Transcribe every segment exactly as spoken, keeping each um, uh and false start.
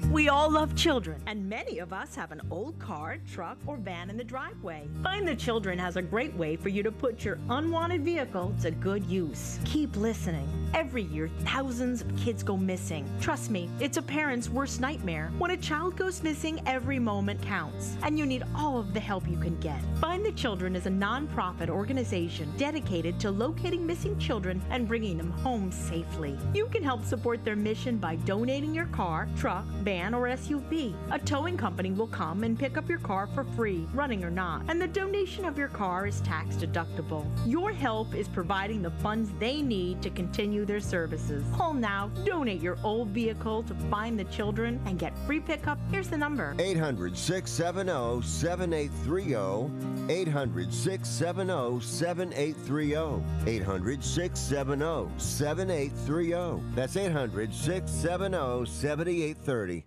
We all love children, and many of us have an old car, truck, or van in the driveway. Find the Children has a great way for you to put your unwanted vehicle to good use. Keep listening. Every year, thousands of kids go missing. Trust me, it's a parent's worst nightmare. When a child goes missing, every moment counts, and you need all of the help you can get. Find the Children is a non-profit organization dedicated to locating missing children and bringing them home safely. You can help support their mission by donating your car, truck, van, or S U V. A towing company will come and pick up your car for free, running or not, and the donation of your car is tax deductible. Your help is providing the funds they need to continue their services. Call now, donate your old vehicle to Find the Children, and get free pickup. Here's the number: eight hundred, six seven zero, seven eight three zero, eight hundred, six seven zero, seven eight three zero, eight hundred, six seven zero, seven eight three zero. That's eight hundred, six seven zero, seven eight three zero.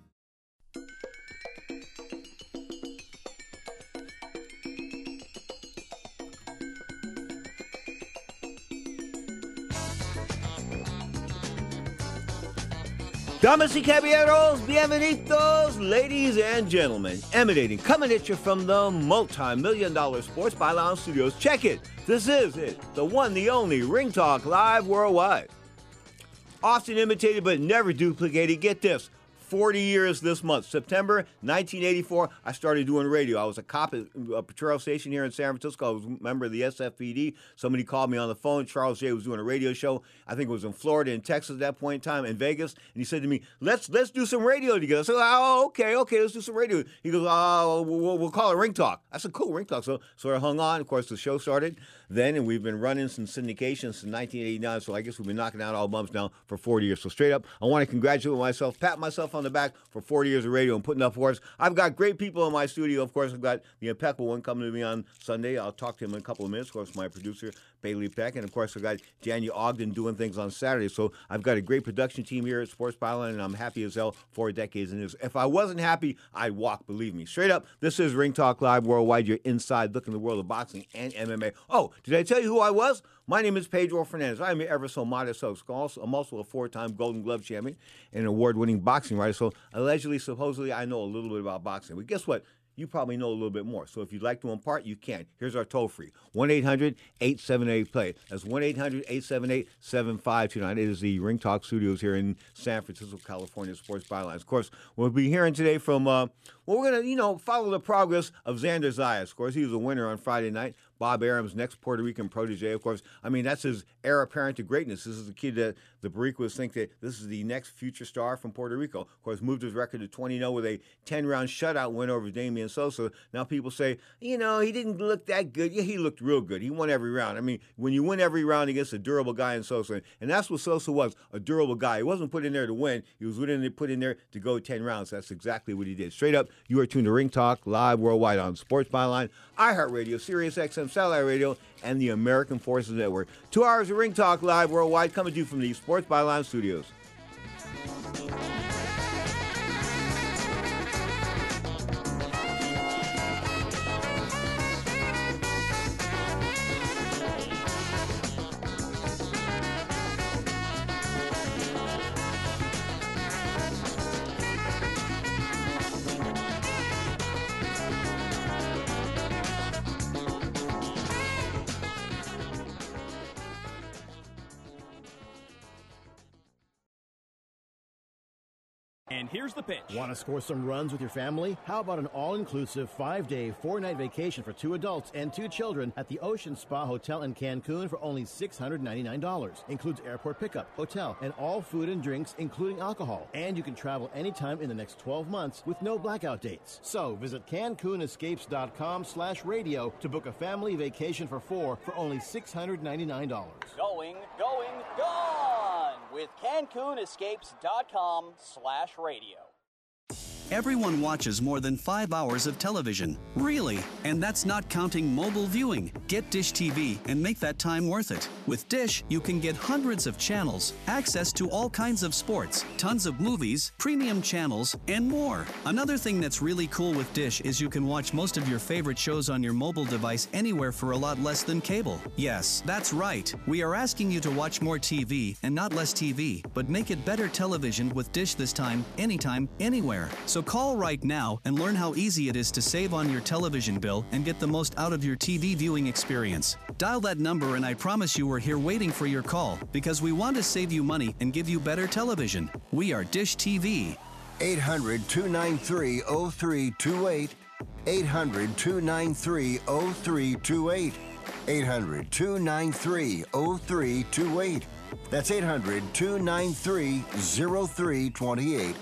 Damas y caballeros, bienvenidos, ladies and gentlemen. Emanating, coming at you from the multi-million dollar Sports Byline Studios. Check it. This is it. The one, the only Ring Talk Live Worldwide. Often imitated but never duplicated. Get this. forty years this month. September nineteen eighty-four, I started doing radio. I was a cop at a patrol station here in San Francisco. I was a member of the S F P D. Somebody called me on the phone. Charles J. was doing a radio show. I think it was in Florida and Texas at that point in time, in Vegas. And he said to me, let's let's do some radio together. I said, oh, okay, okay, let's do some radio. He goes, oh, we'll, we'll call it Ring Talk. I said, cool, Ring Talk. So, so I hung on. Of course, the show started then, and we've been running some syndication since nineteen eighty-nine. So I guess we've been knocking out all bumps now for forty years. So straight up, I want to congratulate myself, pat myself on the back for forty years of radio and putting up for us. I've got great people in my studio. Of course, I've got the impeccable one coming to me on Sunday. I'll talk to him in a couple of minutes. Of course, my producer, Bailey Peck. And, of course, I've got Daniel Ogden doing things on Saturday. So I've got a great production team here at Sports Byline, and I'm happy as hell four decades in this. If I wasn't happy, I'd walk, believe me. Straight up, this is Ring Talk Live Worldwide. You're inside looking at the world of boxing and M M A. Oh, did I tell you who I was? My name is Pedro Fernandez. I'm ever so modest host. I'm also a four-time Golden Glove champion and an award-winning boxing writer. So allegedly, supposedly, I know a little bit about boxing. But guess what? You probably know a little bit more. So if you'd like to impart, you can. Here's our toll-free, one eight hundred, eight seven eight, play. That's one eight hundred, eight seven eight, seven five two nine. It is the Ring Talk Studios here in San Francisco, California, Sports Bylines. Of course, we'll be hearing today from, uh, well, we're going to, you know, follow the progress of Xander Zayas. Of course, he was a winner on Friday night. Bob Arum's next Puerto Rican protege, of course. I mean, that's his heir apparent to greatness. This is the kid that the Boricuas think that this is the next future star from Puerto Rico. Of course, moved his record to twenty and oh with a ten-round shutout win over Damian Sosa. Now people say, you know, he didn't look that good. Yeah, he looked real good. He won every round. I mean, when you win every round against a durable guy in Sosa, and that's what Sosa was, a durable guy. He wasn't put in there to win. He was put in there to go ten rounds. That's exactly what he did. Straight up, you are tuned to Ring Talk Live Worldwide on Sports Byline, iHeartRadio, Sirius X M Satellite Radio, and the American Forces Network. Two hours of Ring Talk Live Worldwide coming to you from the Sports Byline Studios. And here's the pitch. Want to score some runs with your family? How about an all-inclusive five-day, four-night vacation for two adults and two children at the Ocean Spa Hotel in Cancun for only six hundred ninety-nine dollars. Includes airport pickup, hotel, and all food and drinks, including alcohol. And you can travel anytime in the next twelve months with no blackout dates. So visit CancunEscapes.com slash radio to book a family vacation for four for only six hundred ninety-nine dollars. Going, going, gone with CancunEscapes.com slash radio. Everyone watches more than five hours of television. Really? And that's not counting mobile viewing. Get Dish T V and make that time worth it. With Dish, you can get hundreds of channels, access to all kinds of sports, tons of movies, premium channels, and more. Another thing that's really cool with Dish is you can watch most of your favorite shows on your mobile device anywhere for a lot less than cable. Yes, that's right. We are asking you to watch more T V and not less T V, but make it better television with Dish this time, anytime, anywhere. So call right now and learn how easy it is to save on your television bill and get the most out of your T V viewing experience. Dial that number and I promise you we're here waiting for your call because we want to save you money and give you better television. We are Dish T V. eight hundred, two nine three, oh three two eight. eight hundred, two nine three, oh three two eight. eight hundred, two nine three, oh three two eight. That's eight hundred, two nine three, oh three two eight.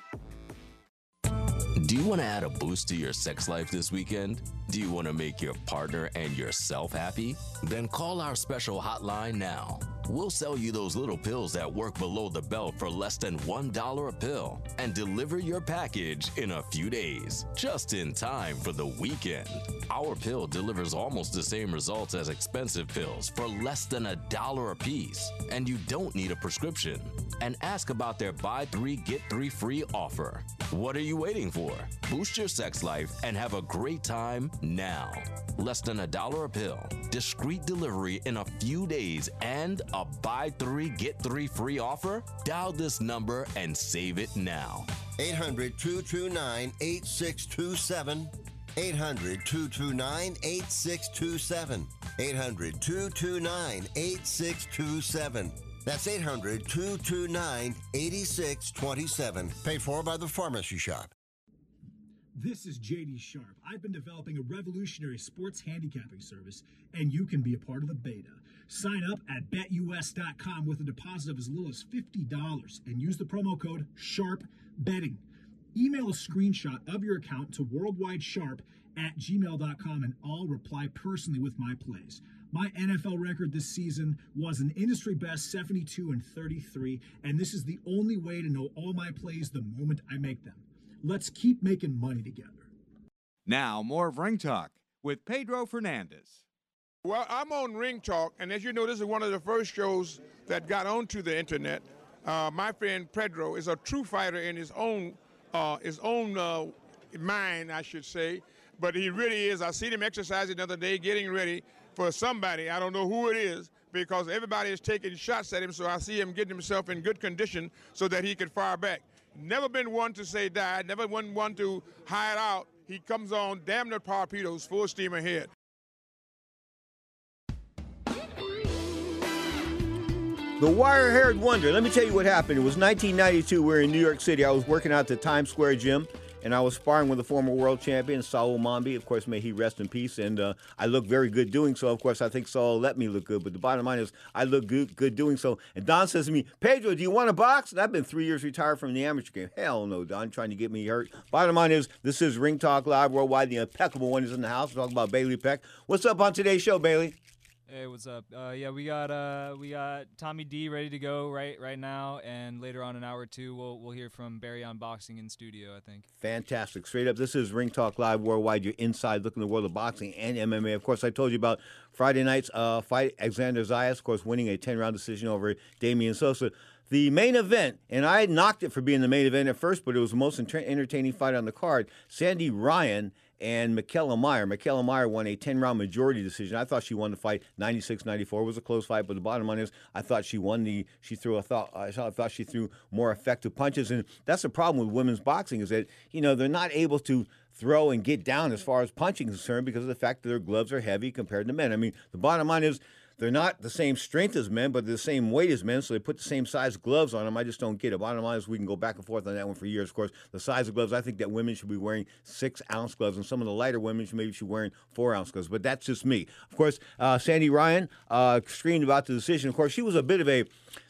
Do you want to add a boost to your sex life this weekend? Do you want to make your partner and yourself happy? Then call our special hotline now. We'll sell you those little pills that work below the belt for less than one dollar a pill and deliver your package in a few days, just in time for the weekend. Our pill delivers almost the same results as expensive pills for less than a dollar a piece, and you don't need a prescription. And ask about their buy three, get three free offer. What are you waiting for? Boost your sex life and have a great time now. Less than a dollar a pill, discreet delivery in a few days, and a buy three, get three free offer? Dial this number and save it now. eight hundred, two two nine, eight six two seven. eight hundred, two two nine, eight six two seven. eight hundred, two two nine, eight six two seven. That's eight hundred, two two nine, eight six two seven. Paid for by the Pharmacy Shop. This is J D Sharp. I've been developing a revolutionary sports handicapping service, and you can be a part of the beta. Sign up at bet U S dot com with a deposit of as little as fifty dollars and use the promo code SHARPBetting. Email a screenshot of your account to worldwidesharp at gmail dot com, and I'll reply personally with my plays. My N F L record this season was an industry best seventy-two and thirty-three, and this is the only way to know all my plays the moment I make them. Let's keep making money together. Now, more of Ring Talk with Pedro Fernandez. Well, I'm on Ring Talk, and as you know, this is one of the first shows that got onto the internet. Uh, my friend Pedro is a true fighter in his own, uh, his own uh, mind, I should say. But he really is. I seen him exercising the other day, getting ready for somebody. I don't know who it is, because everybody is taking shots at him. So I see him getting himself in good condition so that he could fire back. Never been one to say die, never been one to hide out. He comes on damn near torpedoes, full steam ahead. The wire-haired wonder. Let me tell you what happened. It was nineteen ninety-two. We were in New York City. I was working out at the Times Square gym, and I was sparring with the former world champion, Saul Mambi. Of course, may he rest in peace. And uh, I looked very good doing so. Of course, I think Saul let me look good. But the bottom line is I look good, good doing so. And Don says to me, Pedro, do you want to box? And I've been three years retired from the amateur game. Hell no, Don, trying to get me hurt. Bottom line is this is Ring Talk Live Worldwide. The impeccable one is in the house. We're talking about Bailey Peck. What's up on today's show, Bailey? Hey, what's up? Uh, yeah, we got uh, we got Tommy D ready to go right right now, and later on in hour two, we'll we'll hear from Barry on boxing in studio, I think. Fantastic. Straight up, this is Ring Talk Live Worldwide. You're inside looking at the world of boxing and M M A. Of course, I told you about Friday night's uh, fight, Alexander Zayas, of course, winning a ten-round decision over Damian Sosa. The main event, and I knocked it for being the main event at first, but it was the most enter- entertaining fight on the card. Sandy Ryan and Michaela Meyer. Michaela Meyer won a ten-round majority decision. I thought she won the fight ninety-six ninety-four. It was a close fight, but the bottom line is I thought she won the – she threw – I thought, I thought she threw more effective punches. And that's the problem with women's boxing is that, you know, they're not able to throw and get down as far as punching is concerned because of the fact that their gloves are heavy compared to men. I mean, the bottom line is they're not the same strength as men, but they're the same weight as men, so they put the same size gloves on them. I just don't get it. Bottom line is we can go back and forth on that one for years. Of course, the size of gloves, I think that women should be wearing six-ounce gloves, and some of the lighter women should maybe should be wearing four-ounce gloves, but that's just me. Of course, uh, Sandy Ryan uh, screamed about the decision. Of course, she was a bit of a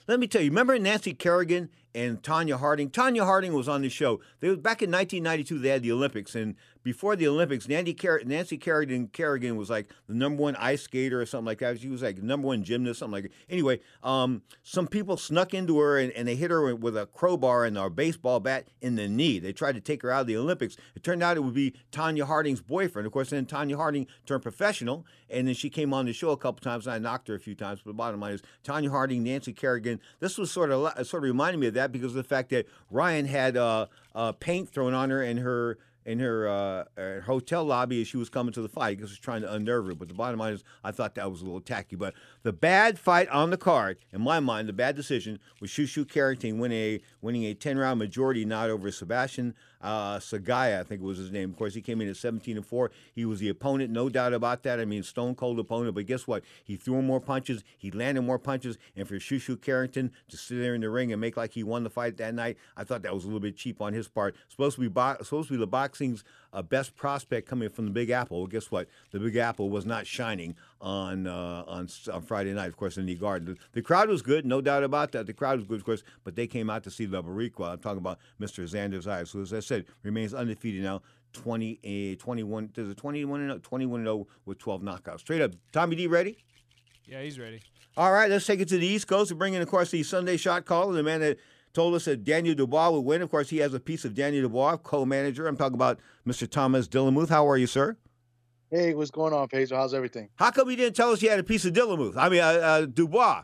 let me tell you, remember Nancy Kerrigan and Tonya Harding? Tonya Harding was on the show. They was, back in nineteen ninety-two, they had the Olympics, and before the Olympics, Nancy, Ker- Nancy Kerrigan, Kerrigan was like the number one ice skater or something like that. She was like number one gymnast, something like that. Anyway, um, some people snuck into her, and, and they hit her with a crowbar and a baseball bat in the knee. They tried to take her out of the Olympics. It turned out it would be Tonya Harding's boyfriend. Of course, then Tonya Harding turned professional, and then she came on the show a couple times, and I knocked her a few times. But the bottom line is Tonya Harding, Nancy Kerrigan. This was sort of sort of reminding me of that because of the fact that Ryan had uh, uh, paint thrown on her in her in her uh, uh, hotel lobby as she was coming to the fight because he was trying to unnerve her. But the bottom line is I thought that was a little tacky. But the bad fight on the card, in my mind, the bad decision was Shushu Carrington winning a winning a ten-round majority nod over Sebastian uh, Sagaya, I think was his name. Of course, he came in at seventeen and four. He was the opponent, no doubt about that. I mean, stone cold opponent. But guess what? He threw him more punches. He landed more punches. And for Shushu Carrington to sit there in the ring and make like he won the fight that night, I thought that was a little bit cheap on his part. Supposed to be bo- supposed to be the boxing's uh, best prospect coming from the Big Apple. Well, guess what? The Big Apple was not shining on uh, on, on Friday night, of course, in the Garden. The, the crowd was good, no doubt about that. The crowd was good, of course, but they came out to see the Boricua. I'm talking about Mister Xander Zayas, who, as I said, remains undefeated now. twenty, uh, twenty-one, there's a twenty-one and oh with twelve knockouts. Straight up. Tommy D ready? Yeah, he's ready. All right, let's take it to the East Coast and bring in, of course, the Sunday shot caller, the man that told us that Daniel Dubois would win. Of course, he has a piece of Daniel Dubois, co-manager. I'm talking about Mister Thomas Dillamuth. How are you, sir? Hey, what's going on, Pedro? How's everything? How come you didn't tell us you had a piece of Dillamuth? I mean, uh, uh, Dubois.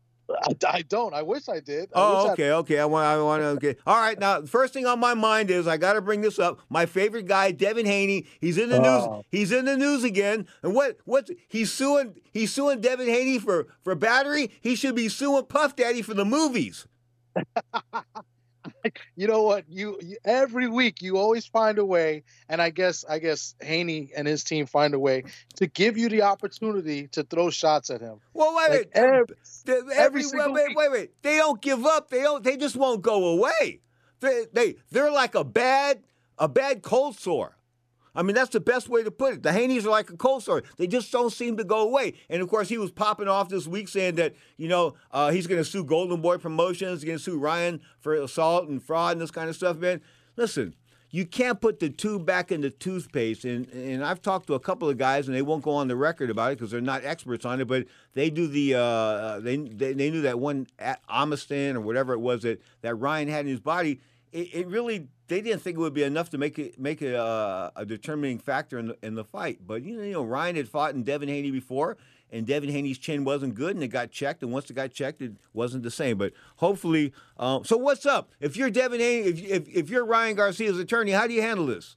I, I don't. I wish I did. I Oh, wish okay, I... okay. I want, I want to. Okay, all right. Now, the first thing on my mind is I got to bring this up. My favorite guy, Devin Haney. He's in the Oh. news. He's in the news again. And what? What? He's suing. He's suing Devin Haney for for battery. He should be suing Puff Daddy for the movies. You know what? You, you every week you always find a way, and I guess I guess Haney and his team find a way to give you the opportunity to throw shots at him. Well, wait, Like, wait. every, every, every wait, single wait, week. wait, wait. They don't give up. They don't. They just won't go away. They, they, they're like a bad, a bad cold sore. I mean, that's the best way to put it. The Haneys are like a cold sore. They just don't seem to go away. And, of course, he was popping off this week saying that, you know, uh, he's going to sue Golden Boy Promotions, he's going to sue Ryan for assault and fraud and this kind of stuff, man. Listen, you can't put the tube back in the toothpaste. And, and I've talked to a couple of guys, and they won't go on the record about it because they're not experts on it, but they do the uh, – they, they they knew that one Amistan or whatever it was that, that Ryan had in his body. It, it really – they didn't think it would be enough to make it make it uh, a determining factor in the, in the fight. But, you know, you know, Ryan had fought in Devin Haney before, and Devin Haney's chin wasn't good, and it got checked. And once it got checked, it wasn't the same. But hopefully um, – so what's up? If you're Devin Haney, if, if, if you're Ryan Garcia's attorney, how do you handle this?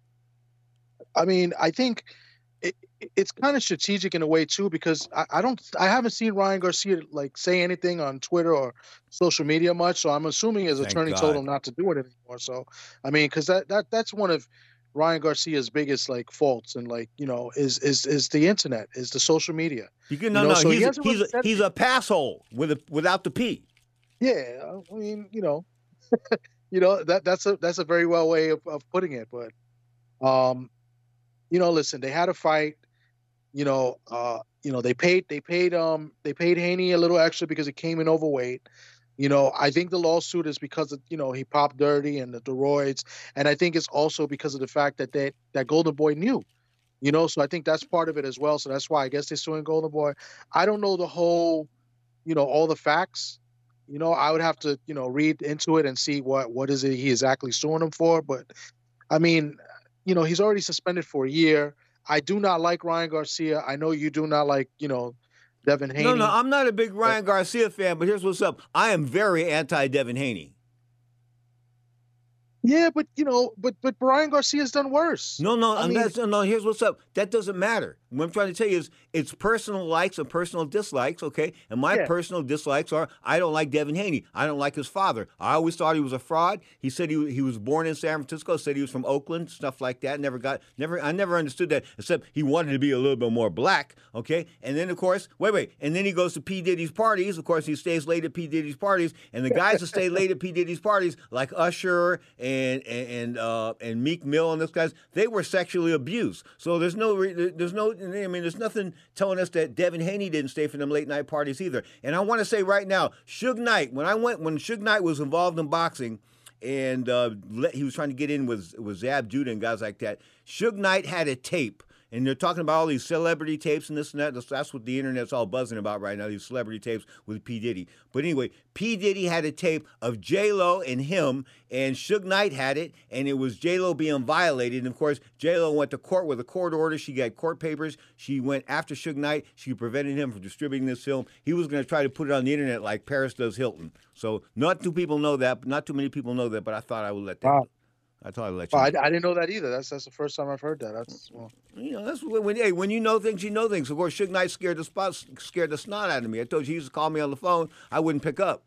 I mean, I think it, it's kind of strategic in a way too, because I, I don't, I haven't seen Ryan Garcia like say anything on Twitter or social media much. So I'm assuming his Thank attorney God. told him not to do it anymore. So, I mean, because that, that that's one of Ryan Garcia's biggest like faults, and like you know, is is is the internet, is the social media. You can no You know, no. so he he's hasn't he's really a, said he's a passhole with a, without the P. Yeah, I mean, you know, you know that that's a that's a very well way of, of putting it. But, um, you know, listen, they had a fight. You know, uh, you know, they paid they paid um they paid Haney a little extra because he came in overweight. You know, I think the lawsuit is because of, you know, he popped dirty and the steroids, and I think it's also because of the fact that they, that Golden Boy knew. You know, so I think that's part of it as well. So that's why I guess they're suing Golden Boy. I don't know the whole, you know, all the facts. You know, I would have to, you know, read into it and see what what is it he is actually suing him for. But I mean, you know, he's already suspended for a year. I do not like Ryan Garcia. I know you do not like, you know, Devin Haney. No, no, I'm not a big Ryan Garcia fan, but here's what's up. I am very anti-Devin Haney. Yeah, but you know, but but Ryan Garcia's done worse. No, no, I and mean- that's, no. Here's what's up. That doesn't matter. What I'm trying to tell you is it's personal likes and personal dislikes, okay? And my Yeah. personal dislikes are I don't like Devin Haney. I don't like his father. I always thought he was a fraud. He said he he was born in San Francisco. Said he was from Oakland, stuff like that. Never got never. I never understood that. Except he wanted to be a little bit more black, okay? And then of course, wait, wait. And then he goes to P Diddy's parties. Of course, he stays late at P Diddy's parties. And the guys that stay late at P Diddy's parties, like Usher and and and uh, and Meek Mill and those guys, they were sexually abused. So there's no there's no I mean there's nothing telling us that Devin Haney didn't stay for them late night parties either. And I want to say right now, Suge Knight, when I went when Suge Knight was involved in boxing, and uh, let, he was trying to get in with with Zab Judah and guys like that, Suge Knight had a tape. And they're talking about all these celebrity tapes and this and that. That's, that's what the internet's all buzzing about right now, these celebrity tapes with P. Diddy. But anyway, P. Diddy had a tape of J-Lo and him, and Suge Knight had it, and it was J-Lo being violated. And, of course, J-Lo went to court with a court order. She got court papers. She went after Suge Knight. She prevented him from distributing this film. He was going to try to put it on the internet like Paris does Hilton. So not too people know that. Not too many people know that, but I thought I would let that Wow. go. I thought I'd let you Well, know. I, I didn't know that either. That's that's the first time I've heard that. That's well. You know, that's when, when hey, when you know things, you know things. Of course, Suge Knight scared the spot, scared the snot out of me. I told you he used to call me on the phone. I wouldn't pick up.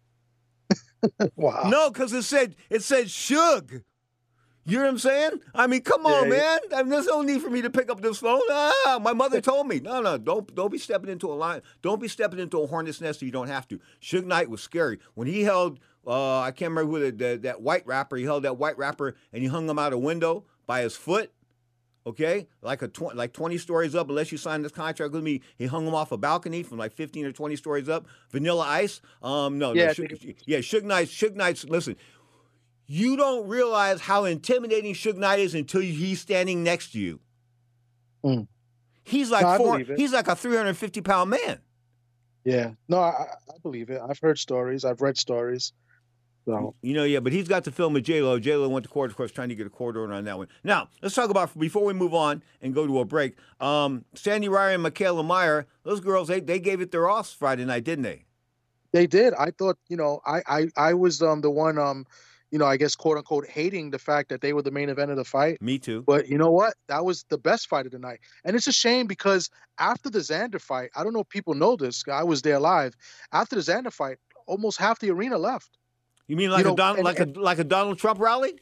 Wow. No, because it said it said Suge. You know what I'm saying? I mean, come on, Yeah, yeah. man. I mean, there's no need for me to pick up this phone. Ah, my mother told me, no, no, don't don't be stepping into a line. Don't be stepping into a hornet's nest if you don't have to. Suge Knight was scary when he held. Uh, I can't remember who the, the, that white rapper. He held that white rapper and he hung him out a window by his foot. Okay, like a tw- like twenty stories up. Unless you sign this contract with me, he hung him off a balcony from like fifteen or twenty stories up. Vanilla Ice. Um, no, Yeah, no, I Suge, think yeah, Suge Knight. Suge Knight's. Listen, you don't realize how intimidating Suge Knight is until he's standing next to you. Mm. He's like No, I four. believe it. He's like a three hundred fifty pound man. Yeah. No, I, I believe it. I've heard stories. I've read stories. So You know, yeah, but he's got the film with J-Lo. J-Lo went to court, of course, trying to get a court order on that one. Now, let's talk about, before we move on and go to a break, um, Sandy Ryan and Michaela Meyer, those girls, they, they gave it their all Friday night, didn't they? they did. I thought, you know, I I, I was um the one um, you know, I guess quote unquote hating the fact that they were the main event of the fight. Me too. But you know what? That was the best fight of the night. And it's a shame because after the Xander fight, I don't know if people know this. I was there live. After the Xander fight, almost half the arena left. You mean like You a know, Don, and- like a like a Donald Trump rally?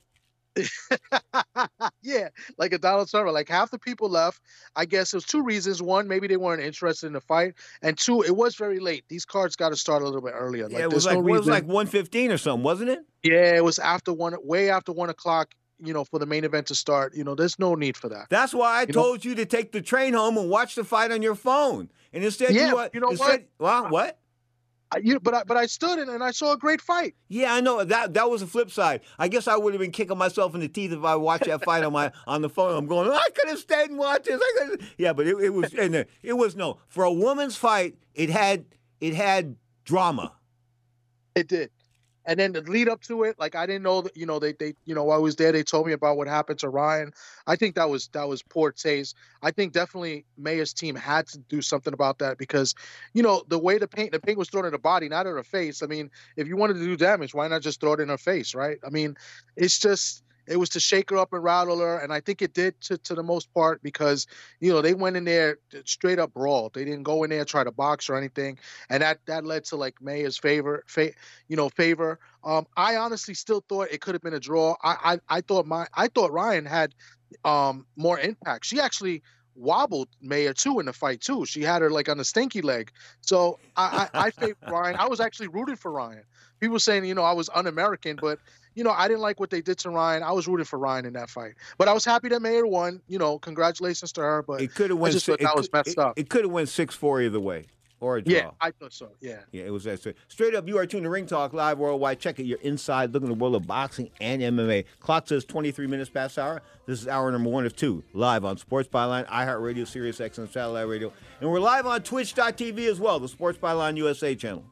Yeah, like a Donald Trump. Like half the people left. I guess it was two reasons. One, maybe they weren't interested in the fight, and two, it was very late. These cards got to start a little bit earlier. Yeah, it there's was like no it was reason- like one fifteen or something, wasn't it? Yeah, it was after one, way after one o'clock. You know, for the main event to start. You know, there's no need for that. That's why I You know- told you to take the train home and watch the fight on your phone. And instead, Yeah, you, uh, you know instead, what? what? I, you, but I, but I stood in and I saw a great fight. Yeah, I know that that was the flip side. I guess I would have been kicking myself in the teeth if I watched that fight on my on the phone. I'm going, I could have stayed and watched this. I could. Yeah, but it, it was and uh, it was no for a woman's fight. It had it had drama. It did. And then the lead up to it, like I didn't know that, you know, they they you know, while I was there, they told me about what happened to Ryan. I think that was that was poor taste. I think definitely Mayer's team had to do something about that because, you know, the way the paint the paint was thrown in her body, not in her face. I mean, if you wanted to do damage, why not just throw it in her face, right? I mean, it's just it was to shake her up and rattle her, and I think it did to, to the most part because, you know, they went in there straight up brawl. They didn't go in there and try to box or anything, and that that led to like Mayer's favor, fa- you know, favor. Um, I honestly still thought it could have been a draw. I I, I thought my I thought Ryan had um, more impact. She actually wobbled Mayer too in the fight too. She had her like on the stinky leg. So I I, I favored Ryan. I was actually rooting for Ryan. People saying, you know, I was un-American, but you know, I didn't like what they did to Ryan. I was rooting for Ryan in that fight. But I was happy that Mayer won. You know, congratulations to her. But It could have I went. just si- thought that it was could- messed it, up. It could have went six four either way or a draw. Yeah, I thought so. Yeah. Yeah, it was that straight. Straight up, you are tuned to Ring Talk Live Worldwide. Check it. You're inside looking at the world of boxing and M M A. Clock says twenty-three minutes past hour. This is hour number one of two, live on Sports Byline, iHeartRadio, Sirius X M Satellite Radio. And we're live on Twitch dot T V as well, the Sports Byline U S A channel.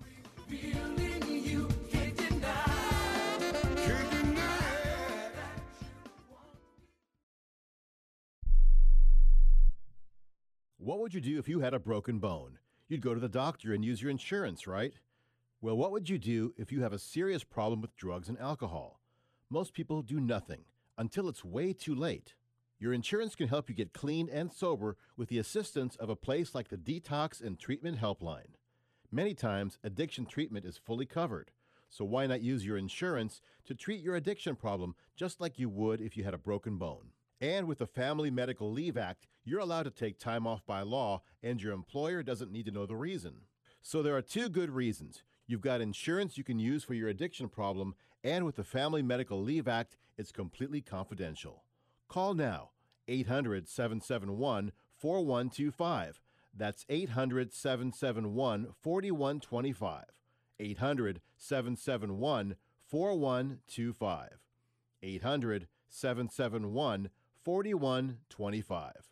What would you do if you had a broken bone? You'd go to the doctor and use your insurance, right? Well, what would you do if you have a serious problem with drugs and alcohol? Most people do nothing until it's way too late. Your insurance can help you get clean and sober with the assistance of a place like the Detox and Treatment Helpline. Many times, addiction treatment is fully covered, so why not use your insurance to treat your addiction problem just like you would if you had a broken bone? And with the Family Medical Leave Act, you're allowed to take time off by law, and your employer doesn't need to know the reason. So there are two good reasons. You've got insurance you can use for your addiction problem, and with the Family Medical Leave Act, it's completely confidential. Call now, eight hundred, seven seven one, four one two five. That's eight hundred, seven seven one, four one two five. eight hundred, seven seven one, four one two five. eight hundred, seven seven one, four one two five.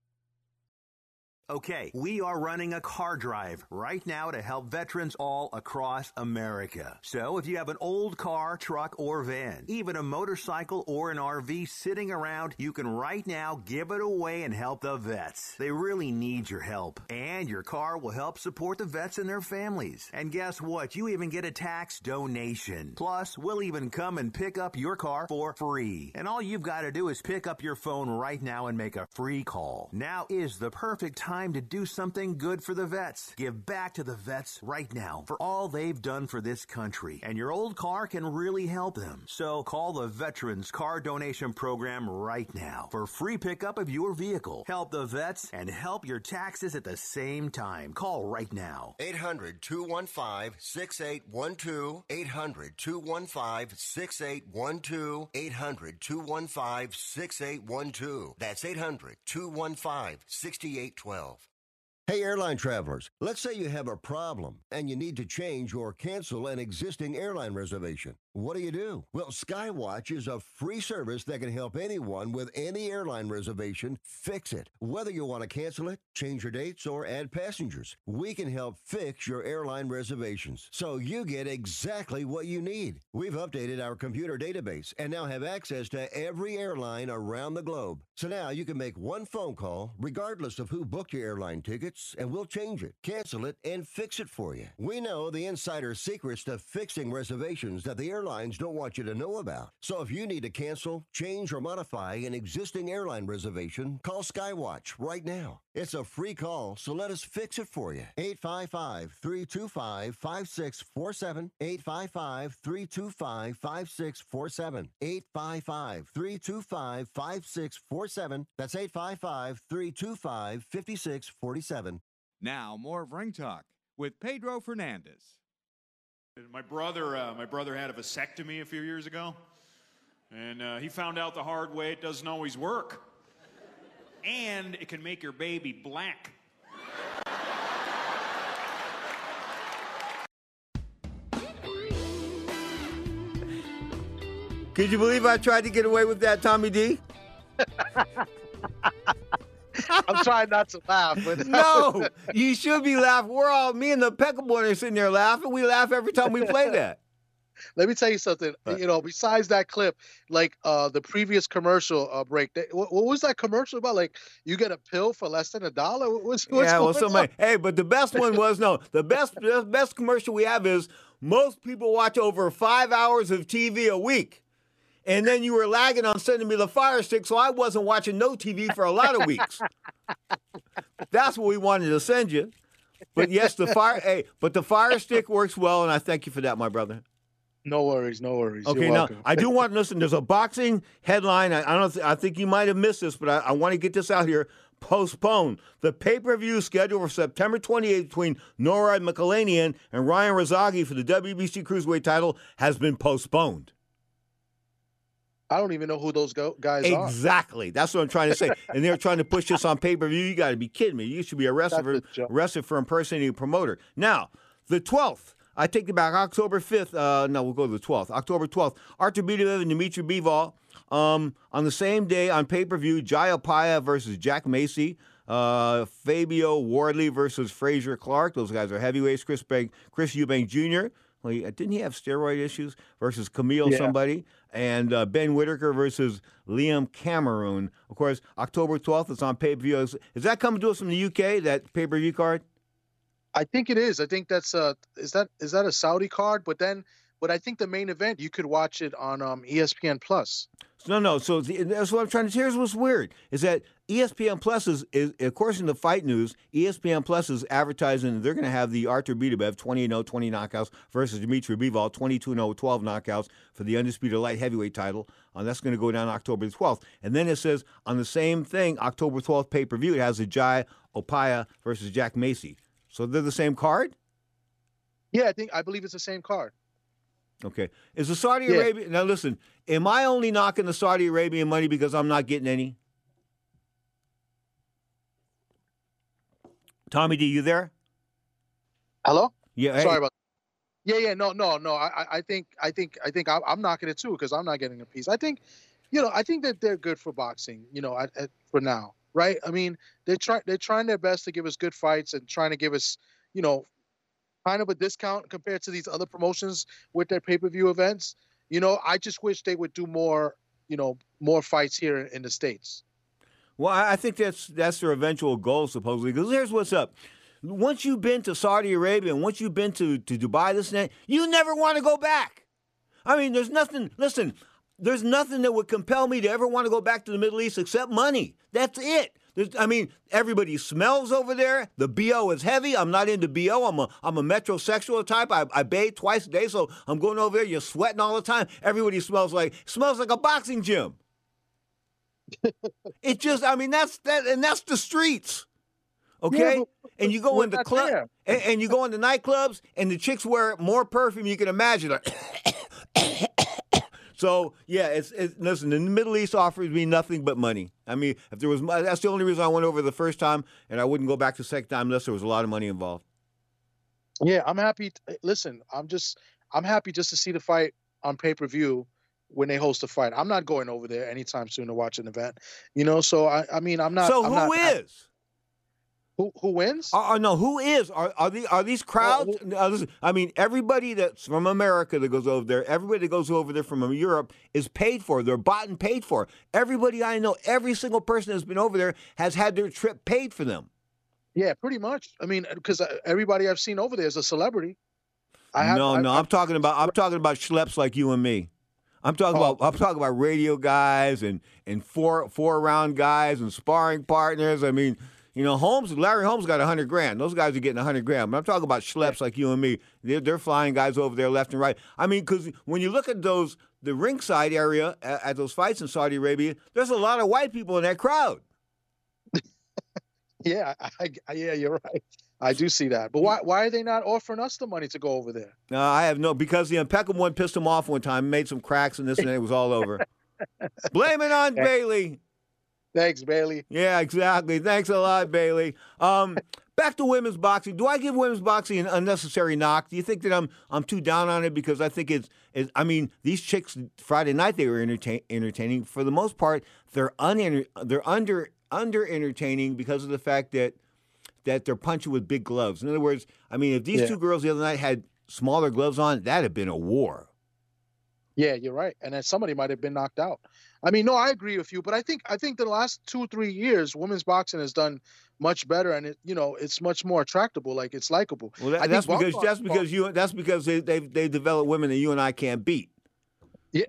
Okay, we are running a car drive right now to help veterans all across America. So if you have an old car, truck, or van, even a motorcycle or an R V sitting around, you can right now give it away and help the vets. They really need your help. And your car will help support the vets and their families. And guess what? You even get a tax donation. Plus, we'll even come and pick up your car for free. And all you've got to do is pick up your phone right now and make a free call. Now is the perfect time Time to do something good for the vets. Give back to the vets right now for all they've done for this country. And your old car can really help them. So call the Veterans Car Donation Program right now for free pickup of your vehicle. Help the vets and help your taxes at the same time. Call right now. eight hundred, two one five, six eight one two. eight hundred, two one five, six eight one two. eight hundred, two one five, six eight one two. That's eight hundred, two one five, six eight one two. Hey, airline travelers, let's say you have a problem and you need to change or cancel an existing airline reservation. What do you do? Well, Skywatch is a free service that can help anyone with any airline reservation fix it. Whether you want to cancel it, change your dates, or add passengers, we can help fix your airline reservations so you get exactly what you need. We've updated our computer database and now have access to every airline around the globe. So now you can make one phone call regardless of who booked your airline tickets, and we'll change it, cancel it, and fix it for you. We know the insider secrets to fixing reservations that the airlines don't want you to know about. So if you need to cancel, change, or modify an existing airline reservation, call Skywatch right now. It's a free call, so let us fix it for you. eight five five, three two five, five six four seven. eight five five, three two five, five six four seven. eight five five, three two five, five six four seven. That's eight five five, three two five, five six four seven. Now, more of Ring Talk with Pedro Fernandez. My brother, uh, my brother had a vasectomy a few years ago, and uh, he found out the hard way it doesn't always work, and it can make your baby black. Could you believe I tried to get away with that, Tommy D? I'm trying not to laugh. But No, you should be laughing. We're all, me and the Peckerborn are sitting there laughing. We laugh every time we play that. Let me tell you something. What? You know, besides that clip, like uh, the previous commercial uh, break, they, what, what was that commercial about? Like, you get a pill for less than a dollar? What's, what's Yeah, well, going somebody. on? Hey, but the best one was no. The best, the best commercial we have is most people watch over five hours of T V a week. And then you were lagging on sending me the Fire Stick, so I wasn't watching no T V for a lot of weeks. That's what we wanted to send you. But yes, the fire. Hey, but the Fire Stick works well, and I thank you for that, my brother. No worries, no worries. Okay, You're now welcome. I do want to listen. There's a boxing headline. I, I don't. Th- I think you might have missed this, but I, I want to get this out here. Postponed. The pay-per-view scheduled for September twenty-eighth between Nora Michelanian and Ryan Razagi for the W B C Cruiserweight title has been postponed. I don't even know who those go- guys are. Exactly. That's what I'm trying to say. And they're trying to push this on pay-per-view. You got to be kidding me. You should be arrested That's a for, joke. arrested for impersonating a promoter. Now, the twelfth. I take it back. October fifth. Uh, no, we'll go to the twelfth. October twelfth. Artur Beterbiev and Dmitry Bivol. Um, on the same day on pay-per-view, Jai Opaya versus Jack Macy. Uh, Fabio Wardley versus Frazier Clark. Those guys are heavyweights. Chris, Bank, Chris Eubank Junior Well, he, didn't he have steroid issues? Versus Camille Yeah. somebody. And uh, Ben Whitaker versus Liam Cameron. Of course, October twelfth, it's on pay-per-view. Is, is that coming to us from the U K, that pay-per-view card? I think it is. I think that's uh is that is that a Saudi card? But then, but I think the main event you could watch it on um E S P N Plus. No, no. So the, that's what I'm trying to say. Here's what's weird is that E S P N Plus is, is according to Fight News, E S P N Plus is advertising they're going to have the Artur Beterbiev twenty and oh, twenty knockouts versus Dmitry Bivol twenty-two and oh, twelve knockouts for the undisputed light heavyweight title. Uh, that's going to go down October twelfth. And then it says on the same thing, October twelfth pay-per-view, it has the Jai Opaya versus Jack Macy. So they're the same card? Yeah, I think I believe it's the same card. Okay. Is the Saudi Yeah. Arabia now? Listen, am I only knocking the Saudi Arabian money because I'm not getting any? Tommy D, you there? Hello. Yeah. Sorry hey, about. Yeah, yeah, no, no, no. I, I- I think, I think, I think I'm, I'm knocking it too because I'm not getting a piece. I think, you know, I think that they're good for boxing. You know, at, at, for now, right? I mean, they're trying, they're trying their best to give us good fights and trying to give us, you know, kind of a discount compared to these other promotions with their pay-per-view events. You know, I just wish they would do more, you know, more fights here in, in the States. Well, I I think that's that's their eventual goal, supposedly. Because here's what's up. Once you've been to Saudi Arabia and once you've been to, to Dubai, this and that, you never want to go back. I mean, there's nothing, listen, there's nothing that would compel me to ever want to go back to the Middle East except money. That's it. There's, I mean, everybody smells over there. The B O is heavy. I'm not into B O. I'm a, I'm a metrosexual type. I, I bathe twice a day, so I'm going over there. You're sweating all the time. Everybody smells like, smells like a boxing gym. It just, I mean, that's that, and that's the streets. Okay, Yeah, but- and you go we're into not club, there. and, and you go into nightclubs, and the chicks wear more perfume you can imagine. So yeah, it's, it's listen. The Middle East offers me nothing but money. I mean, if there was, mo- that's the only reason I went over the first time, and I wouldn't go back the second time unless there was a lot of money involved. Yeah, I'm happy. t- Listen, I'm just, I'm happy just to see the fight on pay-per-view when they host a fight. I'm not going over there anytime soon to watch an event. You know, so I, I mean, I'm not. so I'm who not, is? Who who wins? Are, are- no, who is? Are are, the, are these crowds? uh, listen, I mean, everybody that's from America that goes over there, everybody that goes over there from Europe is paid for. They're bought and paid for. Everybody I know, every single person that's been over there has had their trip paid for them. Yeah, pretty much. I mean, because everybody I've seen over there is a celebrity. I have, no, I, no, I, I'm talking about I'm talking about schleps like you and me. I'm talking Oh. about I'm talking about radio guys and and four four round guys and sparring partners. I mean, you know, Holmes, Larry Holmes got a hundred grand. Those guys are getting a hundred grand. But I'm talking about schleps like you and me. They're, they're flying guys over there left and right. I mean, because when you look at those the ringside area at, at those fights in Saudi Arabia, there's a lot of white people in that crowd. yeah, I, I, yeah, you're right. I do see that. But why why are they not offering us the money to go over there? No, I have no, because the impeccable one pissed him off one time, made some cracks and this and that, it was all over. Blame it on Bailey. Thanks, Bailey. Yeah, exactly. Thanks a lot, Bailey. Um, back to women's boxing. Do I give women's boxing an unnecessary knock? Do you think that I'm I'm too down on it because I think it's, it's I mean, these chicks Friday night they were entertain, entertaining for the most part. They're un they're under under entertaining because of the fact that that they're punching with big gloves. In other words, I mean, if these Yeah. two girls the other night had smaller gloves on, that'd have been a war. Yeah, you're right. And then somebody might have been knocked out. I mean, no, I agree with you, but I think I think the last two three years, women's boxing has done much better, and it you know it's much more attractable. Like it's likable. Well, that, I that's think because Bumgarner that's fought- because you that's because they they they develop women that you and I can't beat. Yeah.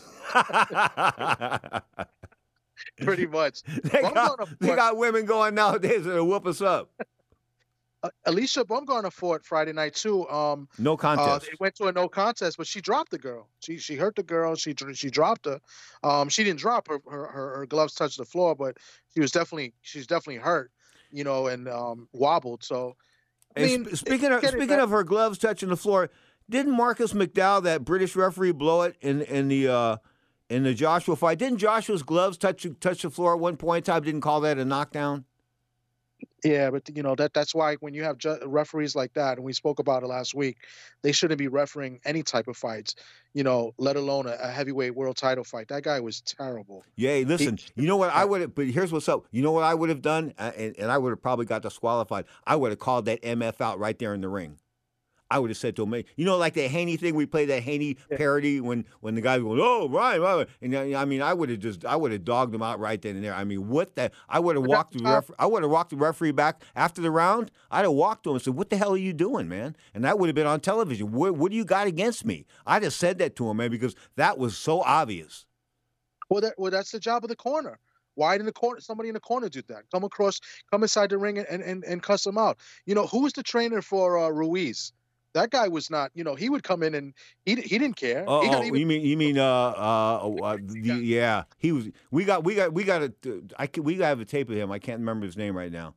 Pretty much. They got, Bumgarner they fought- got women going nowadays that'll whoop us up. uh, Alicia Bumgarner fought Friday night too. Um, No uh, contest. it went to a no contest, but she dropped the girl. She she hurt the girl. She dr- she dropped her. Um, she didn't drop her. Her, her her gloves touched the floor, but she was definitely she's definitely hurt. You know, and um, wobbled. So, I And mean, sp- speaking of get it speaking back- of her gloves touching the floor, didn't Marcus McDowell, that British referee, blow it in in the uh, in the Joshua fight? Didn't Joshua's gloves touch touch the floor at one point in time? Didn't call that a knockdown? Yeah, but you know that that's why when you have ju- referees like that, and we spoke about it last week, they shouldn't be refereeing any type of fights. You know, let alone a, a heavyweight world title fight. That guy was terrible. Yeah, listen, you know what I would have, but here's what's up. You know what I would have done, uh, and, and I would have probably got disqualified. I would have called that M F out right there in the ring. I would have said to him, you know, like that Haney thing, we played that Haney parody when, when the guy was going, oh, right, right. And uh, I mean, I would have just, I would have dogged him out right then and there. I mean, what the, I would have walked the ref, I would have walked the referee back after the round. I'd have walked to him and said, what the hell are you doing, man? And that would have been on television. What, what do you got against me? I'd have said that to him, man, because that was so obvious. Well, that well, that's the job of the corner. Why didn't the corner somebody in the corner do that? Come across, come inside the ring and and and cuss him out. You know, who was the trainer for uh, Ruiz? That guy was not. You know, he would come in and he he didn't care. Oh, he got oh, even- you mean you mean uh uh, uh the, yeah he was we got we got we got a I can, we have a tape of him. I can't remember his name right now,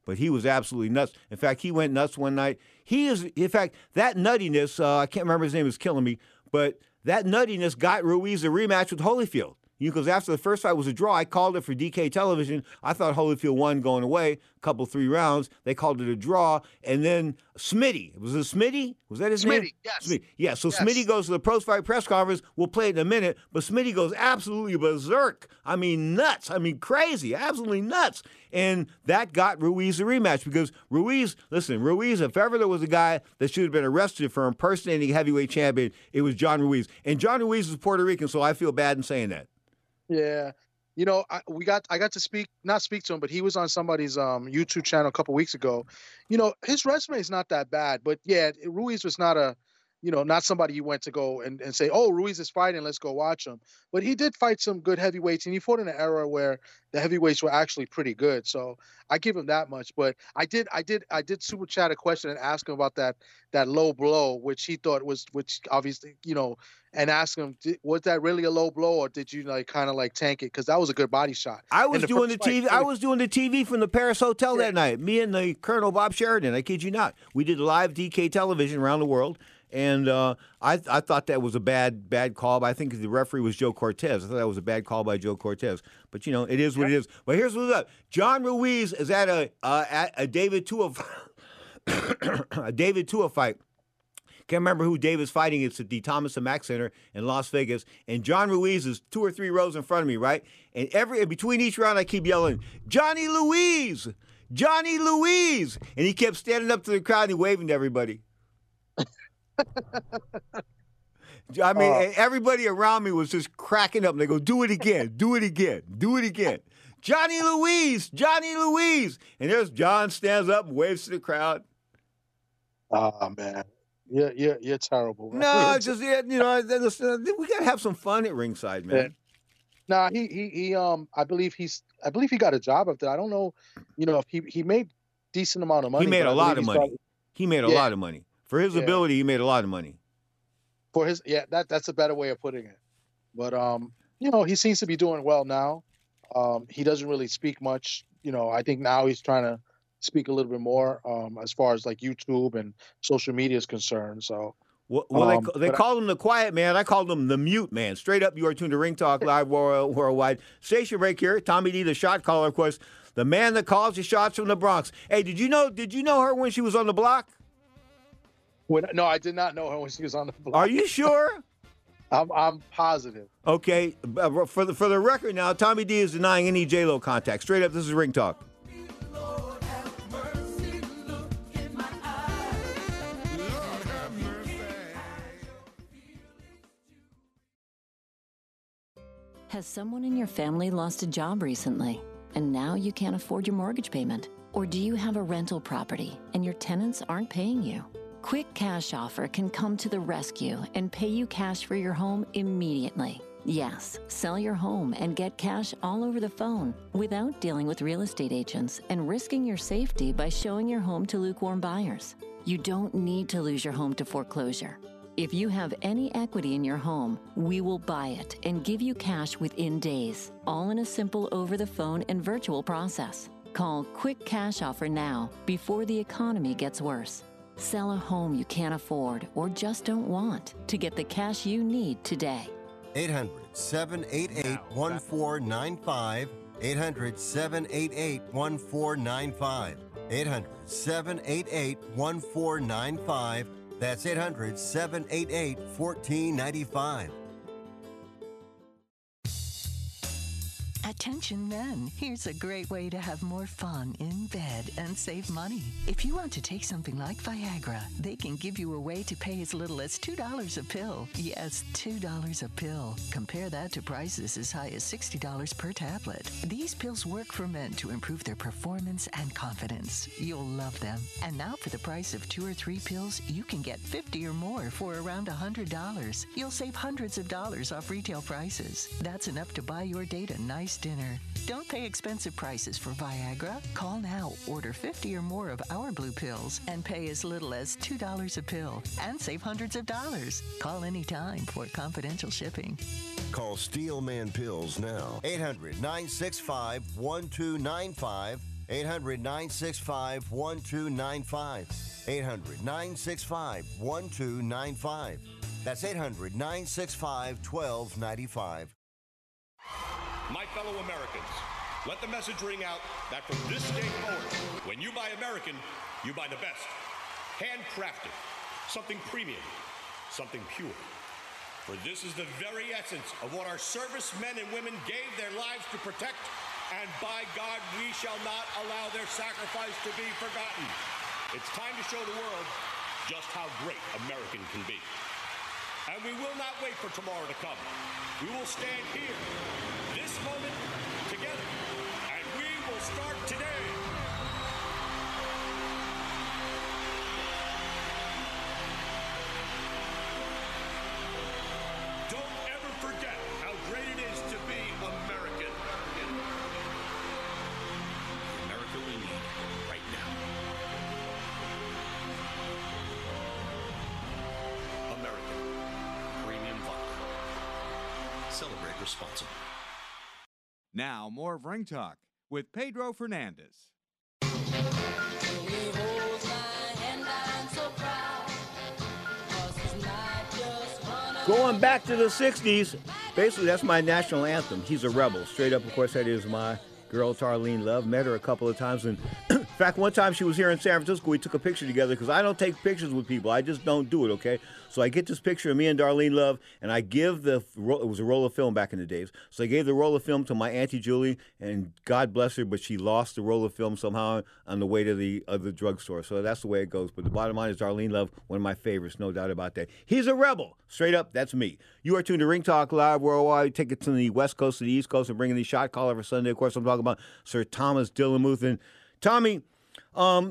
but he was absolutely nuts. In fact, he went nuts one night. He is, in fact, that nuttiness, uh, I can't remember his name, is killing me, but that nuttiness got Ruiz a rematch with Holyfield. Because after the first fight was a draw, I called it for D K Television. I thought Holyfield won going away, a couple, three rounds. They called it a draw. And then Smitty, was it Smitty? Was that his Smitty, name? yes. Smitty. Yeah, so Yes. Smitty goes to the post-fight press conference. We'll play it in a minute. But Smitty goes absolutely berserk. I mean, nuts. I mean, crazy. Absolutely nuts. And that got Ruiz a rematch because Ruiz, listen, Ruiz, if ever there was a guy that should have been arrested for impersonating a heavyweight champion, it was John Ruiz. And John Ruiz is Puerto Rican, so I feel bad in saying that. Yeah. You know, I, we got I got to speak, not speak to him, but he was on somebody's um, YouTube channel a couple weeks ago. You know, his resume is not that bad, but yeah, Ruiz was not a, you know, not somebody you went to go and, and say, oh, Ruiz is fighting, let's go watch him. But he did fight some good heavyweights, and he fought in an era where the heavyweights were actually pretty good. So I give him that much. But I did, I did, I did super chat a question and ask him about that that low blow, which he thought was, which obviously, you know, and ask him, was that really a low blow, or did you like kind of like tank it? Because that was a good body shot. I was the doing the first T V. fight, I was doing the T V from the Paris Hotel that night. Me and the Colonel Bob Sheridan. I kid you not. We did live D K television around the world, and uh, I I thought that was a bad bad call. But I think the referee was Joe Cortez. I thought that was a bad call by Joe Cortez. But you know, it is what it is. But here's what's up. John Ruiz is at a uh, at a David Tua a David Tua fight. Can't remember who Dave is fighting. It's at the Thomas and Mack Center in Las Vegas. And John Ruiz is two or three rows in front of me, right? And every between each round, I keep yelling, Johnny Louise! Johnny Louise! And he kept standing up to the crowd and waving to everybody. I mean, Uh, and everybody around me was just cracking up. And they go, do it again, do it again, do it again. Johnny Louise! Johnny Louise! And there's John stands up and waves to the crowd. Oh, man. You're, you're, you're terrible. Man. No, it's just, yeah, you know, listen, we got to have some fun at ringside, man. Yeah. Nah, he, he, he, um, I believe he's, I believe he got a job up there. I don't know, you know, if he, he made decent amount of money. He made but a I lot believe of he's money. probably- He made a Yeah. lot of money. For his Yeah. ability, he made a lot of money. For his, yeah, that, that's a better way of putting it. But, um, you know, he seems to be doing well now. Um, he doesn't really speak much. You know, I think now he's trying to speak a little bit more, um, as far as like YouTube and social media is concerned. So, Well, well um, they, they but I- called him the quiet man. I called him the mute man. Straight up, you are tuned to Ring Talk Live World, Worldwide. Station break here. Tommy D, the shot caller, of course, the man that calls the shots from the Bronx. Hey, did you know? Did you know her when she was on the block? when, no, I did not know her when she was on the block. Are you sure? I'm, I'm positive. Okay, uh, for the for the record now, Tommy D is denying any J Lo contact. Straight up, this is Ring Talk. Has someone in your family lost a job recently, and now you can't afford your mortgage payment? Or do you have a rental property and your tenants aren't paying you? Quick Cash Offer can come to the rescue and pay you cash for your home immediately. Yes, sell your home and get cash all over the phone without dealing with real estate agents and risking your safety by showing your home to lukewarm buyers. You don't need to lose your home to foreclosure. If you have any equity in your home, we will buy it and give you cash within days, all in a simple over-the-phone and virtual process. Call Quick Cash Offer now before the economy gets worse. Sell a home you can't afford or just don't want to get the cash you need today. eight hundred, seven eight eight, one four nine five. eight hundred, seven eight eight, one four nine five. eight hundred, seven eight eight, one four nine five. That's eight hundred, seven eight eight, one four nine five. Attention men, here's a great way to have more fun in bed and save money. If you want to take something like Viagra, they can give you a way to pay as little as two dollars a pill. Yes, two dollars a pill. Compare that to prices as high as sixty dollars per tablet. These pills work for men to improve their performance and confidence. You'll love them. And now for the price of two or three pills, you can get fifty or more for around one hundred dollars. You'll save hundreds of dollars off retail prices. That's enough to buy your date a nice dinner. Don't pay expensive prices for Viagra. Call now, order fifty or more of our blue pills, and pay as little as two dollars a pill and save hundreds of dollars. Call anytime for confidential shipping. Call Steelman Pills now. eight hundred, nine six five, one two nine five. eight hundred, nine six five, one two nine five. eight hundred, nine six five, one two nine five. That's eight hundred, nine six five, one two nine five. My fellow Americans, let the message ring out that from this day forward, when you buy American, you buy the best. Handcrafted, something premium, something pure. For this is the very essence of what our servicemen and women gave their lives to protect, and by God, we shall not allow their sacrifice to be forgotten. It's time to show the world just how great American can be. And we will not wait for tomorrow to come. We will stand here, this moment, together, and we will start today. Don't ever forget how great it is to be American. America we need right now. American Premium Vodka. Celebrate responsibly. Now, more of Ring Talk with Pedro Fernandez. Going back to the sixties, basically that's my national anthem. He's a rebel. Straight up, of course, that is my girl, Tarlene Love. Met her a couple of times. And in fact, one time she was here in San Francisco. We took a picture together because I don't take pictures with people. I just don't do it, okay? So I get this picture of me and Darlene Love, and I give the, it was a roll of film back in the days. So I gave the roll of film to my Auntie Julie, and God bless her, but she lost the roll of film somehow on the way to the other drugstore. So that's the way it goes. But the bottom line is Darlene Love, one of my favorites, no doubt about that. He's a rebel. Straight up, that's me. You are tuned to Ring Talk Live worldwide. Take it to the West Coast to the East Coast and bringing the shot caller for Sunday. Of course, I'm talking about Sir Thomas Dillamuth. And Tommy, um,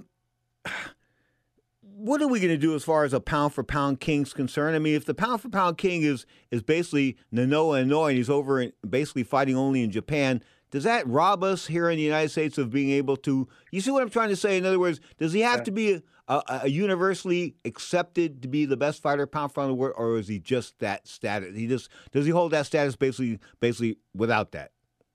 what are we going to do as far as a pound-for-pound king's concerned? I mean, if the pound-for-pound king is is basically Naoya Inoue and he's over in, basically fighting only in Japan, does that rob us here in the United States of being able to – you see what I'm trying to say? In other words, does he have yeah. to be a, a, a universally accepted to be the best fighter pound-for-pound in the world, or is he just that status? He just does he hold that status basically basically without that?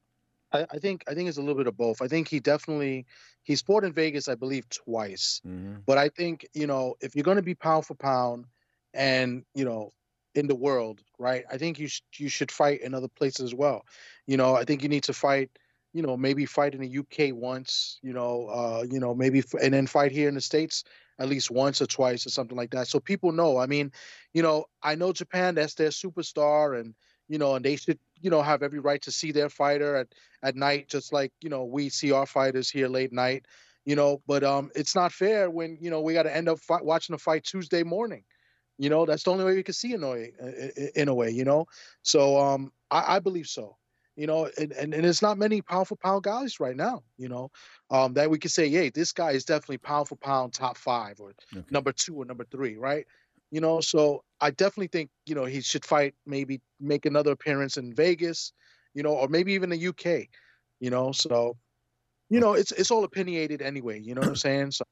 I, I think I think it's a little bit of both. I think he definitely he's fought in Vegas, I believe, twice. Mm-hmm. But I think, you know, if you're going to be pound for pound, and you know, in the world, right? I think you sh- you should fight in other places as well. You know, I think you need to fight. You know, maybe fight in the U K once. You know, uh, you know, maybe f- and then fight here in the States at least once or twice or something like that, so people know. I mean, you know, I know Japan, that's their superstar, and you know, and they should, you know, have every right to see their fighter at, at night, just like, you know, we see our fighters here late night, you know, but um, it's not fair when, you know, we got to end up fi- watching a fight Tuesday morning. You know, that's the only way we can see Inoue in a way, you know? So um, I, I believe so, you know, and, and, and it's not many pound for pound guys right now, you know, um, that we can say, hey, this guy is definitely pound for pound top five or okay. number two or number three, right? You know, so I definitely think, you know, he should fight, maybe make another appearance in Vegas, you know, or maybe even the U K, you know. So, you know, it's it's all opinionated anyway, you know what I'm saying? So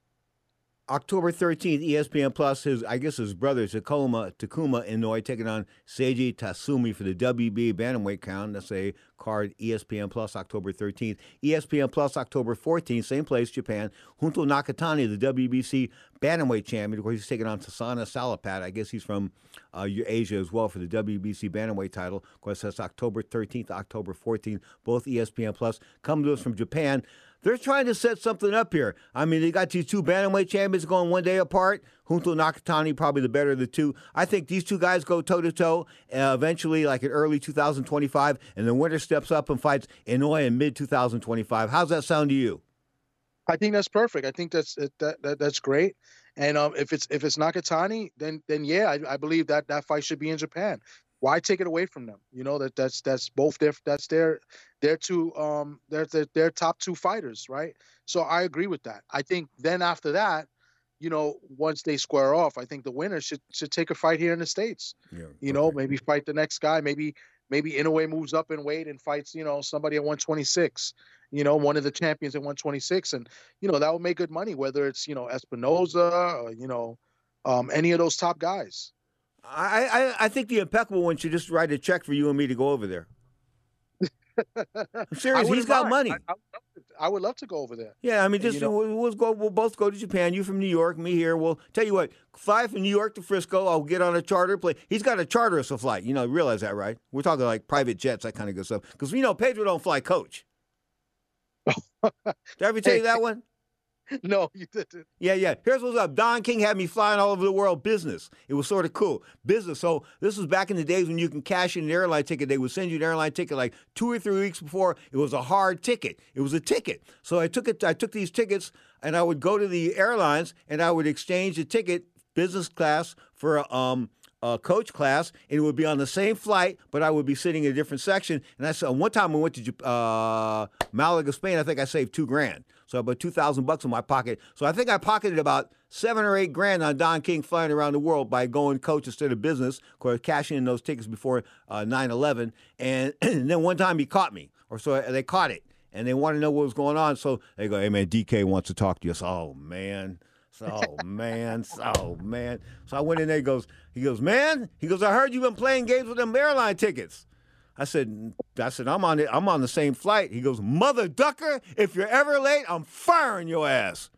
October thirteenth, E S P N Plus, his I guess his brother, Takuma, Takuma Inoue, taking on Seiji Tatsumi for the W B Bantamweight crown. That's a card, E S P N Plus, October thirteenth. E S P N Plus, October fourteenth, same place, Japan. Junto Nakatani, the W B C Bantamweight champion. Of course, he's taking on Tasana Salapat. I guess he's from uh, Asia as well for the W B C Bantamweight title. Of course, that's October thirteenth, October fourteenth, both E S P N Plus. Come to us from Japan. They're trying to set something up here. I mean, they got these two bantamweight champions going one day apart. Junto Nakatani, probably the better of the two. I think these two guys go toe-to-toe uh, eventually, like in early two thousand twenty-five, and then Winter steps up and fights Inoue in mid twenty twenty-five. How's that sound to you? I think that's perfect. I think that's that, that that's great. And um, if it's if it's Nakatani, then then yeah, I, I believe that that fight should be in Japan. Why take it away from them? You know, that that's that's both their that's their their two um their their, their top two fighters, right? So I agree with that. I think then after that, you know, once they square off, I think the winner should should take a fight here in the States. Yeah, you okay. know, maybe fight the next guy. Maybe maybe Inoue moves up in weight and fights, you know, somebody at one twenty-six. You know, one of the champions at one twenty-six, and you know that will make good money. Whether it's you know Espinoza or you know um, any of those top guys. I, I I think the impeccable one should just write a check for you and me to go over there. I'm serious. He's got mind. money. I, I, I would love to go over there. Yeah, I mean, And, just you know, we'll, we'll go. We'll both go to Japan. You from New York, me here. We'll tell you what. Fly from New York to Frisco. I'll get on a charter plane. He's got to charter us a flight. You know, realize that, right? We're talking like private jets, that kind of good stuff. Because we know Pedro don't fly coach. Did I ever tell you that one? No, you didn't. Yeah, yeah. Here's what's up. Don King had me flying all over the world business. It was sort of cool. Business. So this was back in the days when you can cash in an airline ticket. They would send you an airline ticket like two or three weeks before. It was a hard ticket. It was a ticket. So I took it. I took these tickets and I would go to the airlines and I would exchange the ticket, business class, for a, um, a coach class, and it would be on the same flight, but I would be sitting in a different section. And I said, one time we went to Jap- uh, Malaga, Spain. I think I saved two grand. So about two thousand bucks in my pocket. So I think I pocketed about seven or eight grand on Don King flying around the world by going coach instead of business. Of course, cashing in those tickets before uh, nine eleven. And, and then one time he caught me, or so they caught it, and they wanted to know what was going on. So they go, "Hey man, D K wants to talk to you." So, oh man. So, oh man, so man. So I went in there. He goes, he goes, man. He goes, I heard you've been playing games with them airline tickets. I said, I said, I'm on it. I'm on the same flight. He goes, mother ducker, if you're ever late, I'm firing your ass.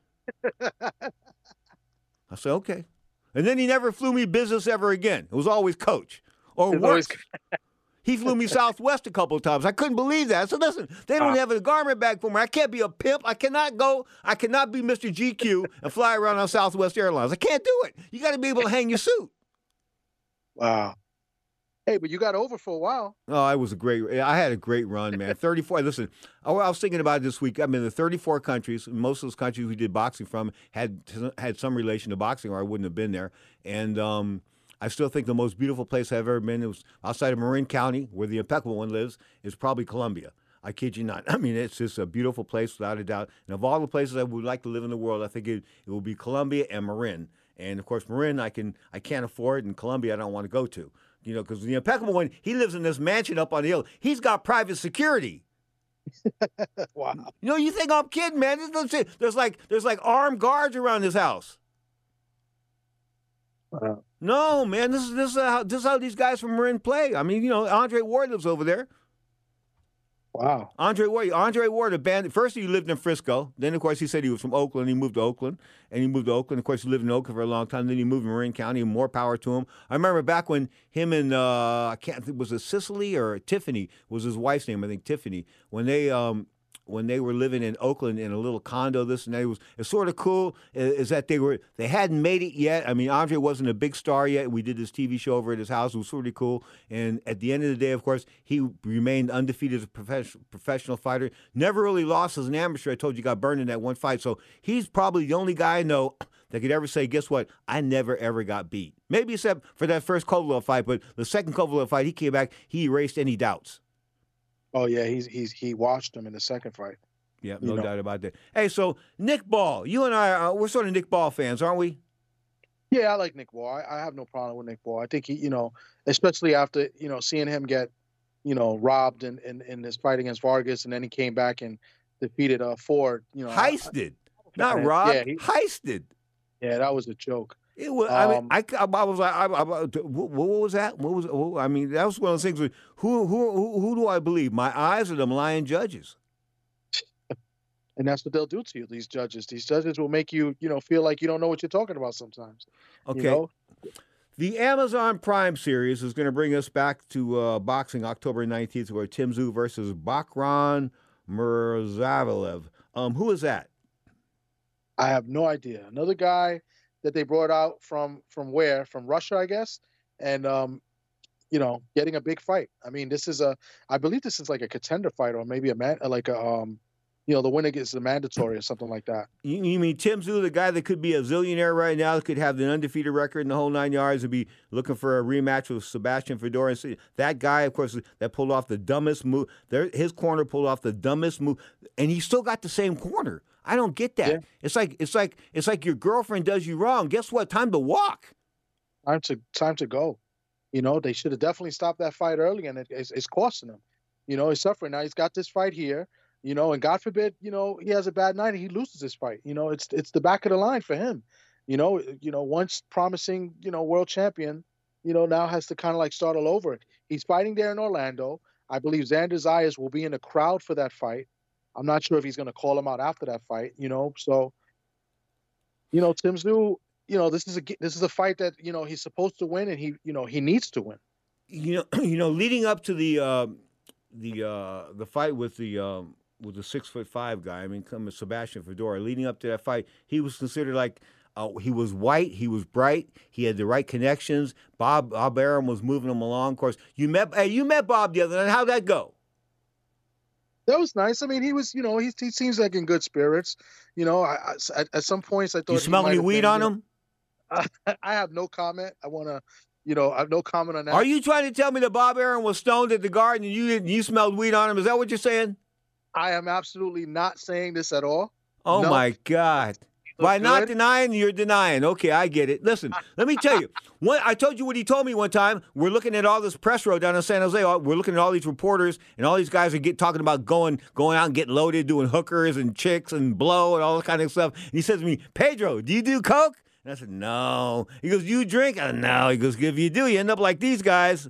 I said, okay. And then he never flew me business ever again. It was always coach or It's worse. always- He flew me Southwest a couple of times. I couldn't believe that. So listen, they don't have a garment bag for me. I can't be a pimp. I cannot go. I cannot be Mister G Q and fly around on Southwest Airlines. I can't do it. You got to be able to hang your suit. Wow. Hey, but you got over for a while. Oh, it was a great. I had a great run, man. thirty-four. Listen, I I was thinking about it this week. I'm in the thirty-four countries. Most of those countries we did boxing from had had some relation to boxing, or I wouldn't have been there. And um, I still think the most beautiful place I've ever been, it was outside of Marin County, where the impeccable one lives, is probably Colombia. I kid you not. I mean, it's just a beautiful place without a doubt. And of all the places I would like to live in the world, I think it, it will be Colombia and Marin. And of course, Marin I can I can't afford, and Colombia I don't want to go to. You know, because the impeccable one, he lives in this mansion up on the hill. He's got private security. Wow. You know, you think I'm kidding, man? There's, there's like there's like armed guards around his house. Wow. No, man, this is this is how this is how these guys from Marin play. I mean, you know, Andre Ward lives over there. Wow. Andre Ward, Andre Ward, a band. First, he lived in Frisco. Then, of course, he said he was from Oakland. He moved to Oakland, and he moved to Oakland. Of course, he lived in Oakland for a long time. Then he moved to Marin County. More power to him. I remember back when him and uh, I can't think, was it Cicely or Tiffany was his wife's name? I think Tiffany. When they um, when they were living in Oakland in a little condo, this and that, it was it's sort of cool. Is, is that they were they hadn't made it yet. I mean, Andre wasn't a big star yet. We did this T V show over at his house. It was really cool. And at the end of the day, of course, he remained undefeated as a professional professional fighter. Never really lost as an amateur. I told you, got burned in that one fight. So he's probably the only guy I know that could ever say, guess what? I never, ever got beat. Maybe except for that first Kovalev fight, but the second Kovalev fight, he came back, he erased any doubts. Oh yeah, he's he's he watched him in the second fight. Yeah, You no know. doubt about that. Hey, so Nick Ball, you and I, are, we're sort of Nick Ball fans, aren't we? Yeah, I like Nick Ball. I, I have no problem with Nick Ball. I think he, you know, especially after you know seeing him get, you know, robbed in in, in this fight against Vargas, and then he came back and defeated uh Ford. You know, I- Heisted, not Yeah, robbed, he- heisted. Yeah, that was a joke. It was. I mean, Um, I, I, I was like, I, I, what, what was that? What was? What, I mean, that was one of those things. Where, who, who, who, who do I believe? My eyes or them lying judges? And that's what they'll do to you. These judges, these judges will make you, you know, feel like you don't know what you're talking about sometimes. Okay. You know? The Amazon Prime series is going to bring us back to uh, boxing October nineteenth, where Tim Tszyu versus Bakran Murzavilev. Um, who is that? I have no idea. Another guy that they brought out from from where? From Russia, I guess. And um, you know, getting a big fight. I mean, this is a I believe this is like a contender fight or maybe a man like a um you know, the winner gets the mandatory or something like that. You, you mean Tim Tszyu, the guy that could be a zillionaire right now, that could have the undefeated record in the whole nine yards, and be looking for a rematch with Sebastian Fedor? And see, that guy, of course, that pulled off the dumbest move. There, his corner pulled off the dumbest move, and he still got the same corner. I don't get that. Yeah. It's like it's like it's like your girlfriend does you wrong. Guess what? Time to walk. Time to time to go. You know, they should have definitely stopped that fight early, and it, it's, it's costing him. You know, he's suffering now. He's got this fight here. You know, and God forbid, you know, he has a bad night and he loses this fight. You know, it's it's the back of the line for him. You know, you know, once promising, you know, world champion, you know, now has to kind of like start all over. He's fighting there in Orlando. I believe Xander Zayas will be in the crowd for that fight. I'm not sure if he's going to call him out after that fight. You know, so you know, Tim Tszyu, you know, this is a this is a fight that you know he's supposed to win, and he you know he needs to win. You know, you know, leading up to the uh, the uh, the fight with the um, with the six foot five guy, I mean, come Sebastian Fedora. Leading up to that fight, he was considered like uh, he was white, he was bright, he had the right connections. Bob Bob Arum was moving him along. Of course, you met hey, you met Bob the other night. How'd that go? That was nice. I mean, he was, you know, he he seems like in good spirits. You know, I, I, at, at some points I thought. You smell any weed been, on you know, him? I, I have no comment. I want to, you know, I have no comment on that. Are you trying to tell me that Bob Arum was stoned at the Garden and you didn't, you smelled weed on him? Is that what you're saying? I am absolutely not saying this at all. Oh No. my God. By not good. denying, you're denying. Okay, I get it. Listen, let me tell you. One, I told you what he told me one time. We're looking at all this press row down in San Jose. All- We're looking at all these reporters, and all these guys are get, talking about going going out and getting loaded, doing hookers and chicks and blow and all that kind of stuff. And he says to me, Pedro, do you do coke? And I said, no. He goes, you drink? I said, no. He goes, if you do, you end up like these guys.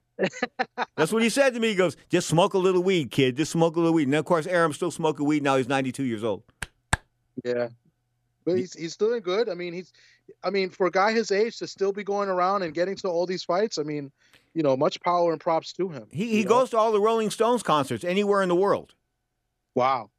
That's what he said to me. He goes, just smoke a little weed, kid. Just smoke a little weed. And of course, Arum's still smoking weed. Now he's ninety-two years old. Yeah, but he's he's doing good. I mean, he's, I mean, for a guy his age to still be going around and getting to all these fights, I mean, you know, much power and props to him. He he you know? goes to all the Rolling Stones concerts anywhere in the world. Wow.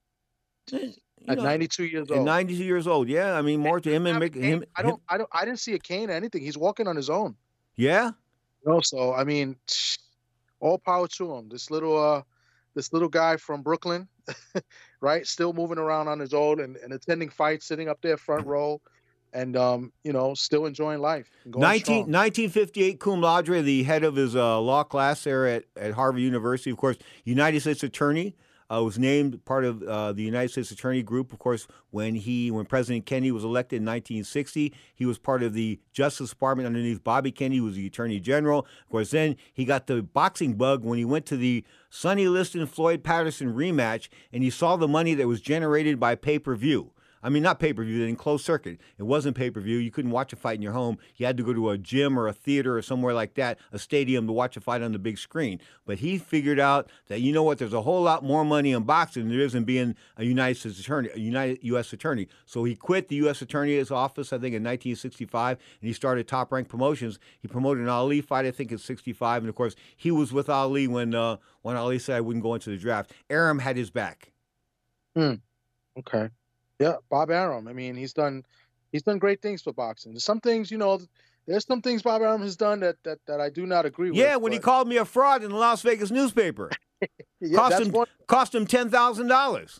You At know, ninety-two years At old. ninety-two years old, yeah. I mean, more to him and Mick, him. I don't, I don't, I didn't see a cane or anything. He's walking on his own. Yeah. No, so I mean, all power to him. This little, uh, this little guy from Brooklyn, right? Still moving around on his own and, and attending fights, sitting up there front row, and um, you know, still enjoying life. And going nineteen, strong. nineteen fifty-eight, cum laude, the head of his uh, law class there at, at Harvard University. Of course, United States Attorney, uh, was named part of uh, the United States Attorney Group. Of course, when he, when President Kennedy was elected in nineteen sixty, he was part of the Justice Department underneath Bobby Kennedy, who was the Attorney General. Of course, then he got the boxing bug when he went to the Sonny Liston Floyd Patterson rematch, and he saw the money that was generated by pay-per-view. I mean, not pay-per-view, in closed circuit. It wasn't pay-per-view. You couldn't watch a fight in your home. You had to go to a gym or a theater or somewhere like that, a stadium, to watch a fight on the big screen. But he figured out that, you know what, there's a whole lot more money in boxing than there is in being a United States attorney, a United U S attorney. So he quit the U S attorney's office, I think, in nineteen sixty-five, and he started Top Rank Promotions. He promoted an Ali fight, I think, in sixty-five. And, of course, he was with Ali when uh, when Ali said I wouldn't go into the draft. Arum had his back. Hmm. Okay. Yeah, Bob Arum. I mean, he's done he's done great things for boxing. There's some things, you know, there's some things Bob Arum has done that that, that I do not agree with. Yeah, when he but- called me a fraud in the Las Vegas newspaper. Yeah, cost that's him one- cost him ten thousand dollars.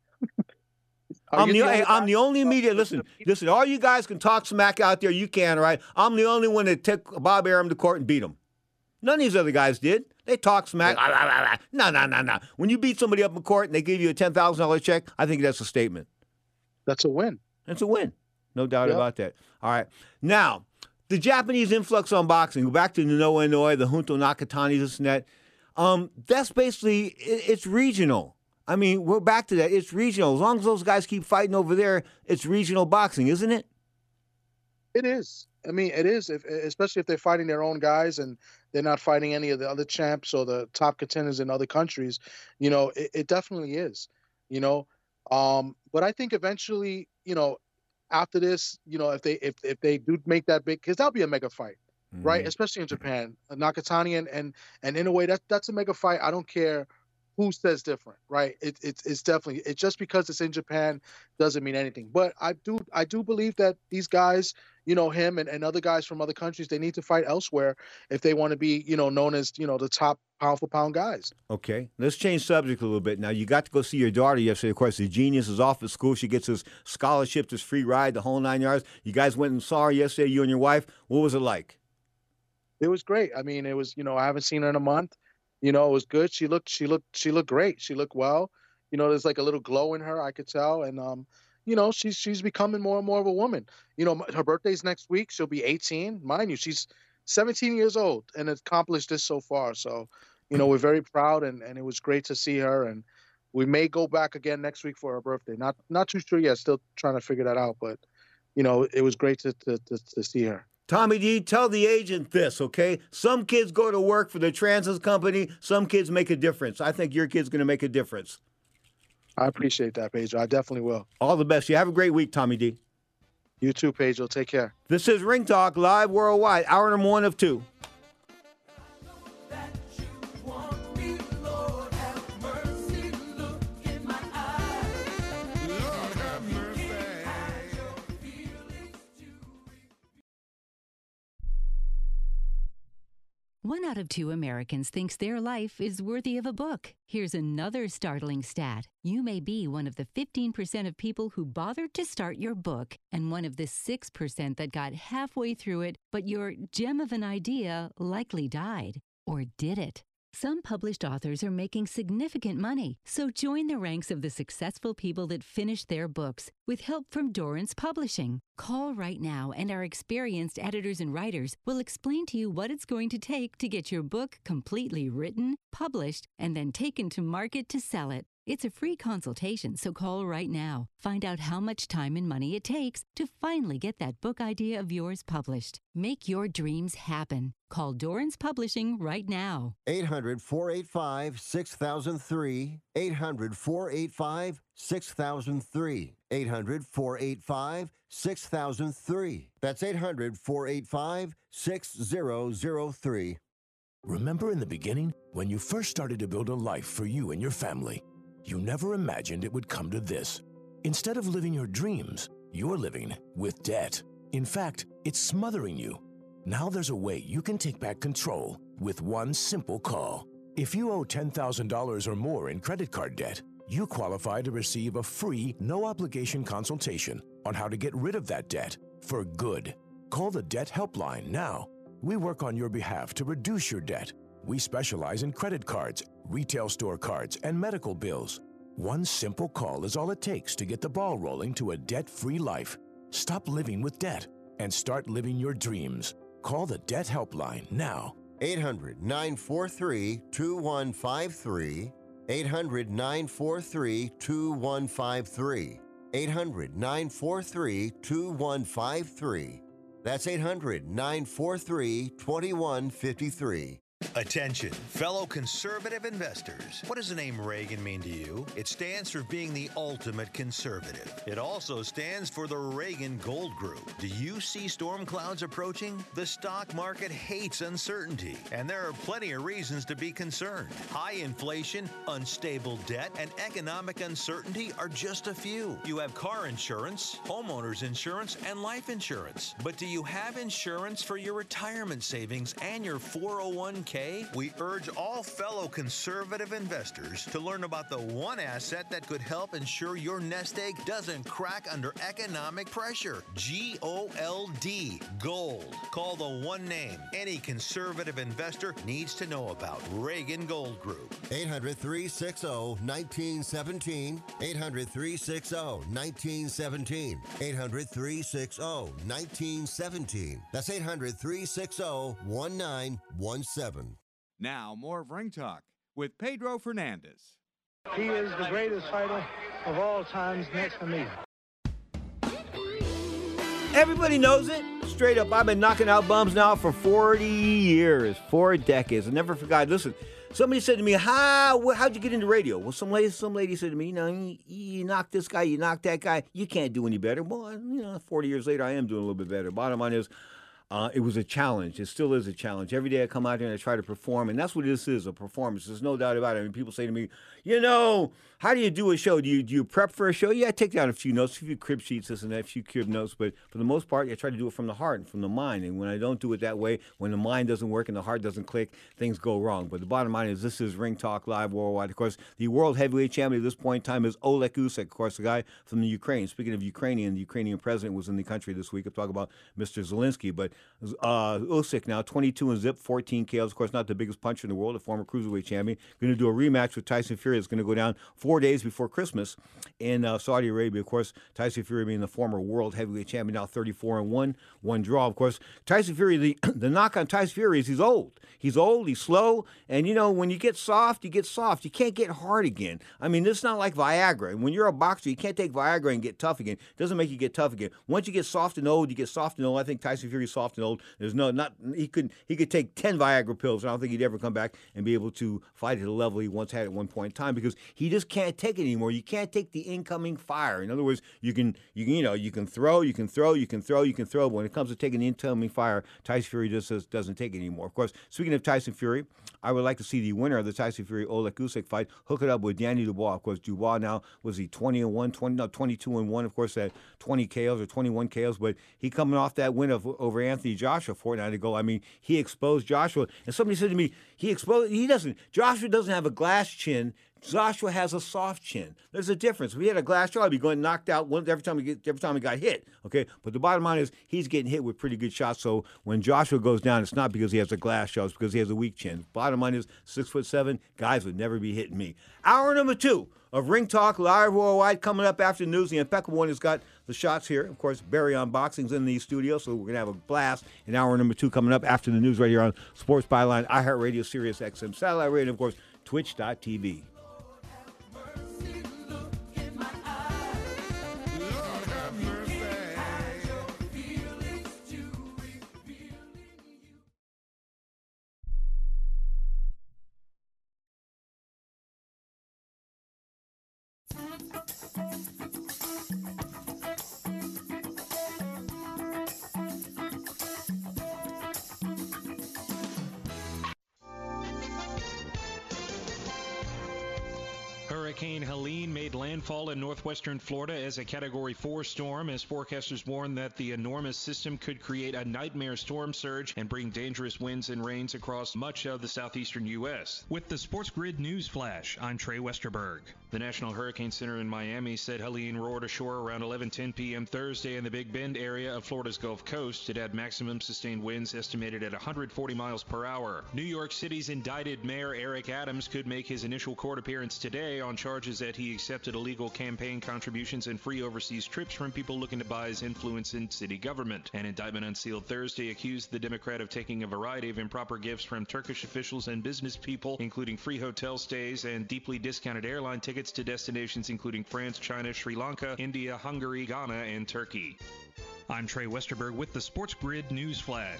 Are I'm you the, the only I'm guy- the only media. Listen, listen. All you guys can talk smack out there. You can, right? I'm the only one that took Bob Arum to court and beat him. None of these other guys did. They talk smack. Ah, ah, ah, ah. No, no, no, no. When you beat somebody up in court and they give you a ten thousand dollar check, I think that's a statement. That's a win. That's a win. No doubt Yep. about that. All right. Now, the Japanese influx on boxing. Go back to Noah Inoue, the Junto Nakatani, this and that. Um, that's basically, it, it's regional. I mean, we're back to that. It's regional. As long as those guys keep fighting over there, it's regional boxing, isn't it? It is. I mean, it is, if, especially if they're fighting their own guys and they're not fighting any of the other champs or the top contenders in other countries. You know, it, it definitely is. You know, um, but I think eventually, you know, after this, you know, if they if if they do make that big, because that'll be a mega fight, right? Especially in Japan, Nakatani and and and in a way that that's a mega fight. I don't care who says different, right? It, it it's definitely it just because it's in Japan doesn't mean anything. But I do I do believe that these guys, you know, him and, and other guys from other countries, they need to fight elsewhere if they want to be, you know, known as, you know, the top pound for pound guys. Okay, let's change subject a little bit. Now, you got to go see your daughter yesterday. Of course, the genius is off at school. She gets this scholarship, this free ride, the whole nine yards. You guys went and saw her yesterday, you and your wife. What was it like? It was great. I mean, it was, you know, I haven't seen her in a month. You know, it was good. She looked, she looked, she looked great. She looked well. You know, there's like a little glow in her, I could tell. And, um, you know, she's she's becoming more and more of a woman. You know, her birthday's next week. She'll be eighteen. Mind you, she's seventeen years old and accomplished this so far. So, you know, we're very proud, and, and it was great to see her. And we may go back again next week for her birthday. Not not too sure yet. Still trying to figure that out. But, you know, it was great to to, to, to see her. Tommy D, tell the agent this, okay? Some kids go to work for the transit company. Some kids make a difference. I think your kid's going to make a difference. I appreciate that, Pedro. I definitely will. All the best. You have a great week, Tommy D. You too, Pedro. Take care. This is Ring Talk live worldwide, hour number one of two. One out of two Americans thinks their life is worthy of a book. Here's another startling stat. You may be one of the fifteen percent of people who bothered to start your book and one of the six percent that got halfway through it, but your gem of an idea likely died. Or did it? Some published authors are making significant money, so join the ranks of the successful people that finish their books with help from Dorrance Publishing. Call right now and our experienced editors and writers will explain to you what it's going to take to get your book completely written, published, and then taken to market to sell it. It's a free consultation, so call right now. Find out how much time and money it takes to finally get that book idea of yours published. Make your dreams happen. Call Dorrance Publishing right now. eight hundred, four eight five, six thousand three. eight hundred, four eight five, six thousand three. eight hundred, four eight five, six thousand three. That's eight hundred, four eight five, six thousand three. Remember in the beginning, when you first started to build a life for you and your family? You never imagined it would come to this. Instead of living your dreams, you're living with debt. In fact, it's smothering you. Now there's a way you can take back control with one simple call. If you owe ten thousand dollars or more in credit card debt, you qualify to receive a free, no-obligation consultation on how to get rid of that debt for good. Call the Debt Helpline now. We work on your behalf to reduce your debt. We specialize in credit cards, retail store cards, and medical bills. One simple call is all it takes to get the ball rolling to a debt-free life. Stop living with debt and start living your dreams. Call the Debt Helpline now. eight hundred, nine four three, two one five three. eight hundred, nine four three, two one five three. eight hundred, nine four three, two one five three. That's eight hundred, nine four three, two one five three. Attention, fellow conservative investors. What does the name Reagan mean to you? It stands for being the ultimate conservative. It also stands for the Reagan Gold Group. Do you see storm clouds approaching? The stock market hates uncertainty, and there are plenty of reasons to be concerned. High inflation, unstable debt, and economic uncertainty are just a few. You have car insurance, homeowners insurance, and life insurance. But do you have insurance for your retirement savings and your four oh one k? We urge all fellow conservative investors to learn about the one asset that could help ensure your nest egg doesn't crack under economic pressure. G O L D, gold. Call the one name any conservative investor needs to know about. Reagan Gold Group. eight hundred, three six zero, one nine one seven. eight hundred, three six zero, one nine one seven. eight hundred, three six zero, one nine one seven. That's eight hundred, three six zero, one nine one seven. Now, more of Ring Talk with Pedro Fernandez. He is the greatest fighter of all times next to me. Everybody knows it. Straight up, I've been knocking out bums now for forty years, four decades. I never forgot. Listen, somebody said to me, How, how'd you get into radio? Well, some lady, some lady said to me, you know, you, you knock this guy, you knock that guy, you can't do any better. Well, you know, forty years later, I am doing a little bit better. Bottom line is, Uh, it was a challenge. It still is a challenge. Every day I come out here and I try to perform, and that's what this is, a performance. There's no doubt about it. I mean, people say to me, you know, how do you do a show? Do you do you prep for a show? Yeah, I take down a few notes, a few crib sheets, this and that, a few crib notes, but for the most part, I try to do it from the heart and from the mind. And when I don't do it that way, when the mind doesn't work and the heart doesn't click, things go wrong. But the bottom line is this is Ring Talk Live Worldwide. Of course, the world heavyweight champion at this point in time is Oleg Usyk, of course, the guy from the Ukraine. Speaking of Ukrainian, the Ukrainian president was in the country this week. I'm talking about Mister Zelensky, but uh, Usyk now twenty-two and zip, fourteen K Os. Of course, not the biggest puncher in the world, a former cruiserweight champion. Going to do a rematch with Tyson Fury. It's going to go down four days before Christmas in uh, Saudi Arabia. Of course, Tyson Fury being the former world heavyweight champion, now thirty-four and one, one draw. Of course, Tyson Fury, the the knock on Tyson Fury is he's old. He's old, he's slow, and you know, when you get soft, you get soft. You can't get hard again. I mean, this is not like Viagra. When you're a boxer, you can't take Viagra and get tough again. It doesn't make you get tough again. Once you get soft and old, you get soft and old. I think Tyson Fury's soft soft and old. There's no not he could he could take ten Viagra pills. And I don't think he'd ever come back and be able to fight at the level he once had at one point in time because he just can't take it anymore. You can't take the incoming fire. In other words, you can you can you know you can throw, you can throw, you can throw, you can throw. But when it comes to taking the incoming fire, Tyson Fury just says, doesn't take it anymore. Of course, speaking of Tyson Fury, I would like to see the winner of the Tyson Fury Oleg Usyk fight hook it up with Danny Dubois. Of course, Dubois now was he twenty and one, twenty no twenty-two and one. Of course, at twenty K Os or twenty-one K Os, but he coming off that win of over Anthony Joshua a fortnight ago. I mean, he exposed Joshua, and somebody said to me, he exposed. He doesn't. Joshua doesn't have a glass chin. Joshua has a soft chin. There's a difference. If he had a glass jaw, he'd be going knocked out one, every time he get, every time he got hit. Okay, but the bottom line is he's getting hit with pretty good shots. So when Joshua goes down, it's not because he has a glass jaw; it's because he has a weak chin. Bottom line is six foot seven guys would never be hitting me. Hour number two of Ring Talk live worldwide coming up after the news. The impeccable one has got the shots here. Of course, Barry Unboxing's in the studio, so we're gonna have a blast in hour number two coming up after the news right here on Sports Byline, iHeartRadio, Sirius X M, Satellite Radio, and of course Twitch dot T V. Hurricane Helene made landfall in northwestern Florida as a Category four storm, as forecasters warn that the enormous system could create a nightmare storm surge and bring dangerous winds and rains across much of the southeastern U S. With the Sports Grid News Flash, I'm Trey Westerberg. The National Hurricane Center in Miami said Helene roared ashore around eleven ten p.m. Thursday in the Big Bend area of Florida's Gulf Coast. It had maximum sustained winds estimated at one hundred forty miles per hour. New York City's indicted Mayor Eric Adams could make his initial court appearance today on charges that he accepted illegal campaign contributions and free overseas trips from people looking to buy his influence in city government. An indictment unsealed Thursday accused the Democrat of taking a variety of improper gifts from Turkish officials and business people, including free hotel stays and deeply discounted airline tickets to destinations including France, China, Sri Lanka, India, Hungary, Ghana, and Turkey. I'm Trey Westerberg with the Sports Grid News Flash.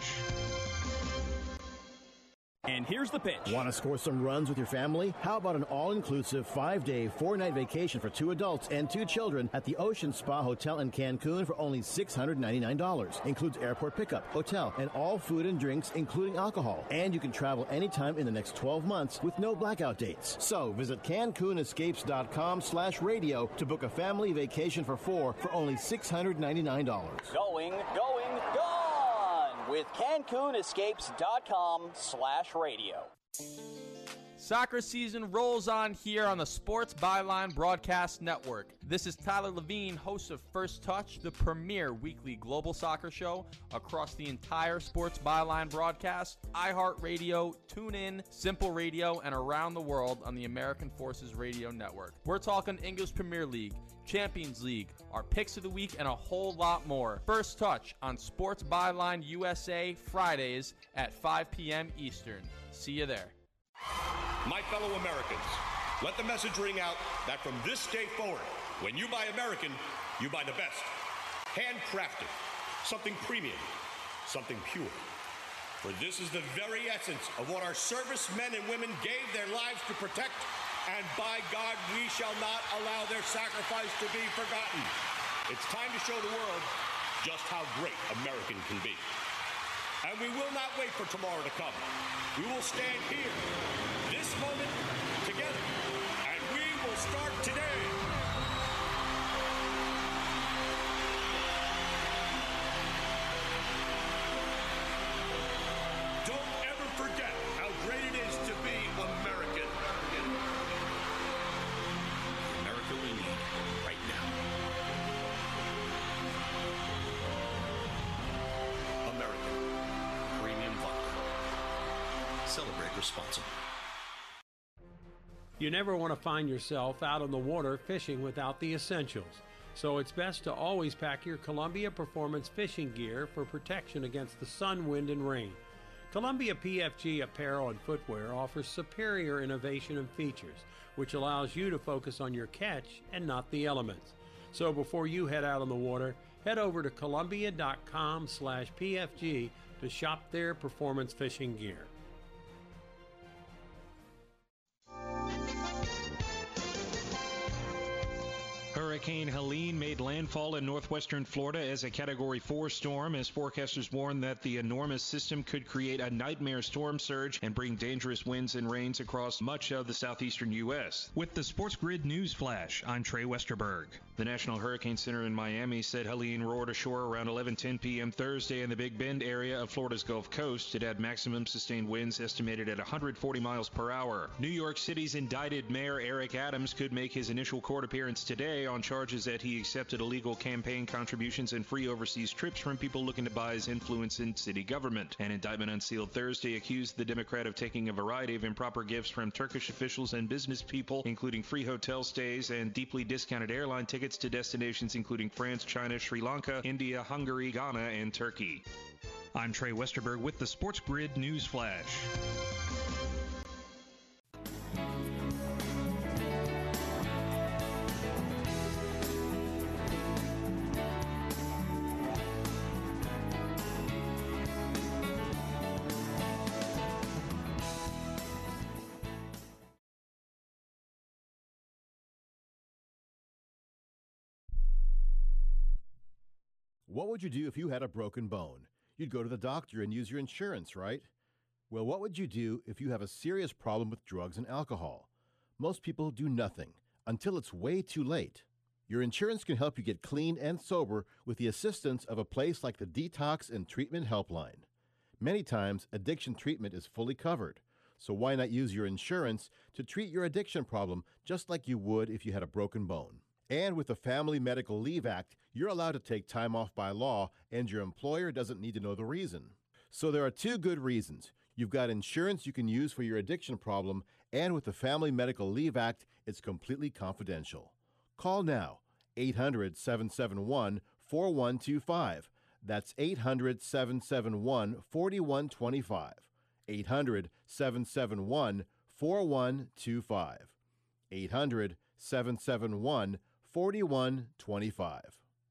And here's the pitch. Want to score some runs with your family? How about an all-inclusive five-day, four-night vacation for two adults and two children at the Ocean Spa Hotel in Cancun for only six hundred ninety-nine dollars. Includes airport pickup, hotel, and all food and drinks, including alcohol. And you can travel anytime in the next twelve months with no blackout dates. So visit Cancun Escapes dot com slash radio to book a family vacation for four for only six hundred ninety-nine dollars. Going, going, gone with Cancun Escapes dot com slash radio. Soccer season rolls on here on the Sports Byline Broadcast Network. This is Tyler Levine, host of First Touch, the premier weekly global soccer show across the entire Sports Byline broadcast, iHeartRadio, TuneIn, Simple Radio, and around the world on the American Forces Radio Network. We're talking English Premier League, Champions League, our picks of the week, and a whole lot more. First Touch on Sports Byline U S A Fridays at five p.m. Eastern. See you there. My fellow Americans, let the message ring out that from this day forward, when you buy American, you buy the best. Handcrafted, something premium, something pure. For this is the very essence of what our servicemen and women gave their lives to protect, and by God, we shall not allow their sacrifice to be forgotten. It's time to show the world just how great American can be. And we will not wait for tomorrow to come. We will stand here, this moment, together, and we will start today. Don't ever forget how great it is to be American. America we need right now. American. Premium vodka. Celebrate responsibly. You never want to find yourself out on the water fishing without the essentials. So it's best to always pack your Columbia Performance fishing gear for protection against the sun, wind, and rain. Columbia P F G apparel and footwear offers superior innovation and features, which allows you to focus on your catch and not the elements. So before you head out on the water, Head over to Columbia.com slash PFG to shop their performance fishing gear. Hurricane Helene made landfall in northwestern Florida as a Category four storm, as forecasters warn that the enormous system could create a nightmare storm surge and bring dangerous winds and rains across much of the southeastern U S. With the Sports Grid News Flash, I'm Trey Westerberg. The National Hurricane Center in Miami said Helene roared ashore around eleven ten p.m. Thursday in the Big Bend area of Florida's Gulf Coast. It had maximum sustained winds estimated at one hundred forty miles per hour. New York City's indicted Mayor Eric Adams could make his initial court appearance today on charges that he accepted illegal campaign contributions and free overseas trips from people looking to buy his influence in city government. An indictment unsealed Thursday accused the Democrat of taking a variety of improper gifts from Turkish officials and business people, including free hotel stays and deeply discounted airline tickets to destinations including France, China, Sri Lanka, India, Hungary, Ghana, and Turkey. I'm Trey Westerberg with the Sports Grid News Flash. What would you do if you had a broken bone? You'd go to the doctor and use your insurance, right? Well, what would you do if you have a serious problem with drugs and alcohol? Most people do nothing until it's way too late. Your insurance can help you get clean and sober with the assistance of a place like the Detox and Treatment Helpline. Many times, addiction treatment is fully covered, so why not use your insurance to treat your addiction problem just like you would if you had a broken bone? And with the Family Medical Leave Act, you're allowed to take time off by law, and your employer doesn't need to know the reason. So there are two good reasons. You've got insurance you can use for your addiction problem, and with the Family Medical Leave Act, it's completely confidential. Call now, eight hundred, seven seven one, four one two five. That's eight hundred, seven seven one, four one two five. eight hundred, seven seven one, four one two five. eight hundred, seven seven one, four one two five.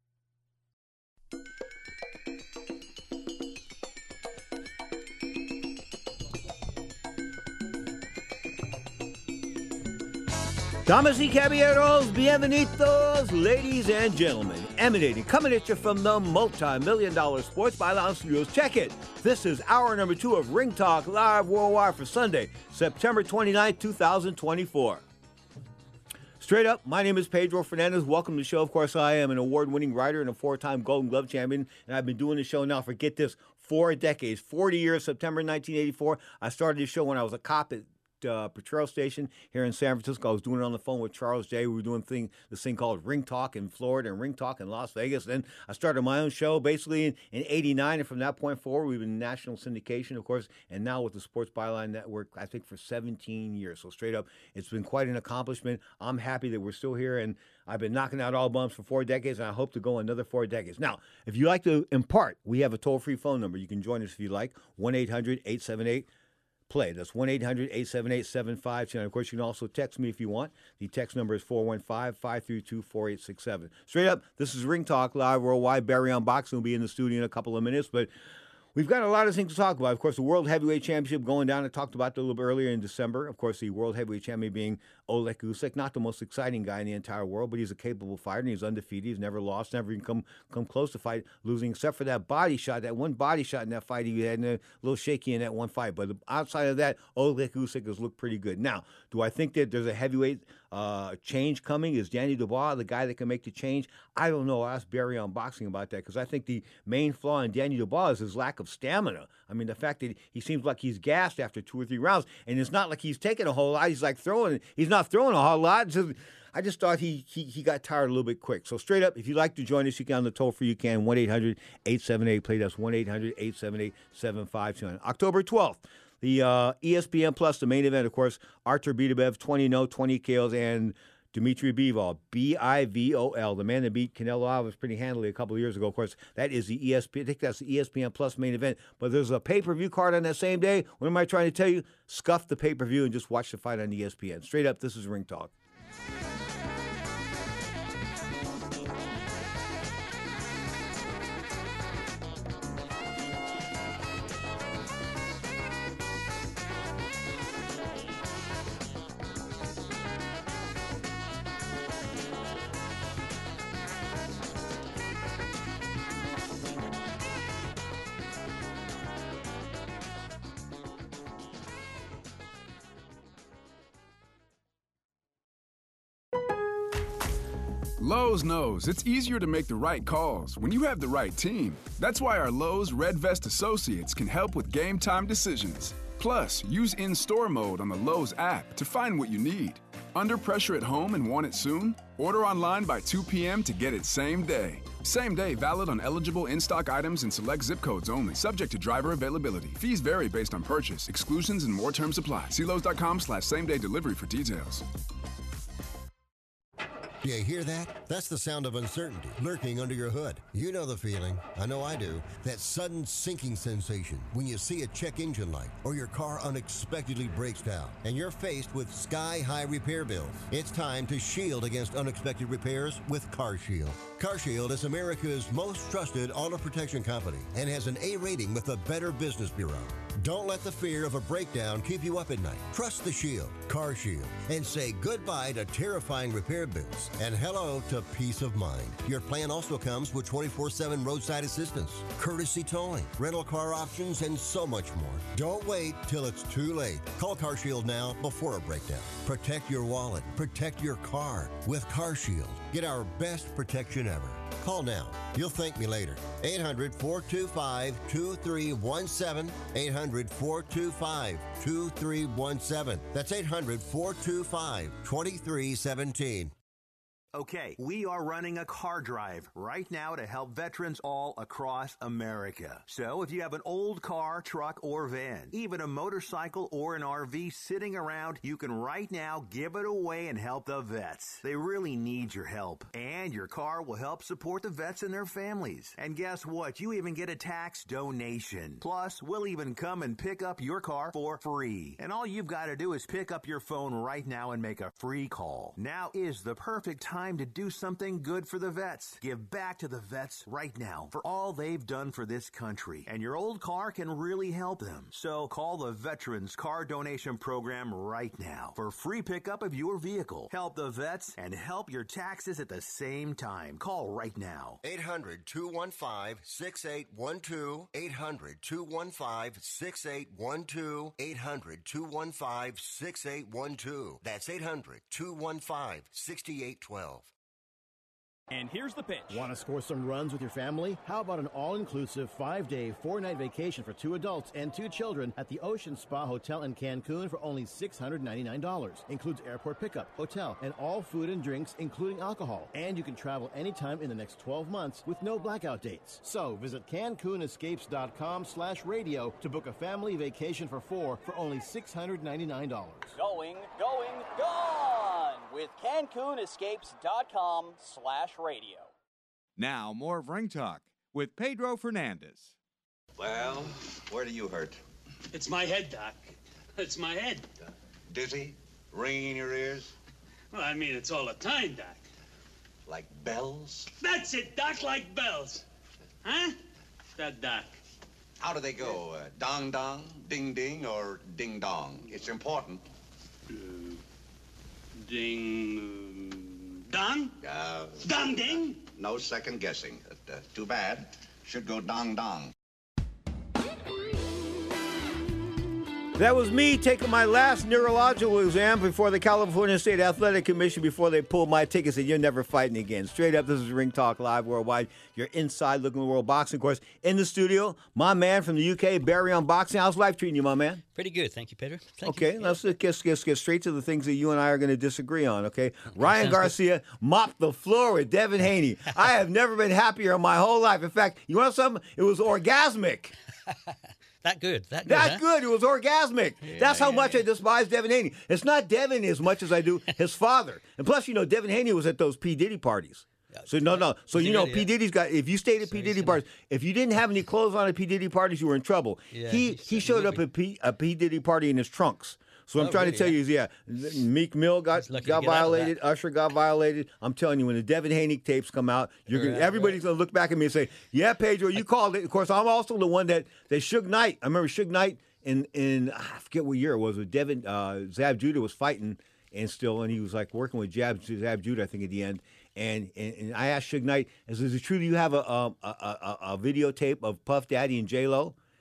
Damas y caballeros, bienvenidos, ladies and gentlemen. Emanating, coming at you from the multi-million dollar Sports Byline Studios. Check it. This is hour number two of Ring Talk Live Worldwide for Sunday, September twenty-ninth, twenty twenty-four. Straight up, my name is Pedro Fernandez. Welcome to the show. Of course, I am an award-winning writer and a four-time Golden Glove champion, and I've been doing the show now for, get this, four decades, forty years, September nineteen eighty-four. I started the show when I was a cop at Uh, patrol station here in San Francisco. I was doing it on the phone with Charles J. We were doing thing, this thing called Ring Talk in Florida and Ring Talk in Las Vegas. Then I started my own show basically in, in eighty-nine, and from that point forward, we've been national syndication, of course, and now with the Sports Byline Network, I think for seventeen years. So straight up, it's been quite an accomplishment. I'm happy that we're still here, and I've been knocking out all bumps for four decades, and I hope to go another four decades. Now, if you like to impart, we have a toll-free phone number. You can join us if you like, one eight hundred, eight seven eight, play. That's one eight hundred, eight seven eight, seven five two nine. Of course, you can also text me if you want. The text number is four one five, five three two, four eight six seven. Straight up, this is Ring Talk Live Worldwide. Barry on Boxing will be in the studio in a couple of minutes, but we've got a lot of things to talk about. Of course, the World Heavyweight Championship going down. I talked about that a little bit earlier in December. Of course, the World Heavyweight Champion being Oleg Usyk, not the most exciting guy in the entire world, but he's a capable fighter, and he's undefeated. He's never lost, never even come come close to fight losing, except for that body shot, that one body shot in that fight he had, and a little shaky in that one fight. But outside of that, Oleg Usyk has looked pretty good. Now, do I think that there's a heavyweight uh, change coming? Is Danny Dubois the guy that can make the change? I don't know. I'll ask Barry on Boxing about that, because I think the main flaw in Danny Dubois is his lack of stamina. I mean, the fact that he seems like he's gassed after two or three rounds, and it's not like he's taking a whole lot. He's like throwing. He's not throwing a whole lot. Just, I just thought he, he he got tired a little bit quick. So straight up, if you'd like to join us, you can on the toll free. You can one eight hundred, eight seven eight, play. That's one eight hundred, eight seven eight, seven five two nine. October twelfth, the uh, E S P N Plus, the main event, of course, Artur Beterbiev, twenty no, twenty K Os, and Dmitry Bivol, B I V O L, the man that beat Canelo Alvarez pretty handily a couple of years ago. Of course, that is the E S P N. I think that's the E S P N Plus main event. But there's a pay-per-view card on that same day. What am I trying to tell you? Scuff the pay-per-view and just watch the fight on E S P N. Straight up, this is Ring Talk. Lowe's knows it's easier to make the right calls when you have the right team. That's why our Lowe's Red Vest associates can help with game time decisions. Plus, use in-store mode on the Lowe's app to find what you need. Under pressure at home and want it soon? Order online by two p.m. to get it same day. Same day valid on eligible in-stock items and select zip codes only, subject to driver availability. Fees vary based on purchase. Exclusions and more terms apply. See Lowe's.com slash same day delivery for details. Do you hear that? That's the sound of uncertainty lurking under your hood. You know the feeling. I know I do. That sudden sinking sensation when you see a check engine light or your car unexpectedly breaks down and you're faced with sky-high repair bills. It's time to shield against unexpected repairs with CarShield. CarShield is America's most trusted auto protection company and has an A rating with the Better Business Bureau. Don't let the fear of a breakdown keep you up at night. Trust the Shield, CarShield, and say goodbye to terrifying repair bills and hello to peace of mind. Your plan also comes with twenty-four seven roadside assistance, courtesy towing, rental car options, and so much more. Don't wait till it's too late. Call CarShield now before a breakdown. Protect your wallet. Protect your car with CarShield. Get our best protection ever. Call now. You'll thank me later. eight hundred, four two five, two three one seven. eight hundred, four two five, two three one seven. That's eight hundred, four two five, two three one seven. Okay, we are running a car drive right now to help veterans all across America. So if you have an old car, truck, or van, even a motorcycle or an R V sitting around, you can right now give it away and help the vets. They really need your help. And your car will help support the vets and their families. And guess what? You even get a tax donation. Plus, we'll even come and pick up your car for free. And all you've got to do is pick up your phone right now and make a free call. Now is the perfect time to do something good for the vets. Give back to the vets right now for all they've done for this country. And your old car can really help them. So call the Veterans Car Donation Program right now for free pickup of your vehicle. Help the vets and help your taxes at the same time. Call right now. eight hundred, two one five, six eight one two. eight hundred, two one five, six eight one two. eight hundred, two one five, six eight one two. That's eight hundred, two one five, six eight one two. And here's the pitch. Want to score some runs with your family? How about an all-inclusive five-day, four-night vacation for two adults and two children at the Ocean Spa Hotel in Cancun for only six hundred ninety-nine dollars. Includes airport pickup, hotel, and all food and drinks, including alcohol. And you can travel anytime in the next twelve months with no blackout dates. So visit CancunEscapes.com slash radio to book a family vacation for four for only six hundred ninety-nine dollars. Going, going, gone with CancunEscapes.com slash radio. Now, more of Ring Talk with Pedro Fernandez. Well, where do you hurt? It's my head, Doc. It's my head. Dizzy? Ringing in your ears? Well, I mean, it's all the time, Doc. Like bells? That's it, Doc, like bells. Huh? That, Doc. How do they go? Uh, dong dong, ding ding, or ding dong? It's important. Uh, ding... dong? Uh, dong ding? No second guessing. Uh, uh, too bad. Should go dong dong. That was me taking my last neurological exam before the California State Athletic Commission before they pulled my ticket and said, you're never fighting again. Straight up, this is Ring Talk Live Worldwide. You're inside looking at the world boxing course. In the studio, my man from the U K, Barry on Boxing. How's life treating you, my man? Pretty good. Thank you, Pedro. Thank okay, you. let's get, get, get straight to the things that you and I are going to disagree on, okay? Ryan Garcia mopped the floor with Devin Haney. I have never been happier in my whole life. In fact, you want something? It was orgasmic. That good. That good. That huh? good. It was orgasmic. Yeah, That's how yeah, much yeah. I despise Devin Haney. It's not Devin as much as I do his father. And plus, you know, Devin Haney was at those P. Diddy parties. So, no, no. So, you know, really, P. yeah. Diddy's got, if you stayed at P. Diddy parties, if you didn't have any clothes on at P. Diddy parties, you were in trouble. Yeah, he he he showed up at P, a P. Diddy party in his trunks. So I'm Oh, trying really, to tell yeah? you is, yeah, Meek Mill got lucky to got get out of that. violated, Usher got violated. I'm telling you, when the Devin Haney tapes come out, you're gonna, Right, everybody's going to look back at me and say, yeah, Pedro, you called it. Of course, I'm also the one that, that Suge Knight, I remember Suge Knight in, in I forget what year it was, with Devin, uh, Zab Judah was fighting and still, and he was like working with Zab, Zab Judah, I think, at the end. And, and, and I asked Suge Knight, is it true that you have a, a, a, a, a videotape of Puff Daddy and J-Lo?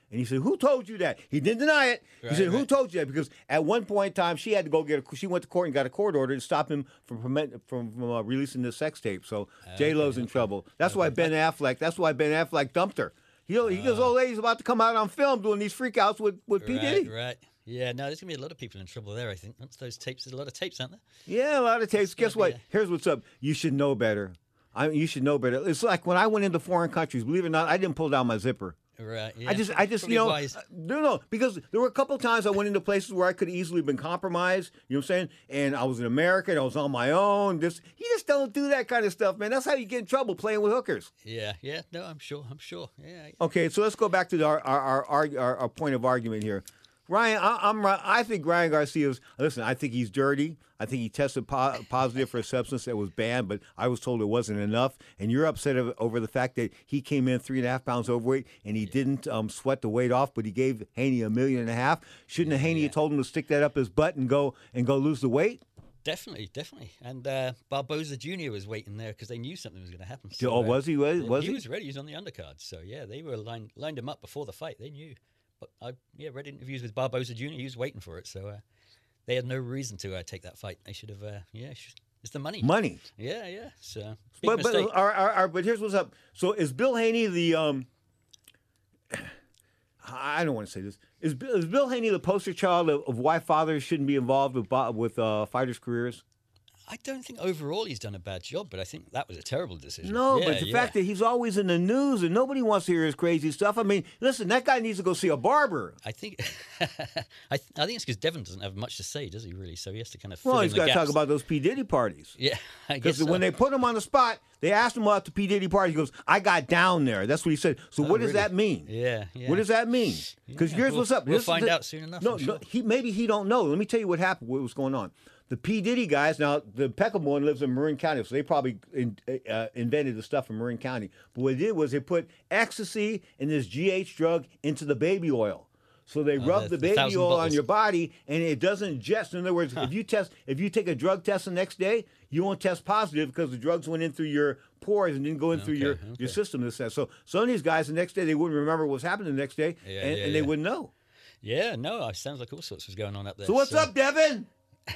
And he said, who told you that? He didn't deny it. He Right, said, who right. told you that? Because at one point in time, she had to go get a, she went to court and got a court order to stop him from from, from uh, releasing the sex tape. So Uh, J-Lo's okay, in okay. trouble. That's why Ben Affleck, that's why Ben Affleck dumped her. He, he goes, old lady's about to come out on film doing these freakouts with, with P. Right, Diddy. right. Yeah, no, there's going to be a lot of people in trouble there, I think. Once those tapes, there's a lot of tapes, aren't there? Yeah, a lot of tapes. Guess what? Here's what's up. You should know better. I mean, you should know better. It's like when I went into foreign countries, believe it or not, I didn't pull down my zipper. Right, yeah. I just, I just, Probably you know, wise. uh, no, no, because there were a couple of times I went into places where I could easily been compromised. You know what I'm saying? And I was an American. I was on my own. This, you just don't do that kind of stuff, man. That's how you get in trouble playing with hookers. Yeah, yeah. No, I'm sure. I'm sure. Yeah. Okay, so let's go back to the, our, our, our, our, our point of argument here. Ryan, I, I'm, I think Ryan Garcia's, listen, I think he's dirty. I think he tested po- positive for a substance that was banned, but I was told it wasn't enough. And you're upset of, over the fact that he came in three and a half pounds overweight and he yeah. didn't um, sweat the weight off, but he gave Haney a million and a half. Shouldn't yeah, Haney yeah. have told him to stick that up his butt and go and go lose the weight? Definitely, definitely. And uh, Barboza Junior was waiting there because they knew something was going to happen. So, oh, was he? Was, was he? He was ready. He was on the undercard. So, yeah, they were lined, lined him up before the fight. They knew. But I yeah read interviews with Barboza Junior He was waiting for it. So, uh, they had no reason to uh, take that fight. They should have, uh, yeah, should, it's the money. Money. Yeah, yeah. So, big but, mistake. but, our, our, our, but here's what's up. So, is Bill Haney the, um, I don't want to say this. Is, is Bill Haney the poster child of, of why fathers shouldn't be involved with, with uh, fighters' careers? I don't think overall he's done a bad job, but I think that was a terrible decision. No, yeah, but the yeah. fact that he's always in the news and nobody wants to hear his crazy stuff. I mean, listen, that guy needs to go see a barber. I think I, th- I think it's because Devin doesn't have much to say, does he really? So he has to kind of fill Well, in he's the got to gaps. talk about those P. Diddy parties. Yeah, I guess Because so. when they put him on the spot, they asked him about the P. Diddy party. He goes, I got down there. That's what he said. So Oh, what does really? that mean? Yeah, yeah. What does that mean? Because Yeah, here's we'll- what's up. we'll This is find the- out soon enough, No, I'm sure. no, he maybe he don't know. Let me tell you what happened. What was going on? The P. Diddy guys, now the Peckham one lives in Marin County, so they probably in, uh, invented the stuff in Marin County. But what they did was they put ecstasy and this G H drug into the baby oil. So they Oh, rub the- the, the baby thousand oil on bottles. your body, and it doesn't ingest. In other words, if you test, if you take a drug test the next day, you won't test positive because the drugs went in through your pores and didn't go in through Okay, your, okay. your system. This that. So some of these guys the next day they wouldn't remember what was happening the next day, Yeah, and, yeah, and they yeah. wouldn't know. Yeah, no, it sounds like all sorts was going on up there. So what's up, Devin?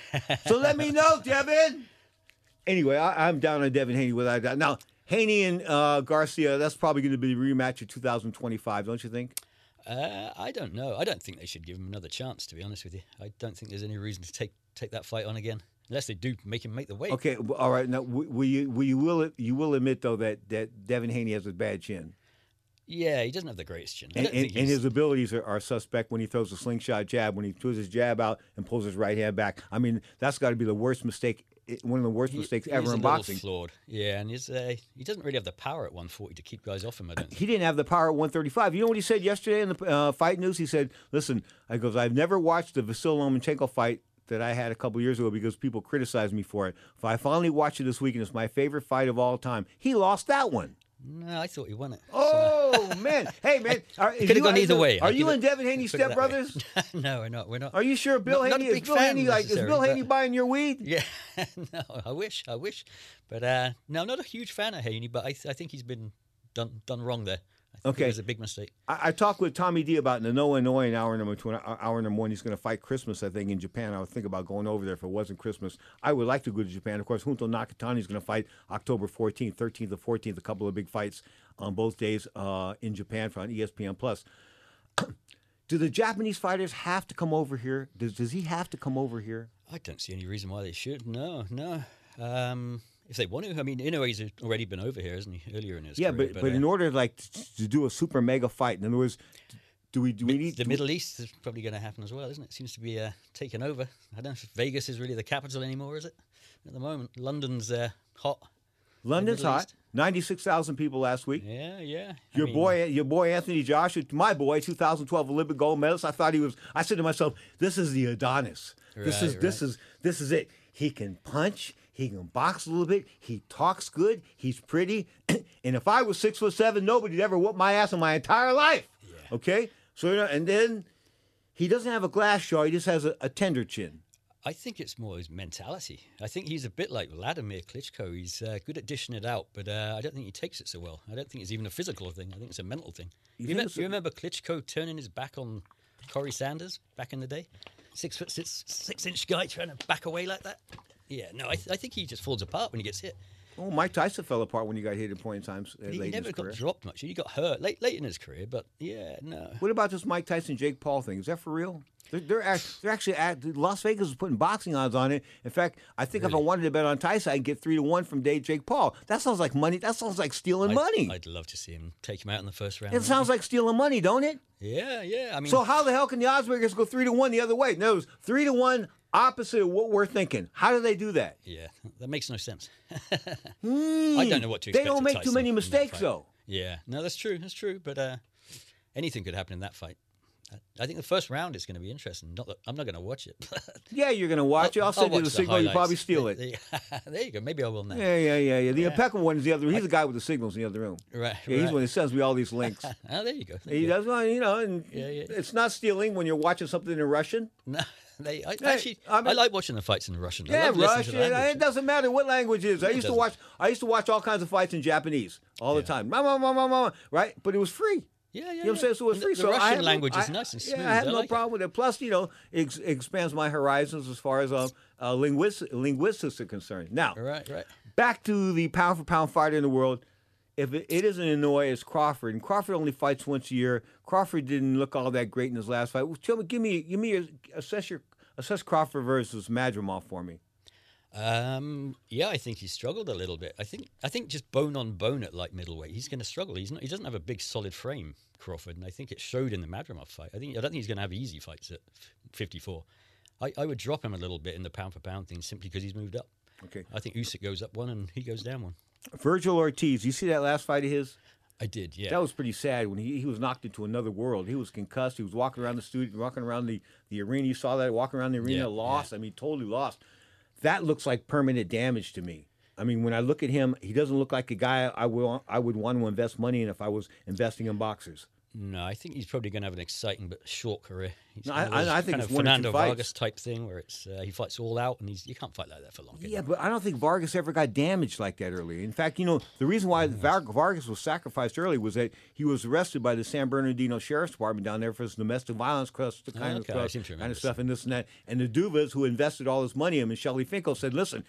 So let me know, Devin. Anyway, I, I'm down on Devin Haney without a doubt. Now, Haney and uh, Garcia, that's probably going to be the rematch of two thousand twenty-five, don't you think? Uh, I don't know. I don't think they should give him another chance, to be honest with you. I don't think there's any reason to take take that fight on again, unless they do make him make the weight. Okay, well, all right. Now, w- will you will you will you will admit though that, that Devin Haney has a bad chin, Yeah, he doesn't have the greatest chin. I and, don't and, think and he's- his abilities are, are suspect when he throws a slingshot jab, when he throws his jab out and pulls his right hand back. I mean, that's got to be the worst mistake, one of the worst he- mistakes he's ever a in little boxing. Flawed. Yeah, and he's, uh, he doesn't really have the power at one forty to keep guys off him. I don't. He didn't have the power at one thirty-five. You know what he said yesterday in the uh, fight news? He said, listen, I goes, I've never watched the Vasyl Lomachenko fight that I had a couple years ago because people criticized me for it. If I finally watched it this week, and it's my favorite fight of all time. He lost that one. No, I thought he won it. Oh, man. Hey, man. Are, It could have gone either way. Are I'll you give and it- Devin Haney put it that way. stepbrothers? No, we're not. We're not. Are you sure Bill Not- not a Haney is big Bill fan Haney like is necessarily, Bill but- Haney buying your weed? Yeah, no, I wish, I wish, but uh, no, I'm not a huge fan of Haney, but I, th- I think he's been done done wrong there. I think Okay. it was a big mistake. I, I talked with Tommy D about the Noah Inoue in hour number two. Hour number one, he's going to fight Christmas, I think, in Japan. I would think about going over there if it wasn't Christmas. I would like to go to Japan. Of course, Junto Nakatani is going to fight October fourteenth, thirteenth, and fourteenth. A couple of big fights on both days uh, in Japan on E S P N Plus. Do the Japanese fighters have to come over here? Does, does he have to come over here? I don't see any reason why they should. No, no. Um, if they want to, I mean, Inoue's already been over here, hasn't he? Earlier in his Yeah, career, but but uh, in order like to, to do a super mega fight, in other words, do we do we need the do- Middle East is probably going to happen as well, isn't it? Seems to be uh, taken over. I don't know if Vegas is really the capital anymore, is it? At the moment, London's uh, hot. London's Middle hot. East. ninety-six thousand people last week. Yeah, yeah. I Your mean, boy, your boy Anthony Joshua, my boy, two thousand twelve Olympic gold medalist. I thought he was. I said to myself, "This is the Adonis. this Right, is this right. is this is it. He can punch. He can box a little bit. He talks good. He's pretty. And if I was six foot seven, nobody'd ever whoop my ass in my entire life. Yeah. Okay. So you know, and then he doesn't have a glass jaw. He just has a, a tender chin. I think it's more his mentality. I think he's a bit like Vladimir Klitschko. He's uh, good at dishing it out, but uh, I don't think he takes it so well. I don't think it's even a physical thing. I think it's a mental thing. You, you, remember, you remember Klitschko turning his back on Corey Sanders back in the day? Six foot six, six inch guy trying to back away like that? Yeah, no, I, th- I think he just falls apart when he gets hit. Oh, Mike Tyson fell apart when he got hit at point in times. Uh, he late never in his got career. dropped much. He got hurt late, late in his career, but yeah, no. What about this Mike Tyson Jake Paul thing? Is that for real? They're, they're, act, they're actually at Las Vegas is putting boxing odds on it. In fact, I think really? if I wanted to bet on Tyson, I'd get three to one from Dave Jake Paul. That sounds like money. That sounds like stealing I'd, money. I'd love to see him take him out in the first round. It sounds like stealing money, don't it? Yeah, yeah. I mean, so how the hell can the odds makers go three to one the other way? No, it was three to one opposite of what we're thinking. How do they do that? Yeah, that makes no sense. mm, I don't know what to expect. They don't make Tyson too many mistakes, though. Yeah, no, that's true. That's true. But uh, anything could happen in that fight. I think the first round is going to be interesting. Not that, I'm not going to watch it. yeah, you're going to watch I'll, it. I'll send I'll you the signal. Highlights. You probably steal it. There you go. Maybe I will now. Yeah, yeah, yeah, yeah. The yeah. impeccable one is the other. He's I, the guy with the signals in the other room. Right. Yeah, right. he's the one that sends me all these links. oh, there you go. There he you does go. one, you know, and yeah, yeah. it's not stealing when you're watching something in Russian. No, they, I, hey, actually, I, mean, I like watching the fights in Russian. I yeah, love Russian. to the It doesn't matter what language it is. I it used doesn't. to watch. I used to watch all kinds of fights in Japanese all yeah. the time. Mama, mama, mama, right? But it was free. Yeah, yeah. You know what I'm saying? So it's the, free. The so Russian I have language no, is I, nice and smooth. Yeah, I have I no like problem it. with it. Plus, you know, it ex- expands my horizons as far as uh, uh, linguistics, linguistics are concerned. Now, right, right. back to the pound for pound fighter in the world. If it, it isn't Inoue, it's Crawford, and Crawford only fights once a year. Crawford didn't look all that great in his last fight. Well, tell me, give me, give me your assess your assess Crawford versus Madrimov for me. Um, yeah, I think he's struggled a little bit. I think I think just bone on bone at light middleweight, he's going to struggle. He's not. He doesn't have a big solid frame, Crawford, and I think it showed in the Madrimov fight. I think I don't think he's going to have easy fights at fifty-four. I, I would drop him a little bit in the pound for pound thing simply because he's moved up. Okay. I think Usyk goes up one and he goes down one. Virgil Ortiz, you see that last fight of his? I did, yeah. That was pretty sad when he, he was knocked into another world. He was concussed. He was walking around the studio, walking around the, the arena. You saw that, walking around the arena, Yeah, lost. yeah. I mean, totally lost. That looks like permanent damage to me. I mean, when I look at him, he doesn't look like a guy I will I would want to invest money in if I was investing in boxers. No, I think he's probably going to have an exciting but short career. He's No, one of I- those I think kind it's of one or two Fernando fights. Vargas type thing where it's uh, he fights all out and he's you can't fight like that for long. can Yeah, you? but I don't think Vargas ever got damaged like that early. In fact, you know, the reason why Var- Vargas was sacrificed early was that he was arrested by the San Bernardino Sheriff's Department down there for his domestic violence crust, the kind, Okay, of I stuff, seem to remember kind of stuff, and this and that. And the Duvas, who invested all this money in him, and Shelly Finkel said, listen,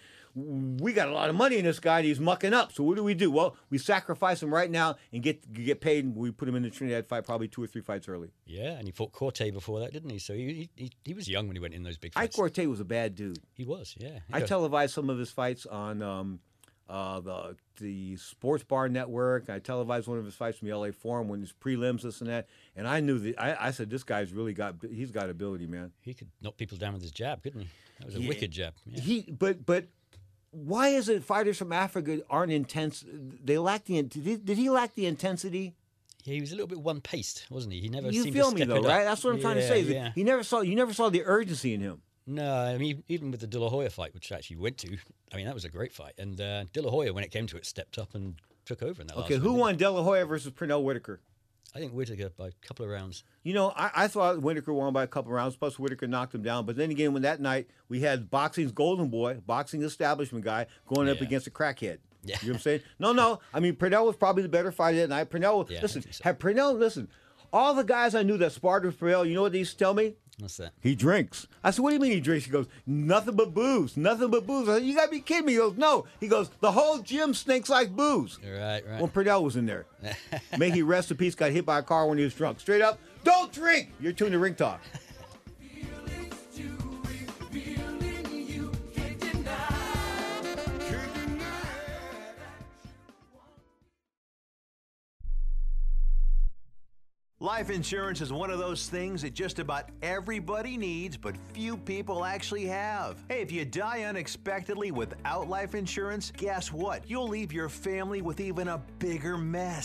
we got a lot of money in this guy, and he's mucking up. So what do we do? Well, we sacrifice him right now and get get paid, and we put him in the Trinidad fight probably two or three fights early. Yeah, and he fought Corte before that, didn't he? So he he, he was young when he went in those big Ike fights. Corte was a bad dude. He was, yeah. He I got- televised some of his fights on um, uh, the the Sports Bar Network. I televised one of his fights from the L A Forum when his prelims, this and that. And I knew that I, I said, this guy's really got he's got ability, man. He could knock people down with his jab, couldn't he? That was a Yeah. wicked jab. Yeah. He but but why is it fighters from Africa aren't intense? They lack the did, did he lack the intensity? Yeah, he was a little bit one-paced, wasn't he? He never You seemed feel to me step though, it up. right? That's what I'm trying to Yeah, say. is that Yeah. He never saw you never saw the urgency in him. No, I mean, even with the De La Hoya fight, which I actually went to, I mean, that was a great fight. And uh, De La Hoya, when it came to it, stepped up and took over in that Okay, last who one, won De La Hoya versus Pernell Whitaker? I think Whittaker by a couple of rounds. You know, I, I thought Whitaker won by a couple rounds, plus Whitaker knocked him down. But then again, when that night we had boxing's golden boy, boxing establishment guy, going up Yeah. against a crackhead. Yeah. You know what I'm saying? No, no. I mean, Pernell was probably the better fighter that night. Pernell, Yeah, I listen, think so. had Pernell, listen, all the guys I knew that sparred with Pernell, you know what they used to tell me? What's that? He drinks. I said, what do you mean he drinks? He goes, nothing but booze. Nothing but booze. I said, you got to be kidding me. He goes, no. He goes, the whole gym stinks like booze. Right, right. When Pernell was in there. May he rest in peace, got hit by a car when he was drunk. Straight up, don't drink. You're tuned to Ring Talk. Life insurance is one of those things that just about everybody needs, but few people actually have. Hey, if you die unexpectedly without life insurance, guess what? You'll leave your family with even a bigger mess.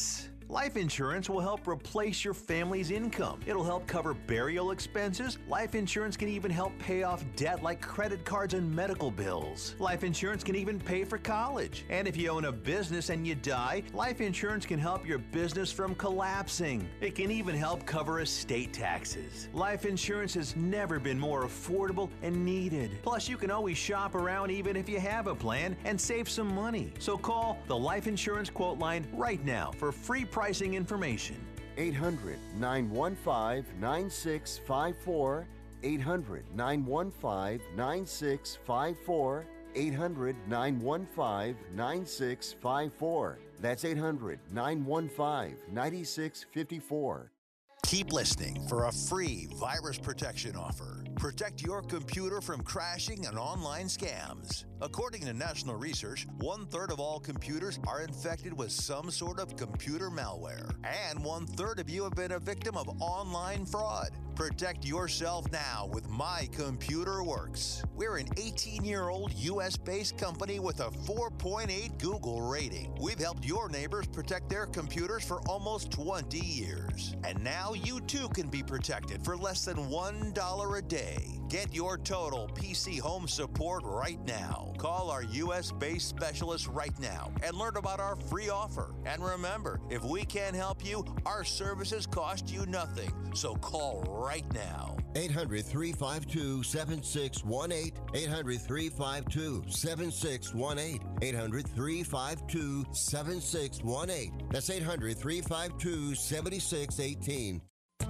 Life insurance will help replace your family's income. It'll help cover burial expenses. Life insurance can even help pay off debt like credit cards and medical bills. Life insurance can even pay for college. And if you own a business and you die, life insurance can help your business from collapsing. It can even help cover estate taxes. Life insurance has never been more affordable and needed. Plus, you can always shop around even if you have a plan and save some money. So call the Life Insurance Quote Line right now for free pricing information. eight hundred, nine one five, nine six five four. eight hundred, nine one five, nine six five four. eight hundred, nine one five, nine six five four. That's eight hundred, nine one five, nine six five four. Keep listening for a free virus protection offer. Protect your computer from crashing and online scams. According to national research, one-third of all computers are infected with some sort of computer malware. And one-third of you have been a victim of online fraud. Protect yourself now with My Computer Works. We're an eighteen-year-old U S-based company with a four point eight Google rating. We've helped your neighbors protect their computers for almost twenty years. And now you too can be protected for less than one dollar a day. Get your total P C home support right now. Call our U S-based specialist right now and learn about our free offer. And remember, if we can't help you, our services cost you nothing. So call right now. eight hundred, three five two, seven six one eight. eight hundred, three five two, seven six one eight. eight hundred, three five two, seven six one eight. That's eight hundred, three five two, seven six one eight.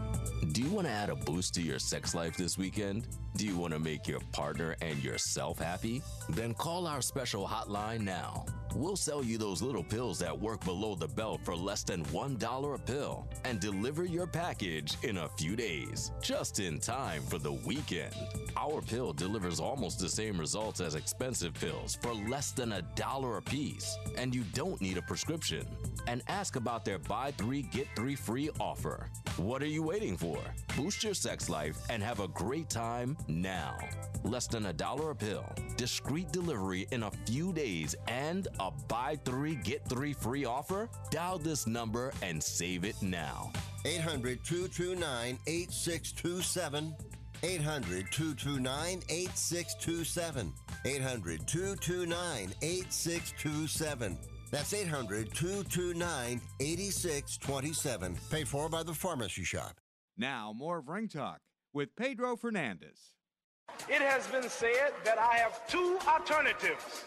Do you want to add a boost to your sex life this weekend? Do you want to make your partner and yourself happy? Then call our special hotline now. We'll sell you those little pills that work below the belt for less than one dollar a pill and deliver your package in a few days, just in time for the weekend. Our pill delivers almost the same results as expensive pills for less than a dollar a piece, and you don't need a prescription. And ask about their buy three, get three free offer. What are you waiting for? Boost your sex life and have a great time now. Less than a dollar a pill, discreet delivery in a few days, and a buy three, get three free offer? Dial this number and save it now. eight hundred, two two nine, eight six two seven. eight hundred, two two nine, eight six two seven. eight hundred, two two nine, eight six two seven. That's eight hundred, two two nine, eight six two seven. Paid for by the Pharmacy Shop. Now, more of Ring Talk with Pedro Fernandez. It has been said that I have two alternatives.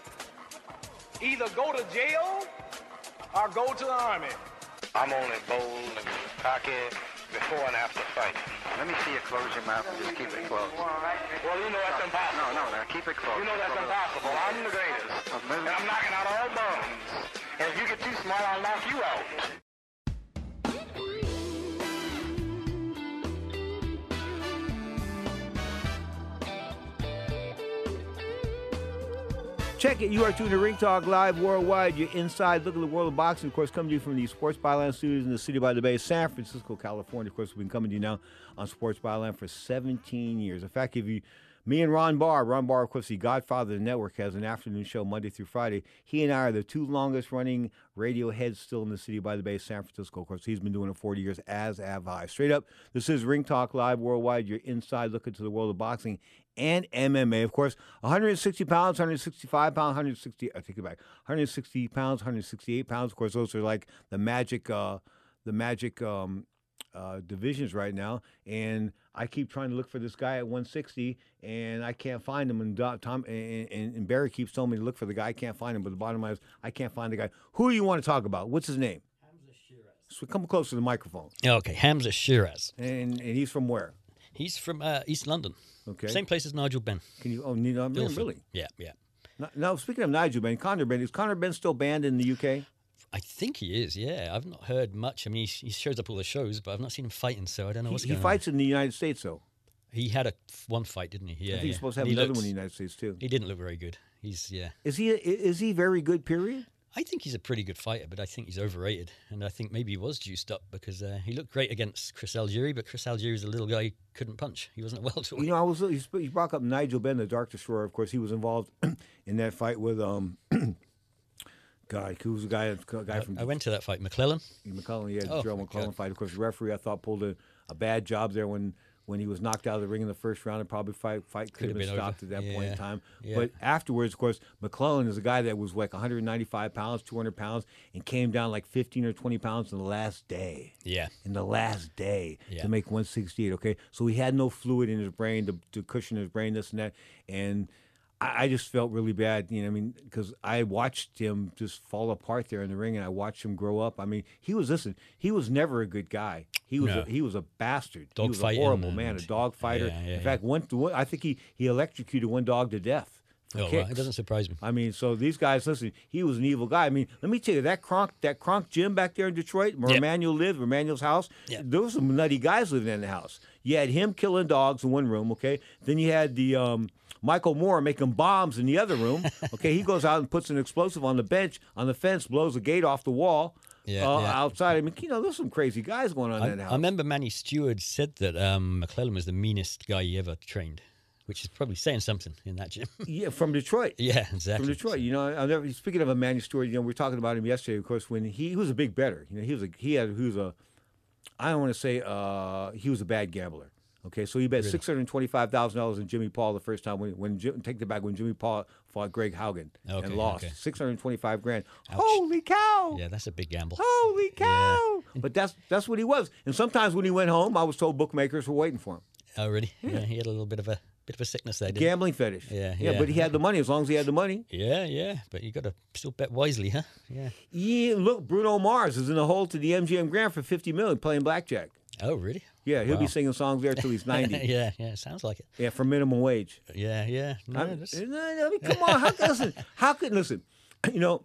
Either go to jail or go to the Army. I'm only bold and cocky before and after fight. Let me see you close your mouth and just keep it closed. Well, you know that's impossible. No, no, no, keep it closed. You know that's impossible. I'm the greatest. And I'm knocking out all bones. And if you get too smart, I'll knock you out. Check it. You are tuned to Ring Talk Live Worldwide. Your inside look at the world of boxing. Of course, coming to you from the Sports Byline Studios in the City by the Bay, San Francisco, California. Of course, we've been coming to you now on Sports Byline for seventeen years. In fact, if you, me and Ron Barr, Ron Barr, of course, the godfather of the network, has an afternoon show Monday through Friday. He and I are the two longest running radio heads still in the City by the Bay, San Francisco. Of course, he's been doing it forty years, as have I. Straight up, this is Ring Talk Live Worldwide, your inside look into the world of boxing and M M A. Of course, one hundred sixty pounds, one hundred sixty-five pounds, one hundred sixty, I take it back, one hundred sixty pounds, one hundred sixty-eight pounds. Of course, those are like the magic, uh, the magic um, uh, divisions right now. And I keep trying to look for this guy at one sixty, and I can't find him. And Tom and, and, and Barry keeps telling me to look for the guy. I can't find him. But the bottom line is, I can't find the guy. Who do you want to talk about? What's his name? Hamza Shiraz. So come closer to the microphone. Okay, Hamza Shiraz. And and he's from where? He's from uh, East London. Okay. Same place as Nigel Benn. Can you? Oh, no, really? really? Yeah, yeah. Now, now, speaking of Nigel Benn, Conor Benn, is Conor Benn still banned in the U K? I think he is. Yeah, I've not heard much. I mean, he, he shows up all the shows, but I've not seen him fighting, so I don't know He, what's he going fights on. in the United States, though. He had a one fight, didn't he? Yeah, I think yeah. he's supposed to have He another looks- one in the United States too. He didn't look very good. He's yeah. Is he? Is he very good? Period. I think he's a pretty good fighter, but I think he's overrated. And I think maybe he was juiced up because uh, he looked great against Chris Algieri, but Chris Algieri's a little guy who couldn't punch. He wasn't a welterweight. You know, I was. He sp- he brought up Nigel Benn, the Dark Destroyer. Of course, he was involved in that fight with um, God, who was the guy? guy I, from I went to that fight, McClellan. McClellan, yeah, Oh, Joe my McClellan God. fight. Of course, the referee I thought pulled a, a bad job there when, when he was knocked out of the ring in the first round. And probably fight fight could have been, been stopped over. at that Yeah. point in time. Yeah. But afterwards, of course, McClellan is a guy that was like one hundred ninety-five pounds, two hundred pounds, and came down like fifteen or twenty pounds in the last day. Yeah. In the last day Yeah. to make one sixty-eight. Okay, so he had no fluid in his brain to, to cushion his brain, this and that, and I just felt really bad, you know. I mean, because I watched him just fall apart there in the ring, and I watched him grow up. I mean, he was listen. He was never a good guy. He was No. a, he was a bastard. Dog he was a fighting horrible man, a and- dog fighter. Yeah, yeah, in fact, one, one I think he he electrocuted one dog to death. For Oh, well, kicks. it doesn't surprise me. I mean, so these guys, listen, he was an evil guy. I mean, let me tell you, that Kronk, that Kronk gym back there in Detroit, where Yep. Emmanuel lived, where Emmanuel's house, Yep. there was some nutty guys living in the house. You had him killing dogs in one room, okay? Then you had the um, Michael Moore making bombs in the other room, okay? He goes out and puts an explosive on the bench, on the fence, blows a gate off the wall. Yeah, uh, yeah. outside. I mean, you know, there's some crazy guys going on I, in that house. I remember Manny Stewart said that um, McClellan was the meanest guy he ever trained, which is probably saying something in that gym. Yeah, from Detroit. Yeah, exactly. From Detroit. You know, I'll never. Speaking of a Manny Stewart, you know, we were talking about him yesterday. Of course, when he, he was a big bettor. You know, he was a he had he was a. I don't want to say uh, he was a bad gambler. Okay, so he bet Really? six hundred twenty-five thousand dollars in Jimmy Paul the first time when when Jim, take it back when Jimmy Paul fought Greg Haugen Okay, and lost okay. six hundred twenty-five grand. Ouch. Holy cow! Yeah, that's a big gamble. Holy cow! But that's that's what he was. And sometimes when he went home, I was told bookmakers were waiting for him. Oh, really? Yeah, he had a little bit of a bit of a sickness there. Didn't Gambling fetish. he? Yeah, yeah, yeah. but he had the money as long as he had the money. Yeah, yeah, but you got to still bet wisely, huh? Yeah. Yeah, look, Bruno Mars is in the hole to the M G M Grand for fifty million playing blackjack. Oh, really? Yeah, he'll be Wow. singing songs there till he's ninety. yeah, yeah, sounds like it. Yeah, for minimum wage. Yeah, yeah. No, I'm- that's- I mean, come on, how can listen? How can listen? You know,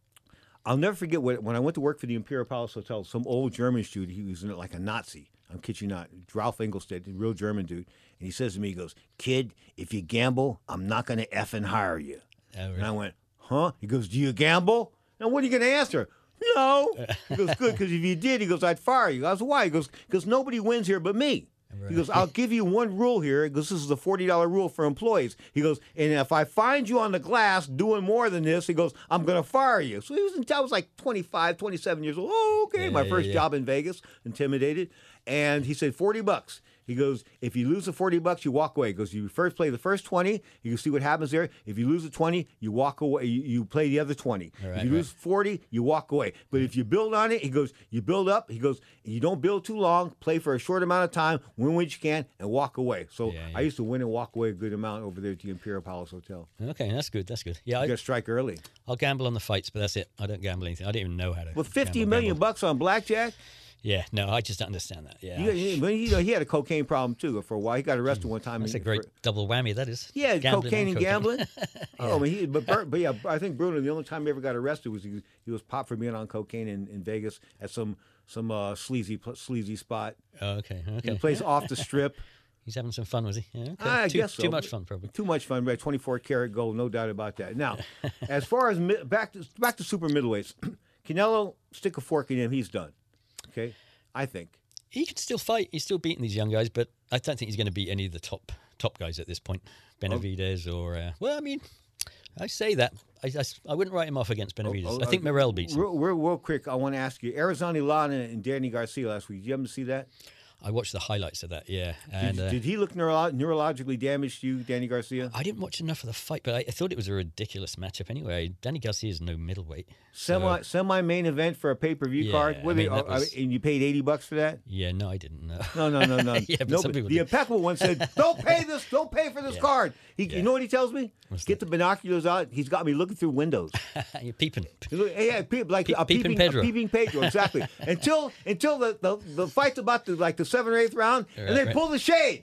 I'll never forget what, when I went to work for the Imperial Palace Hotel. Some old German dude, he was like a Nazi. I'm kidding you not. Ralph Engelstedt, a real German dude, and he says to me, he goes, "Kid, if you gamble, I'm not going to effing hire you." Oh, And really? I went, "Huh?" He goes, "Do you gamble?" Now, what are you going to answer? No. He goes, "Good, because if you did," he goes, "I'd fire you." I was, "Why?" He goes, "Because nobody wins here but me." He goes, "I'll give you one rule here." He goes, "This is a forty dollar rule for employees." He goes, "And if I find you on the glass doing more than this," he goes, "I'm going to fire you." So he was, in, I was like twenty-five, twenty-seven years old. Oh, okay. Yeah, My yeah, first yeah. job in Vegas, intimidated. And he said, forty bucks. He goes, "If you lose the forty bucks, you walk away." He goes, "You first play the first twenty. You can see what happens there. If you lose the twenty, you walk away. You, you play the other twenty. All if right, you right. lose forty, you walk away. But if you build on it," he goes, "you build up." He goes, "You don't build too long. Play for a short amount of time. Win what you can, and walk away." So Yeah, I used to win and walk away a good amount over there at the Imperial Palace Hotel. Okay, that's good. That's good. Yeah, You I, got to strike early. I'll gamble on the fights, but that's it. I don't gamble anything. I don't even know how to. With fifty gamble, million gamble. bucks on blackjack, Yeah, no, I just don't understand that. Yeah, you, you, but, you know, he had a cocaine problem too for a while. He got arrested one time. that's a and- great for- double whammy. That is. Yeah, Gambling cocaine and cocaine. gambling. Oh, I mean, he, but Bert, but yeah, I think Bruno. The only time he ever got arrested was he, he was popped for being on cocaine in, in Vegas at some some uh, sleazy pl- sleazy spot. Oh, okay, In okay. a place Yeah. off the strip. He's having some fun, was he? Yeah, okay. I too, guess so. Too much fun, probably. Too much fun, right? twenty-four karat gold, no doubt about that. Now, as far as mi- back to back to super middleweights, Canelo, stick a fork in him, he's done. Okay, I think. He can still fight. He's still beating these young guys, but I don't think he's going to beat any of the top top guys at this point. Benavidez or uh, well, I mean, I say that I, I, I wouldn't write him off against Benavidez. Oh, oh, I think uh, Morel beats him. Real, real, real quick, I want to ask you: Arizona Lana and Danny Garcia last week. Did you happen to see that? I watched the highlights of that. Yeah, and did, uh, did he look neuro- neurologically damaged to you, Danny Garcia? I didn't watch enough of the fight, but I, I thought it was a ridiculous matchup anyway. Danny Garcia is no middleweight. Semi so- semi main event for a pay per view Yeah, card. I What mean, they- that uh, was- and you paid eighty bucks for that? Yeah, no, I didn't know. No, no, no, no. yeah, but no some people the did. impeccable one said, "Don't pay this. Don't pay for this Yeah. card." He, Yeah. You know what he tells me? What's Get the binoculars out. He's got me looking through windows. You're peeping. He's like, yeah, pe- like Pe- a peeping peeping, Pedro. a peeping Pedro, exactly. until until the, the, the fight's about to like the seventh or eighth round, Right, and they right. pull the shade,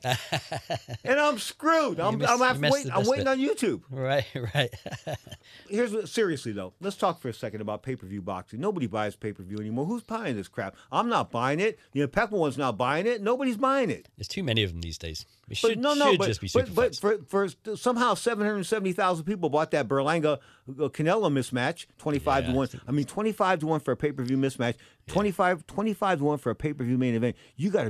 and I'm screwed. I'm, missed- I'm, you after missed waiting, the I'm best waiting bit. on YouTube. Right, right. Here's what, seriously though. Let's talk for a second about pay-per-view boxing. Nobody buys pay-per-view anymore. Who's buying this crap? I'm not buying it. The impeccable one's not buying it. Nobody's buying it. There's too many of them these days. It But should, no, no, should but, just be super but, but fights. for, for somehow seven hundred seventy thousand people bought that Berlanga uh, Canelo mismatch, twenty-five Yeah, to one. I think- I mean, twenty-five to one for a pay-per-view mismatch, twenty-five, twenty-five to one for a pay-per-view main event. You got to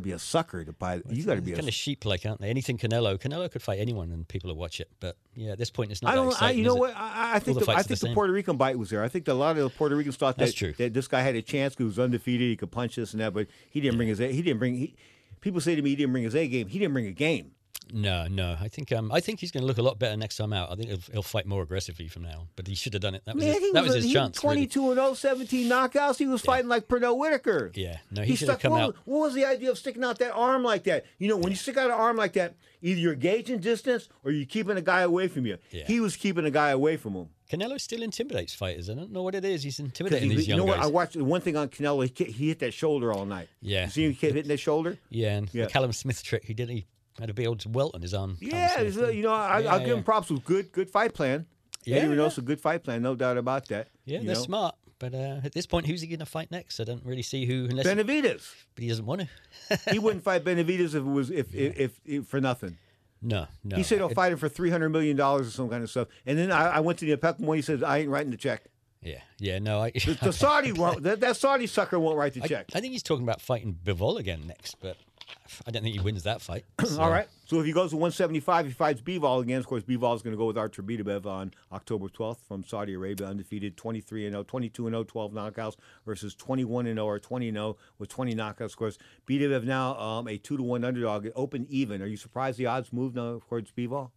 be a sucker to buy. You got to be a kind of sheep-like, aren't they? Anything Canelo, Canelo could fight anyone, and people will watch it. But yeah, at this point, it's not. I don't. That exciting, I, you know is what? it? I, I think All the the, I fights are think the the same. Puerto Rican bite was there. I think a lot of the Puerto Ricans thought That's that, true. that this guy had a chance because he was undefeated. He could punch this and that, but he didn't bring his. A, he didn't bring. He, people say to me he didn't bring his A game. He didn't bring a game. No, no. I think um, I think he's going to look a lot better next time out. I think he'll, he'll fight more aggressively from now on. But he should have done it. That was Man, his, he that was, was a, his he chance. twenty-two and oh, seventeen knockouts. He was yeah. fighting like Pernell Whitaker. Yeah, no, he, should stuck, have come what, out. What was the idea of sticking out that arm like that? You know, when you stick out an arm like that, either you're gauging distance or you're keeping a guy away from you. Yeah. He was keeping a guy away from him. Canelo still intimidates fighters. I don't know what it is. He's intimidating He, these you young know what? guys. I watched one thing on Canelo. He, he hit that shoulder all night. Yeah. You see him hitting that shoulder? Yeah, and Yeah. the Callum Smith trick, he did. He had a big old welt on his arm. Yeah, Callum it's, Smith. uh, you know, I, Yeah, I'll give yeah. him props with good, good fight plan. Yeah, Eddie yeah. Reynoso, a good fight plan, no doubt about that. Yeah, you they're know? smart. But uh, at this point, who's he going to fight next? I don't really see who. Unless Benavidez. But he doesn't want to. He wouldn't fight Benavidez if it was if, if, if, if for nothing. No, no. He said he'll It- fight him for three hundred million dollars or some kind of stuff. And then I, I went to the Apecum one. He said, "I ain't writing the check." Yeah, yeah, no. I, The, the Saudi won't, that, that Saudi sucker won't write the I, check. I think he's talking about fighting Bivol again next, but I don't think he wins that fight. So. All right. So if he goes to one seventy-five, he fights Bivol again. Of course, Bivol is going to go with Artur Beterbiev on October twelfth from Saudi Arabia, undefeated, twenty-three and oh, twenty-two and oh, twelve knockouts versus twenty-one and oh or twenty and oh with twenty knockouts. Of course, Beterbiev now um, a two to one underdog, open even. Are you surprised the odds moved now towards Bivol?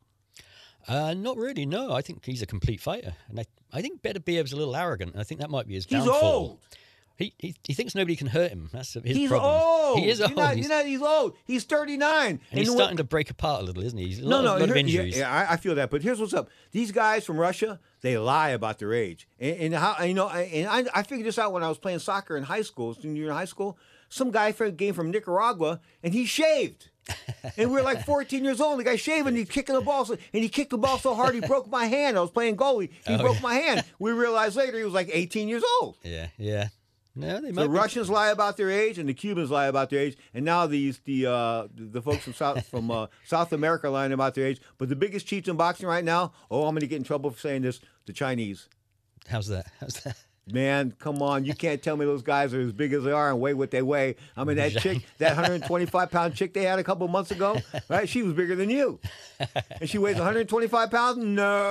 Uh, not really, no. I think he's a complete fighter. And I, I think Beterbiev's a little arrogant. And I think that might be his He's downfall. old. He, he he thinks nobody can hurt him. That's his He's problem. old. He is old. You're not, he's, you're not, he's old. He's thirty-nine. and he's the starting way- to break apart a little, isn't he? He's a lot, No, no, lot of here- yeah, injuries. Yeah, I, I feel that. But here's what's up: these guys from Russia, they lie about their age, and, and how and, you know. And I, I figured this out when I was playing soccer in high school, senior year in high school. Some guy from- came from Nicaragua, and he shaved. And we were like fourteen years old. The guy shaving, he's kicking the ball, so, and he kicked the ball so hard he broke my hand. I was playing goalie. He Oh, broke yeah. my hand. We realized later he was like eighteen years old. Yeah, yeah. No, they The might be- Russians lie about their age, and the Cubans lie about their age, and now these the uh, the folks from South from uh, South America are lying about their age. But the biggest cheats in boxing right now, oh, I'm going to get in trouble for saying this: the Chinese. How's that? How's that? Man, come on! You can't tell me those guys are as big as they are and weigh what they weigh. I mean, that chick, that one hundred twenty-five pound chick they had a couple months ago, right? She was bigger than you, and she weighs one hundred twenty-five pounds.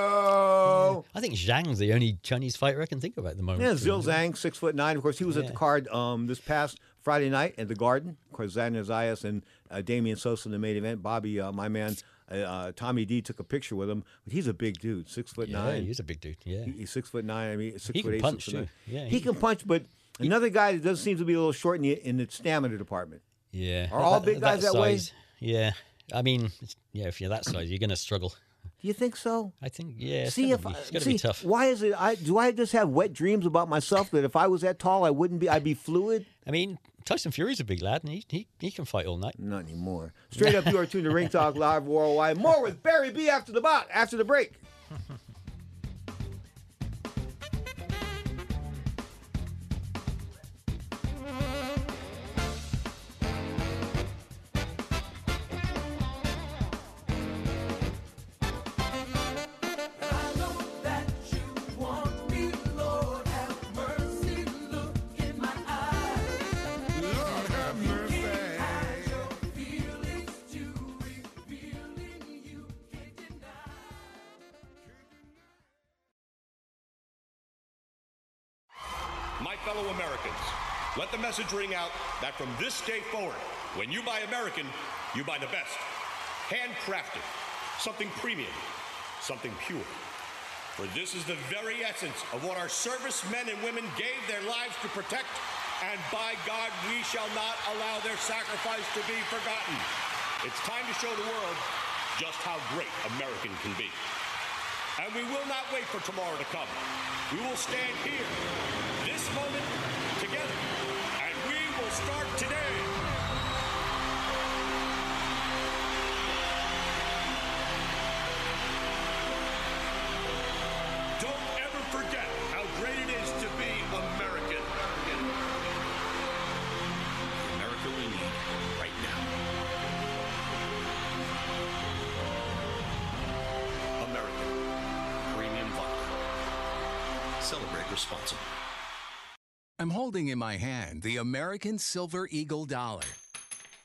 No. I think Zhang's the only Chinese fighter I can think of at the moment. Yeah, Zhil Zhang, six foot nine. Of course, he was at Yeah. the card um, this past Friday night at the Garden. Of course, Xander Zayas and uh, Damian Sosa in the main event. Bobby, uh, my man, uh, uh, Tommy D took a picture with him. But he's a big dude, six foot Yeah, nine. he's a big dude. Yeah, He- he's six foot nine. I mean, six He foot can eight. punch, six foot too. nine. Yeah, he, he can can- punch, but another guy that does seem to be a little short in the, in the stamina department. yeah. Are all big guys that way? size, Yeah, I mean, it's- yeah. If you're that size, you're going to struggle. Do you think so? I think, yeah. It's See gotta if be, I- it's got to see be tough. why is it? I do I just have wet dreams about myself that if I was that tall, I wouldn't be. I'd be fluid. I mean, Tyson Fury's a big lad, and he he, he can fight all night. Not anymore. Straight up, you are tuned to Ring Talk Live Worldwide. More with Barry B after the bot, after the break. My fellow Americans, let the message ring out that from this day forward, when you buy American, you buy the best. Handcrafted, something premium, something pure. For this is the very essence of what our servicemen and women gave their lives to protect, and by God, we shall not allow their sacrifice to be forgotten. It's time to show the world just how great American can be. And we will not wait for tomorrow to come. We will stand here, this moment, together, and we will start today. Don't ever forget how great it is to be American. The America we need right now. American Premium Vodka. Celebrate responsibly. I'm holding in my hand the American Silver Eagle dollar.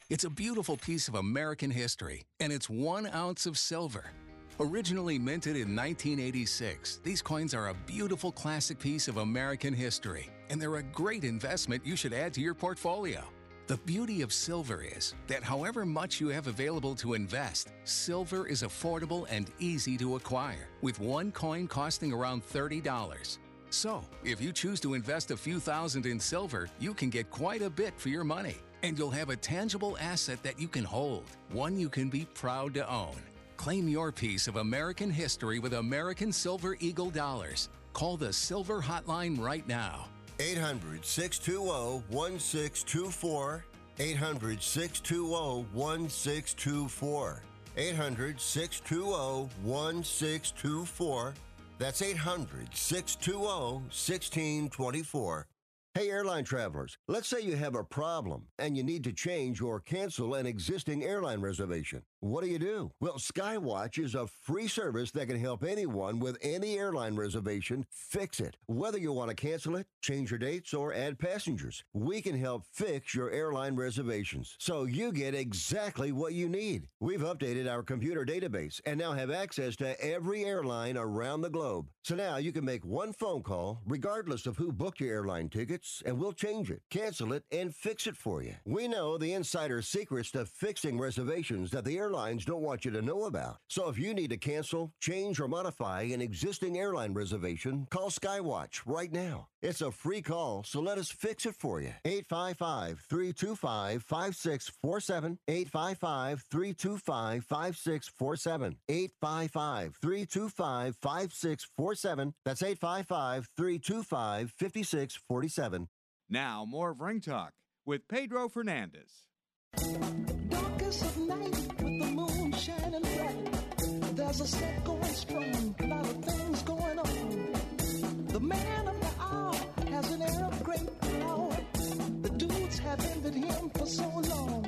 It's a beautiful piece of American history, and it's one ounce of silver. Originally minted in nineteen eighty-six, these coins are a beautiful classic piece of American history, and they're a great investment you should add to your portfolio. The beauty of silver is that however much you have available to invest, silver is affordable and easy to acquire, with one coin costing around thirty dollars. So, if you choose to invest a few thousand in silver, you can get quite a bit for your money, and you'll have a tangible asset that you can hold, one you can be proud to own. Claim your piece of American history with American Silver Eagle dollars. Call the Silver Hotline right now. eight hundred, six two zero, one six two four. eight hundred, six two zero, one six two four. eight hundred, six two zero, one six two four. That's eight hundred, six two zero, one six two four. Hey, airline travelers, let's say you have a problem and you need to change or cancel an existing airline reservation. What do you do? Well, Skywatch is a free service that can help anyone with any airline reservation fix it. Whether you want to cancel it, change your dates, or add passengers, we can help fix your airline reservations so you get exactly what you need. We've updated our computer database and now have access to every airline around the globe. So now you can make one phone call regardless of who booked your airline tickets, and we'll change it, cancel it, and fix it for you. We know the insider secrets to fixing reservations that the airlines don't want you to know about. So if you need to cancel, change, or modify an existing airline reservation, call Skywatch right now. It's a free call, so let us fix it for you. eight five five, three two five, five six four seven. eight five five, three two five, five six four seven. eight five five, three two five, five six four seven. That's eight five five, three two five, five six four seven. Now, more of Ring Talk with Pedro Fernandez. Darkest of night with the moon shining bright. There's a set going strong, a lot of things going on. The man of the hour has an air of great power. The dudes have envied him for so long.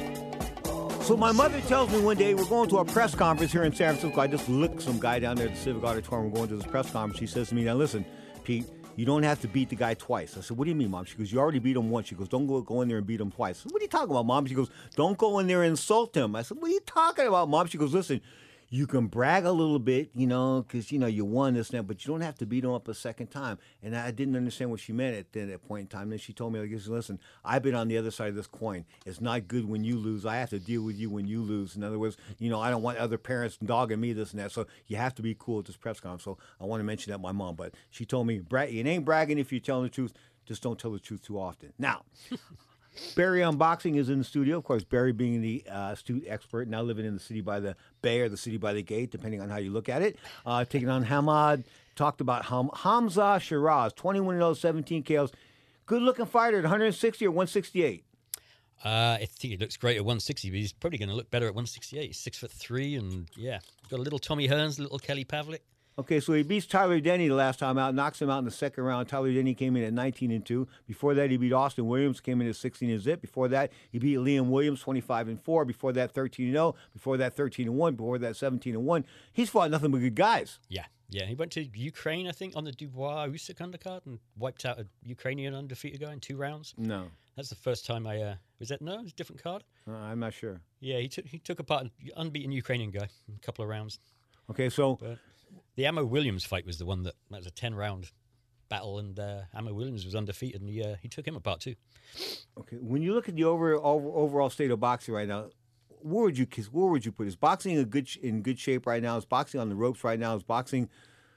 So my mother tells me one day we're going to a press conference here in San Francisco. I just looked some guy down there at the Civic Auditorium. We're going to this press conference. She says to me, now listen, Pete, you don't have to beat the guy twice. I said, what do you mean, Mom? She goes, you already beat him once. She goes, don't go, go in there and beat him twice. I said, what are you talking about, Mom? She goes, don't go in there and insult him. I said, what are you talking about, Mom? She goes, listen, you can brag a little bit, you know, because, you know, you won this and that, but you don't have to beat him up a second time. And I didn't understand what she meant at that point in time. Then she told me, like, listen, I've been on the other side of this coin. It's not good when you lose. I have to deal with you when you lose. In other words, you know, I don't want other parents dogging me, this and that. So you have to be cool at this press conference. So I want to mention that to my mom. But she told me, Brad, it ain't bragging if you're telling the truth. Just don't tell the truth too often. Now, Barry Unboxing is in the studio. Of course, Barry being the uh, astute expert, now living in the city by the bay or the city by the gate, depending on how you look at it. Uh, taking on Hamad. Talked about Ham- Hamza Shiraz, twenty-one and oh, seventeen K Os. Good-looking fighter at one sixty or one sixty-eight? Uh, I think he looks great at one sixty, but he's probably going to look better at one sixty-eight. He's six foot three, and yeah, got a little Tommy Hearns, a little Kelly Pavlik. Okay, so he beats Tyler Denny the last time out, knocks him out in the second round. Tyler Denny came in at nineteen and two. Before that, he beat Austin Williams, came in at sixteen and zip. Before that, he beat Liam Williams, twenty-five and four. Before that, thirteen and oh. Before that, thirteen and one. Before that, seventeen and one. He's fought nothing but good guys. Yeah, yeah. He went to Ukraine, I think, on the Dubois Usyk undercard and wiped out a Ukrainian undefeated guy in two rounds. No. That's the first time I, uh, was that, no, it was a different card? Uh, I'm not sure. Yeah, he took he took apart an unbeaten Ukrainian guy in a couple of rounds. Okay, so... But the Ammo Williams fight was the one that, that was a ten-round battle, and uh, Ammo Williams was undefeated, and he, uh, he took him apart too. Okay, when you look at the over, over, overall state of boxing right now, where would you where would you put it? Is boxing in good in good shape right now? Is boxing on the ropes right now? Is boxing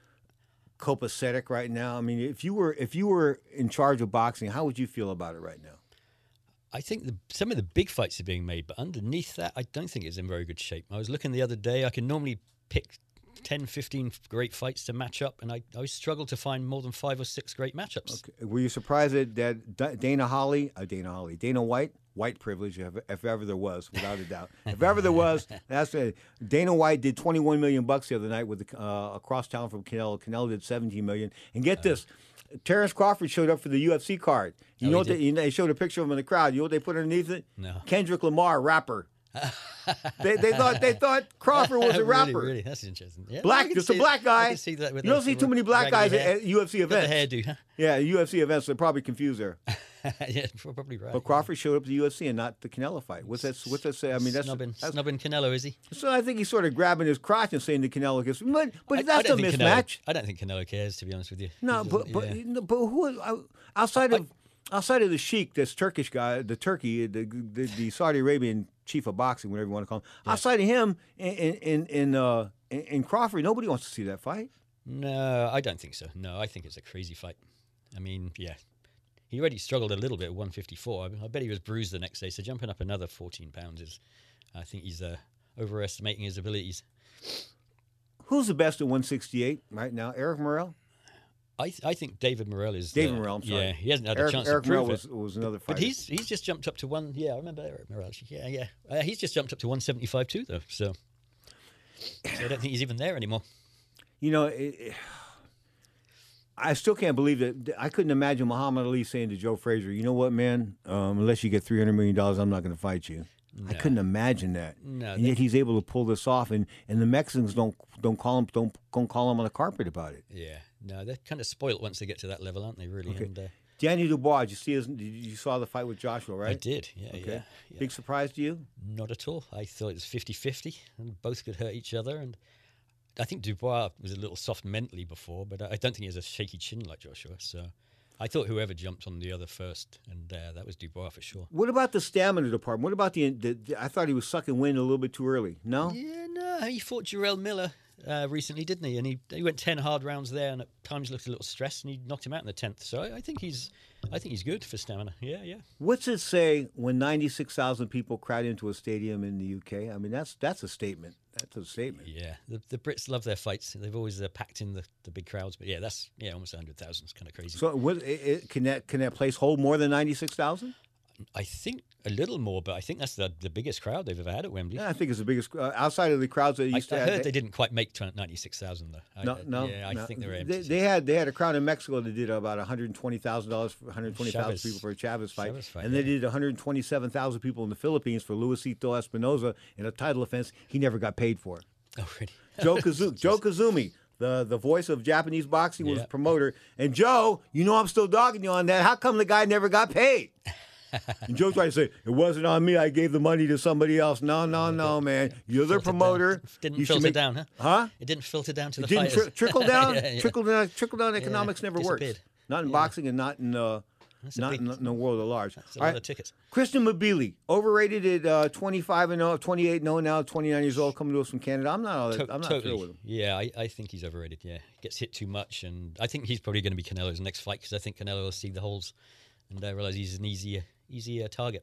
copacetic right now? I mean, if you were if you were in charge of boxing, how would you feel about it right now? I think the, some of the big fights are being made, but underneath that, I don't think it's in very good shape. I was looking the other day. I can normally pick ten, fifteen great fights to match up, and I, I struggle to find more than five or six great matchups. Okay. Were you surprised that, that Dana Holly, uh, Dana Holly, Dana White, white privilege, if, if ever there was, without a doubt. If ever there was, that's it. Dana White did twenty-one million bucks the other night with the, uh, across town from Canelo. Canelo did seventeen million. And get this, Terrence Crawford showed up for the U F C card. You oh, know what they, you know, they showed a picture of him in the crowd. You know what they put underneath it? No. Kendrick Lamar, rapper. they, they thought they thought Crawford was a rapper. Really, really, that's interesting. Yeah, black, just a black guy. I can see that with you don't see too many black guys hair. at U F C events. Got the hairdo, huh? Yeah, U F C events. They're probably confused there. Yeah, probably right. But Crawford showed up to the U F C and not the Canelo fight. What's that? What's that say? I mean, that's snubbing, that's, snubbing Canelo, is he? So I think he's sort of grabbing his crotch and saying to Canelo, but, but I, that's I a don't think mismatch. Canelo, I don't think Canelo cares, to be honest with you. No, He but doesn't- but, yeah. no, but who outside of outside of the Sheik, this Turkish guy, the Turkey, the the, the Saudi Arabian chief of boxing, whatever you want to call him. Yeah. Outside of him, in in in, uh, in in Crawford, nobody wants to see that fight. No, I don't think so. No, I think it's a crazy fight. I mean, yeah. He already struggled a little bit at one fifty-four. I, mean, I bet he was bruised the next day. So jumping up another fourteen pounds is, I think he's uh, overestimating his abilities. Who's the best at one sixty-eight right now? Eric Morrell? I th- I think David Morrell is. David uh, Morrell, I'm sorry. Yeah, he hasn't had Eric- a chance Eric to prove Morrell it. was- was another But fighter. he's he's just jumped up to one. Yeah, I remember Eric Morrell. actually. Yeah, yeah. Uh, he's just jumped up to one seventy-five too, though. So, so I don't think he's even there anymore. You know, it, it, I still can't believe that. I couldn't imagine Muhammad Ali saying to Joe Frazier, "You know what, man? Um, unless you get three hundred million dollars, I'm not going to fight you." I No. couldn't imagine that. No, and they- yet he's able to pull this off, and, and the Mexicans don't don't call him don't don't call him on the carpet about it. Yeah, no, they're kind of spoilt once they get to that level, aren't they? Really. Okay. And, uh, Danny Dubois, did you see his? Did you saw the fight with Joshua, right? I did. Yeah, Okay. yeah, yeah. Big surprise to you? Not at all. I thought it was fifty-fifty, and both could hurt each other. And I think Dubois was a little soft mentally before, but I don't think he has a shaky chin like Joshua. So I thought whoever jumped on the other first, and uh, that was Dubois for sure. What about the stamina department? What about the, the, the? I thought he was sucking wind a little bit too early. No. Yeah, no, he fought Jarrell Miller uh, recently, didn't he? And he he went ten hard rounds there, and at times looked a little stressed, and he knocked him out in the tenth. So I, I think he's, I think he's good for stamina. Yeah, yeah. What's it say when ninety-six thousand people crowd into a stadium in the U K? I mean, that's that's a statement. That's a statement. Yeah, the, the Brits love their fights. They've always uh, packed in the, the big crowds. But yeah, that's yeah, almost one hundred thousand. It's kind of crazy. So, what, it, it, can that can that place hold more than ninety-six thousand? I think a little more, but I think that's the, the biggest crowd they've ever had at Wembley. Yeah, I think it's the biggest uh, outside of the crowds that I, used to. I have, heard they didn't quite make ninety-six thousand though. No, I, no. Yeah, I no. think they were empty. They, they had they had a crowd in Mexico that did about one hundred twenty thousand dollars for one hundred twenty thousand Chavez. people for a Chavez fight, Chavez fight, and they yeah. did one hundred twenty-seven thousand people in the Philippines for Luisito Espinoza in a title offense. He never got paid for. Oh, really? Joe Kazu- Joe Kazumi, the the voice of Japanese boxing, was Yeah. a promoter. And Joe, you know I'm still dogging you on that. How come the guy never got paid? And Joe tried to say, it wasn't on me. I gave the money to somebody else. No, no, no, man. You're the Filtered promoter. down. Didn't You should filter make- down, huh? Huh? It didn't filter down to It the didn't fighters. tri- trickle down. Yeah, yeah. Trickle down. Trickle down Yeah, economics never works. disappeared. Not in Yeah. boxing and not in uh, That's a not big- in, the- in the world at large. That's a All lot right. of tickets. Kristen Mabili, overrated at uh, twenty-five and oh, twenty-eight and oh now, twenty-nine years old, coming to us from Canada. I'm not. All that, To- I'm not totally. thrilled with him. Yeah, I, I think he's overrated. Yeah, he gets hit too much, and I think he's probably going to be Canelo's next fight because I think Canelo will see the holes and uh, realize he's an easier, easier target.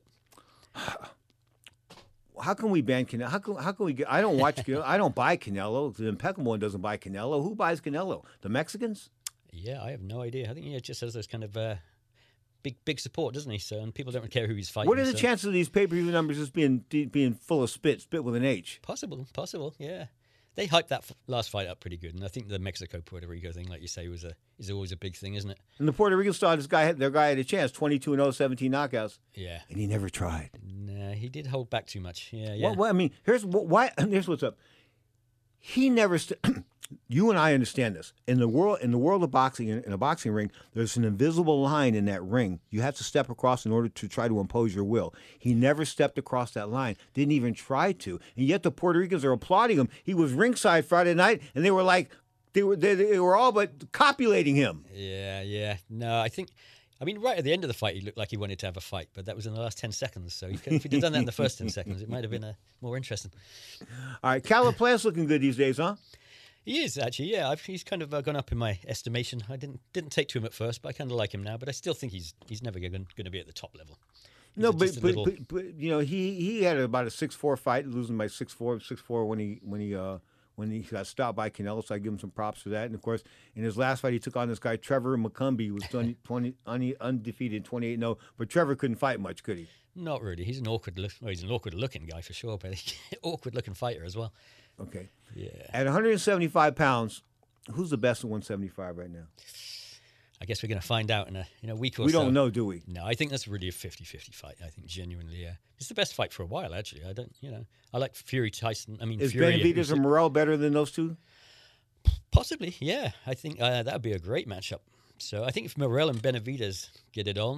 How can we ban Canelo? How can, how can we get? I don't watch Canelo. I don't buy Canelo. The Impeccable One doesn't buy Canelo. Who buys Canelo? The Mexicans? Yeah, I have no idea. I think he just has those kind of uh, big, big support, doesn't he? So, and people don't care who he's fighting. What are the so- chances of these pay per view numbers just being being full of spit, spit with an H? Possible, possible. Yeah, they hyped that f- last fight up pretty good, and I think the Mexico Puerto Rico thing, like you say, was a is always a big thing, isn't it? And the Puerto Rican star, this guy, had, their guy had a chance, twenty-two and oh, seventeen knockouts. Yeah, and he never tried. Nah, he did hold back too much. Yeah, yeah. What, what, I mean, here's what, why. Here's what's up. He never. St- you and I understand this. In the world, in the world of boxing, in, in a boxing ring, there's an invisible line in that ring. You have to step across in order to try to impose your will. He never stepped across that line. Didn't even try to. And yet the Puerto Ricans are applauding him. He was ringside Friday night, and they were like, they were they, they were all but copulating him. Yeah, yeah. No, I think. I mean, right at the end of the fight, he looked like he wanted to have a fight, but that was in the last ten seconds. So he could, if he'd have done that in the first ten seconds, it might have been uh, more interesting. All right, Calaplant's looking good these days, huh? He is actually, yeah. I've, he's kind of uh, gone up in my estimation. I didn't didn't take to him at first, but I kind of like him now. But I still think he's he's never going to be at the top level. He's No, a- but just a but, little- but but you know he he had about a six four fight, losing by six four six four when he when he uh when he got stopped by Canelo. So I give him some props for that. And of course, in his last fight, he took on this guy Trevor McCumbee, who was twenty, twenty un, undefeated twenty eight and oh. But Trevor couldn't fight much, could he? Not really. He's an awkward look. Well, he's an awkward looking guy for sure, but he's an awkward looking fighter as well. Okay. Yeah. At one hundred seventy-five pounds, who's the best at one seventy-five right now? I guess we're going to find out in a in a week or We so. don't know, do we? No, I think that's really a fifty-fifty fight. I think genuinely, yeah. It's the best fight for a while, actually. I don't, you know, I like Fury Tyson. I mean, Is Fury. Benavidez and Morrell better than those two? Possibly, yeah. I think uh, that would be a great matchup. So I think if Morrell and Benavidez get it on,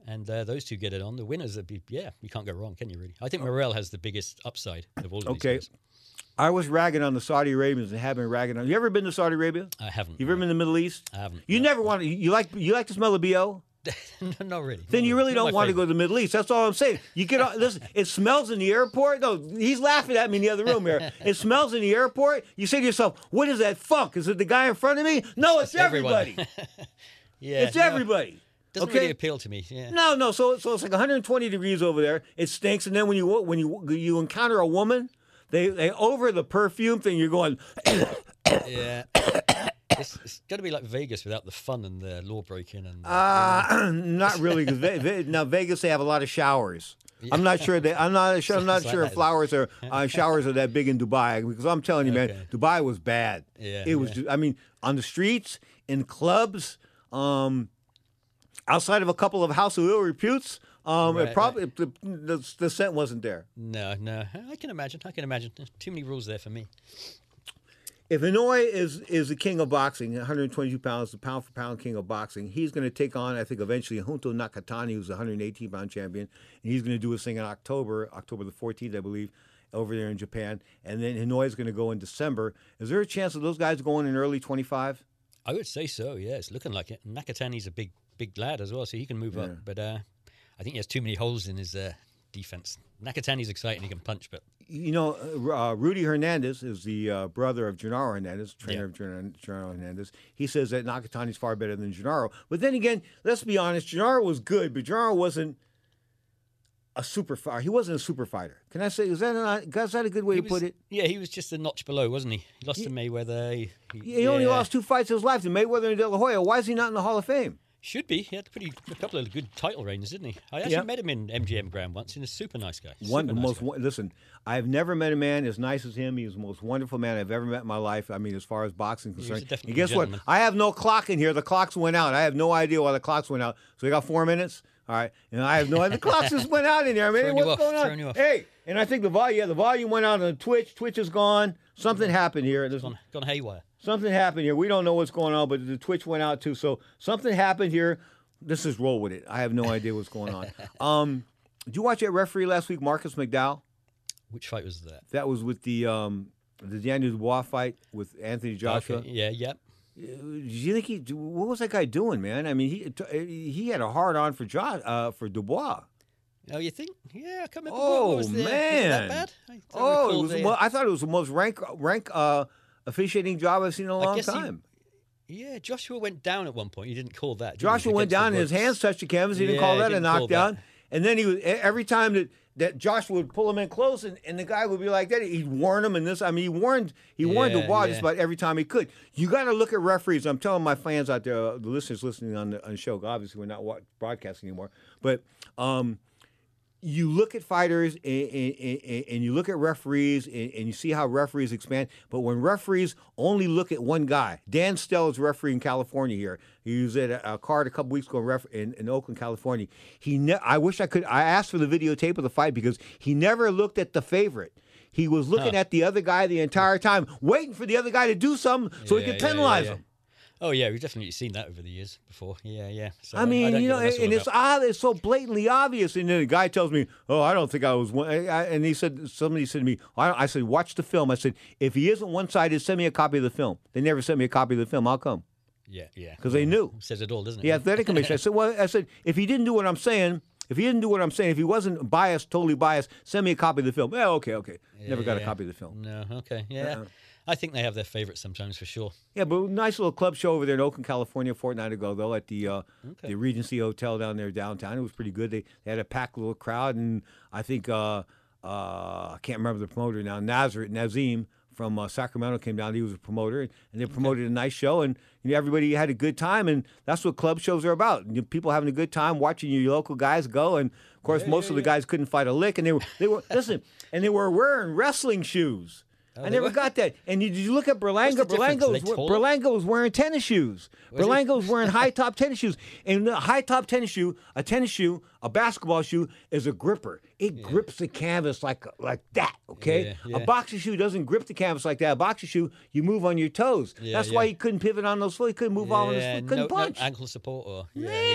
And uh, those two get it on. The winners, would be, yeah, you can't go wrong, can you, really? I think Morrell has the biggest upside of all of Okay. these guys. I was ragging on the Saudi Arabians and have been ragging on. You ever been to Saudi Arabia? I haven't. You ever been to the Middle East? I haven't. You never want to. You like you like to smell a B O? Not really. Then you really Not don't my want to go favorite. to the Middle East. That's all I'm saying. You get on, listen. It smells in the airport. No, he's laughing at me in the other room here. It smells in the airport. You say to yourself, "What is that funk? Is it the guy in front of me?" No, it's Everyone. everybody. Yeah, It's no, everybody. Doesn't okay? really appeal to me. Yeah. No, no. So, so it's like one hundred twenty degrees over there. It stinks, and then when you when you you encounter a woman, they they over the perfume thing. You're going. Yeah. It's, it's got to be like Vegas without the fun and the law breaking and. Uh, not really. Cause Ve- Ve- now Vegas, they have a lot of showers. I'm not sure they. I'm not sure. I'm not It's like sure that. if flowers are uh, showers are that big in Dubai. Because I'm telling you, man, Okay. Dubai was bad. Yeah, it was. yeah. Just, I mean, on the streets, in clubs, um, outside of a couple of house of ill reputes, um, Right, it probably the, the the scent wasn't there. No, no. I can imagine. I can imagine. There's too many rules there for me. If Inoue is is the king of boxing, one hundred twenty-two pounds, the pound for pound king of boxing, he's going to take on, I think, eventually Junto Nakatani, who's the one hundred eighteen pound champion, and he's going to do his thing in October, October the fourteenth, I believe, over there in Japan. And then Inoue is going to go in December. Is there a chance of those guys going in early twenty-five? I would say so. Yeah, it's looking like it. Nakatani's a big, big lad as well, so he can move Yeah. up. But uh, I think he has too many holes in his uh, defense. Nakatani's exciting; he can punch, but You know, uh, Rudy Hernandez is the uh, brother of Gennaro Hernandez, trainer Yeah. of Gen- Gennaro Hernandez. He says that Nakatani's far better than Gennaro. But then again, let's be honest, Gennaro was good, but Gennaro wasn't a super fighter. He wasn't a super fighter. Can I say, is that, not, is that a good way he to was, put it? yeah, he was just a notch below, wasn't he? He lost to Mayweather. He, He, he only yeah. lost two fights in his life to Mayweather and De La Hoya. Why is he not in the Hall of Fame? Should be. He had pretty a couple of good title reigns, didn't he? I actually Yeah. met him in M G M Grand once. He's a super nice guy. One Super the nice most guy. wo- listen. I've never met a man as nice as him. He's the most wonderful man I've ever met in my life. I mean, as far as boxing was a concerned. definitely And guess gentleman. what? I have no clock in here. The clocks went out. I have no idea why the clocks went out. So we got four minutes. All right, and I have no idea. The clocks just went out in there. I mean, Throwing you what's off, going on? throwing you off. Hey, and I think the volume. Yeah, the volume went out on Twitch. Twitch is gone. Something happened here. There's Gone, gone haywire. something happened here. We don't know what's going on, but the Twitch went out too. So something happened here. Let's just roll with it. I have no idea what's going on. Um, did you watch that referee last week, Marcus McDowell? Which fight was that? That was with the um, the Daniel Dubois fight with Anthony Joshua. Okay, yeah, yep. Uh, Do you think he? What was that guy doing, man? I mean, he he had a hard on for Josh, uh, for Dubois. Oh, you think? Yeah, I can't remember. Oh what was the, man! Was it that bad? I don't oh, it recall was. the- Well, I thought it was the most rank rank uh, officiating job I've seen in a I long guess he- time. Yeah, Joshua went down at one point. You didn't call that. did Joshua you? went Against the down and his ropes. hands touched the canvas. He didn't Yeah, call he that a didn't call knockdown. that. And then he was every time that, that Joshua would pull him in close, and, and the guy would be like that. He'd warn him, and this. I mean, he warned he warned Yeah, Dubois yeah. just about every time he could. You got to look at referees. I'm telling my fans out there, uh, the listeners listening on the, on the show. Obviously, we're not wa- broadcasting anymore, but. Um, You look at fighters and, and, and, and you look at referees and, and you see how referees expand. But when referees only look at one guy, Dan Stell is referee in California here. He was at a, a card a couple weeks ago ref, in, in Oakland, California. He, ne- I wish I could. I asked for the videotape of the fight because he never looked at the favorite. He was looking Huh. at the other guy the entire time, waiting for the other guy to do something so he Yeah, could yeah, penalize yeah, yeah. him. Oh yeah, we've definitely seen that over the years before. Yeah, yeah. So I mean, don't you get know, what that's all and it's about. odd, it's so blatantly obvious. And then the guy tells me, "Oh, I don't think I was one." I, I- and he said, somebody said to me, I, I said, "Watch the film." I said, "If he isn't one-sided, send me a copy of the film." They never sent me a copy of the film. How come? Yeah, yeah. Because they knew. Says it all, doesn't it? The athletic commission. I said, "Well, I said if he didn't do what I'm saying." If he didn't do what I'm saying, if he wasn't biased, totally biased, send me a copy of the film. Yeah, okay, okay. Never got a Yeah. copy of the film. No, okay, yeah. Uh-uh. I think they have their favorites sometimes for sure. Yeah, but nice little club show over there in Oakland, California, a fortnight ago, though, at the uh, Okay. the Regency Hotel down there downtown. It was pretty good. They, they had a packed little crowd, and I think uh, uh, I can't remember the promoter now. Nazareth Nazim from uh, Sacramento came down. He was a promoter, and, and they promoted a nice show, and you know, everybody had a good time, and that's what club shows are about. You know, people having a good time watching your local guys go, and of course, Yeah, most yeah, of the yeah. guys couldn't fight a lick, and they were they were listen, and they were wearing wrestling shoes. Oh, I they never were? got that. And you, did you look at Berlanga? What's the difference? Berlanga Are was, they taller? Berlanga was wearing tennis shoes. Was he? Berlanga was wearing high top tennis shoes. And a high top tennis shoe, a tennis shoe, a basketball shoe is a gripper. It grips the canvas like like that. Okay, Yeah, a yeah. boxer shoe doesn't grip the canvas like that. A boxer shoe, you move on your toes. Yeah, That's why yeah. he couldn't pivot on those foot. He couldn't move on his Yeah, foot. Couldn't no, punch. no ankle support or yeah, Man. yeah.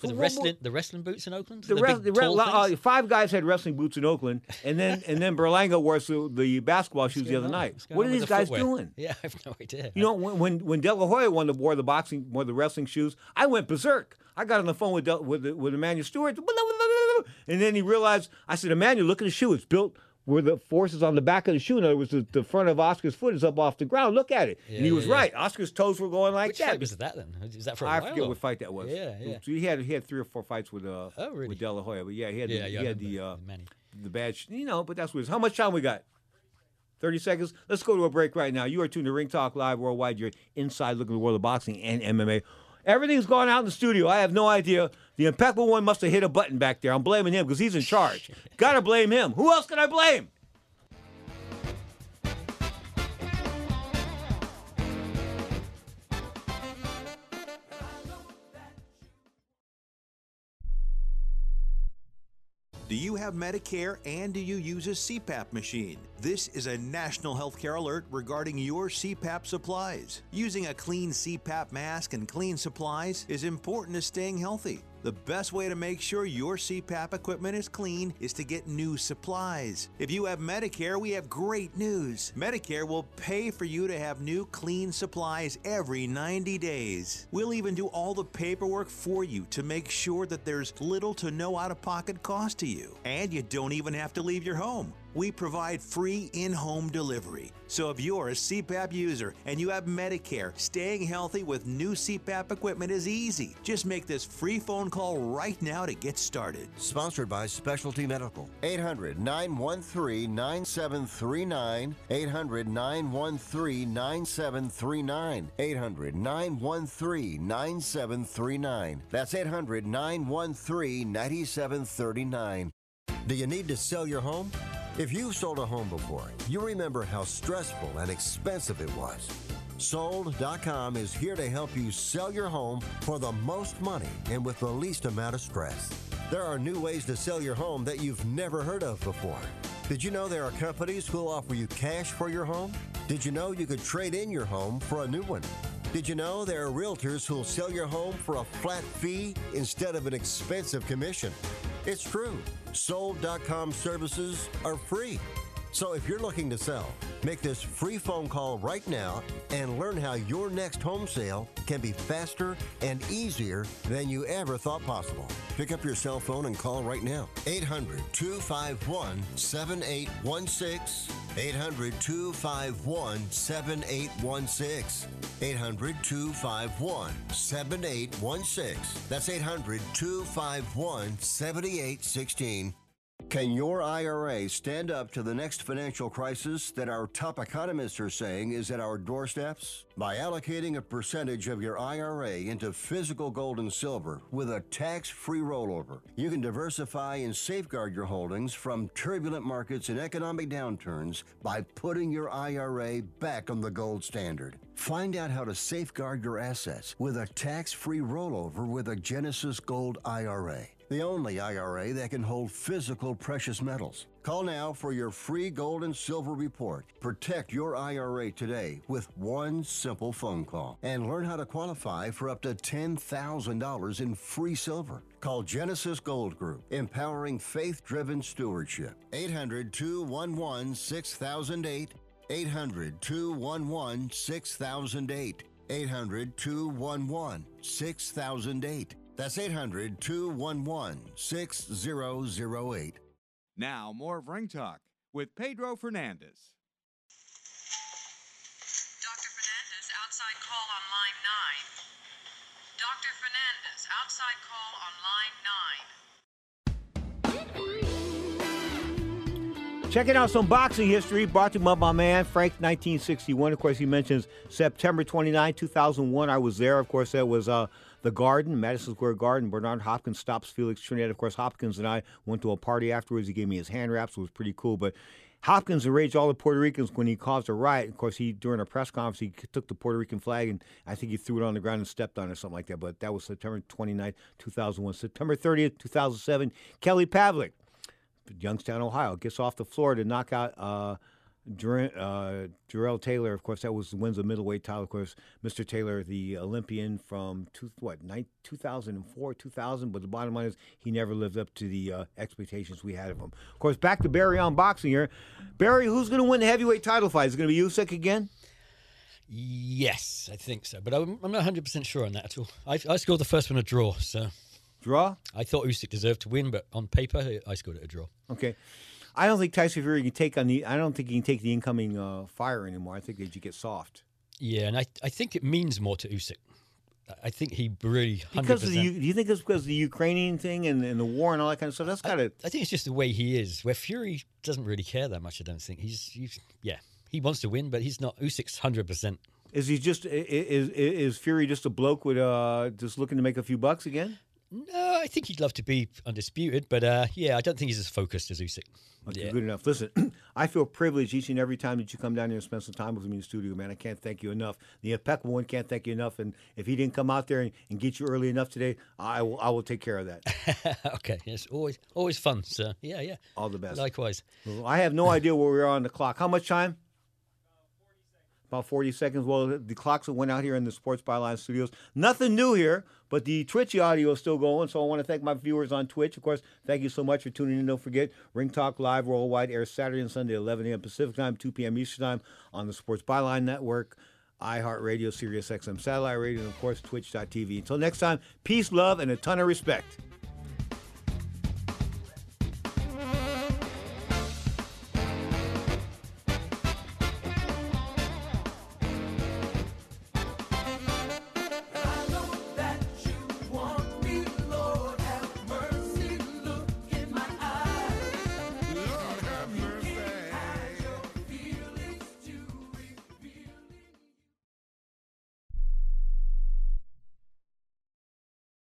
For the wrestling, the wrestling boots in Oakland. The, the rest, big, the tall re- uh, things? five guys had wrestling boots in Oakland, and then and then Berlanga wore the, the basketball shoes the other on? night. What's going What on are with these the guys footwear? doing? Yeah, I have no idea. You know, when when, when De La Hoya won the, wore the boxing, wore the wrestling shoes, I went berserk. I got on the phone with Del, with with Emmanuel Stewart, and then he realized. I said, Emmanuel, look at the shoe. It's built where the force is on the back of the shoe. In other words, the, the front of Oscar's foot is up off the ground. Look at it. Yeah, and he was yeah, yeah. right. Oscar's toes were going like Which that. fight was that then? Is that for a I while? forget or- what fight that was. Yeah, yeah. So he had he had three or four fights with uh Oh, really? with De La Hoya, but yeah, he had Yeah, the, yeah, he I had the uh, remember Manny. the badge. You know, but that's what it is. How much time we got? thirty seconds. Let's go to a break right now. You are tuned to Ring Talk Live Worldwide. You're inside looking at the world of boxing and M M A. Everything's gone out in the studio. I have no idea. The impeccable one must have hit a button back there. I'm blaming him because he's in charge. Gotta blame him. Who else can I blame? Do you have Medicare and do you use a C PAP machine? This is a national healthcare alert regarding your C PAP supplies. Using a clean C PAP mask and clean supplies is important to staying healthy. The best way to make sure your C PAP equipment is clean is to get new supplies. If you have Medicare, we have great news. Medicare will pay for you to have new clean supplies every ninety days. We'll even do all the paperwork for you to make sure that there's little to no out-of-pocket cost to you. And you don't even have to leave your home. We provide free in-home delivery. So if you're a C PAP user and you have Medicare, staying healthy with new C PAP equipment is easy. Just make this free phone call right now to get started. Sponsored by Specialty Medical. eight hundred, nine one three, nine seven three nine. eight hundred, nine one three, nine seven three nine. eight hundred, nine one three, nine seven three nine. That's eight hundred, nine one three, nine seven three nine. Do you need to sell your home? If you've sold a home before, you remember how stressful and expensive it was. Sold dot com is here to help you sell your home for the most money and with the least amount of stress. There are new ways to sell your home that you've never heard of before. Did you know there are companies who'll offer you cash for your home? Did you know you could trade in your home for a new one? Did you know there are realtors who'll sell your home for a flat fee instead of an expensive commission? It's true. Sold dot com services are free. So if you're looking to sell, make this free phone call right now and learn how your next home sale can be faster and easier than you ever thought possible. Pick up your cell phone and call right now. eight hundred, two five one, seven eight one six. eight hundred, two five one, seven eight one six. eight hundred, two five one, seven eight one six. That's eight hundred, two five one, seven eight one six. Can your I R A stand up to the next financial crisis that our top economists are saying is at our doorsteps? By allocating a percentage of your I R A into physical gold and silver with a tax-free rollover, you can diversify and safeguard your holdings from turbulent markets and economic downturns by putting your I R A back on the gold standard. Find out how to safeguard your assets with a tax-free rollover with a Genesis Gold I R A. The only I R A that can hold physical precious metals. Call now for your free gold and silver report. Protect your I R A today with one simple phone call and learn how to qualify for up to ten thousand dollars in free silver. Call Genesis Gold Group, empowering faith-driven stewardship. eight hundred, two one one, six thousand eight. eight hundred, two one one, six thousand eight. eight hundred, two one one, six thousand eight. That's eight hundred, two one one, six zero zero eight. Now, more of Ring Talk with Pedro Fernandez. Doctor Fernandez, outside call on line nine. Doctor Fernandez, outside call on line nine. Checking out some boxing history brought to you by my man, Frank, nineteen sixty-one. Of course, he mentions September twenty-ninth, two thousand one. I was there. Of course, that was uh, the Garden, Madison Square Garden. Bernard Hopkins stops Felix Trinidad. Of course, Hopkins and I went to a party afterwards. He gave me his hand wraps. It was pretty cool. But Hopkins enraged all the Puerto Ricans when he caused a riot. Of course, he during a press conference, he took the Puerto Rican flag, and I think he threw it on the ground and stepped on it or something like that. But that was September twenty-ninth, two thousand one. September thirtieth, two thousand seven, Kelly Pavlik, Youngstown, Ohio, gets off the floor to knock out uh, Dur- uh, Jarrell Taylor, of course, that was wins the middleweight title. Of course, Mister Taylor, the Olympian from two, what nine, two thousand four, two thousand. But the bottom line is he never lived up to the uh, expectations we had of him. Of course, back to Barry on boxing here. Barry, who's going to win the heavyweight title fight? Is it going to be Usyk again? Yes, I think so, but I'm, I'm not one hundred percent sure on that at all. I, I scored the first one a draw, so draw. I thought Usyk deserved to win, but on paper, I scored it a draw. Okay. I don't think Tyson Fury can take on the. I don't think he can take the incoming uh, fire anymore. I think they should get soft. Yeah, and I I think it means more to Usyk. I think he really one hundred percent. Because of the, do you think it's because of the Ukrainian thing and, and the war and all that kind of stuff? That's got to. I, I think it's just the way he is. Where Fury doesn't really care that much. I don't think he's. he's yeah, he wants to win, but he's not. Usyk's one hundred percent. Is he just is is Fury just a bloke with uh just looking to make a few bucks again? No, I think he'd love to be undisputed, but uh, yeah, I don't think he's as focused as Usyk. Okay, yeah. Good enough. Listen, I feel privileged each and every time that you come down here and spend some time with me in the studio, man. I can't thank you enough. The impeccable one can't thank you enough. And if he didn't come out there and, and get you early enough today, I will I will take care of that. Okay, yes, always always fun. So yeah, yeah. All the best. Likewise. Well, I have no idea where we are on the clock. How much time? About forty seconds. Well, the clocks that went out here in the Sports Byline studios. Nothing new here, but the Twitch audio is still going. So I want to thank my viewers on Twitch. Of course, thank you so much for tuning in. Don't forget, Ring Talk Live Worldwide airs Saturday and Sunday, eleven a.m. Pacific Time, two p.m. Eastern Time on the Sports Byline Network, iHeartRadio, Sirius X M Satellite Radio, and of course, Twitch dot T V. Until next time, peace, love, and a ton of respect.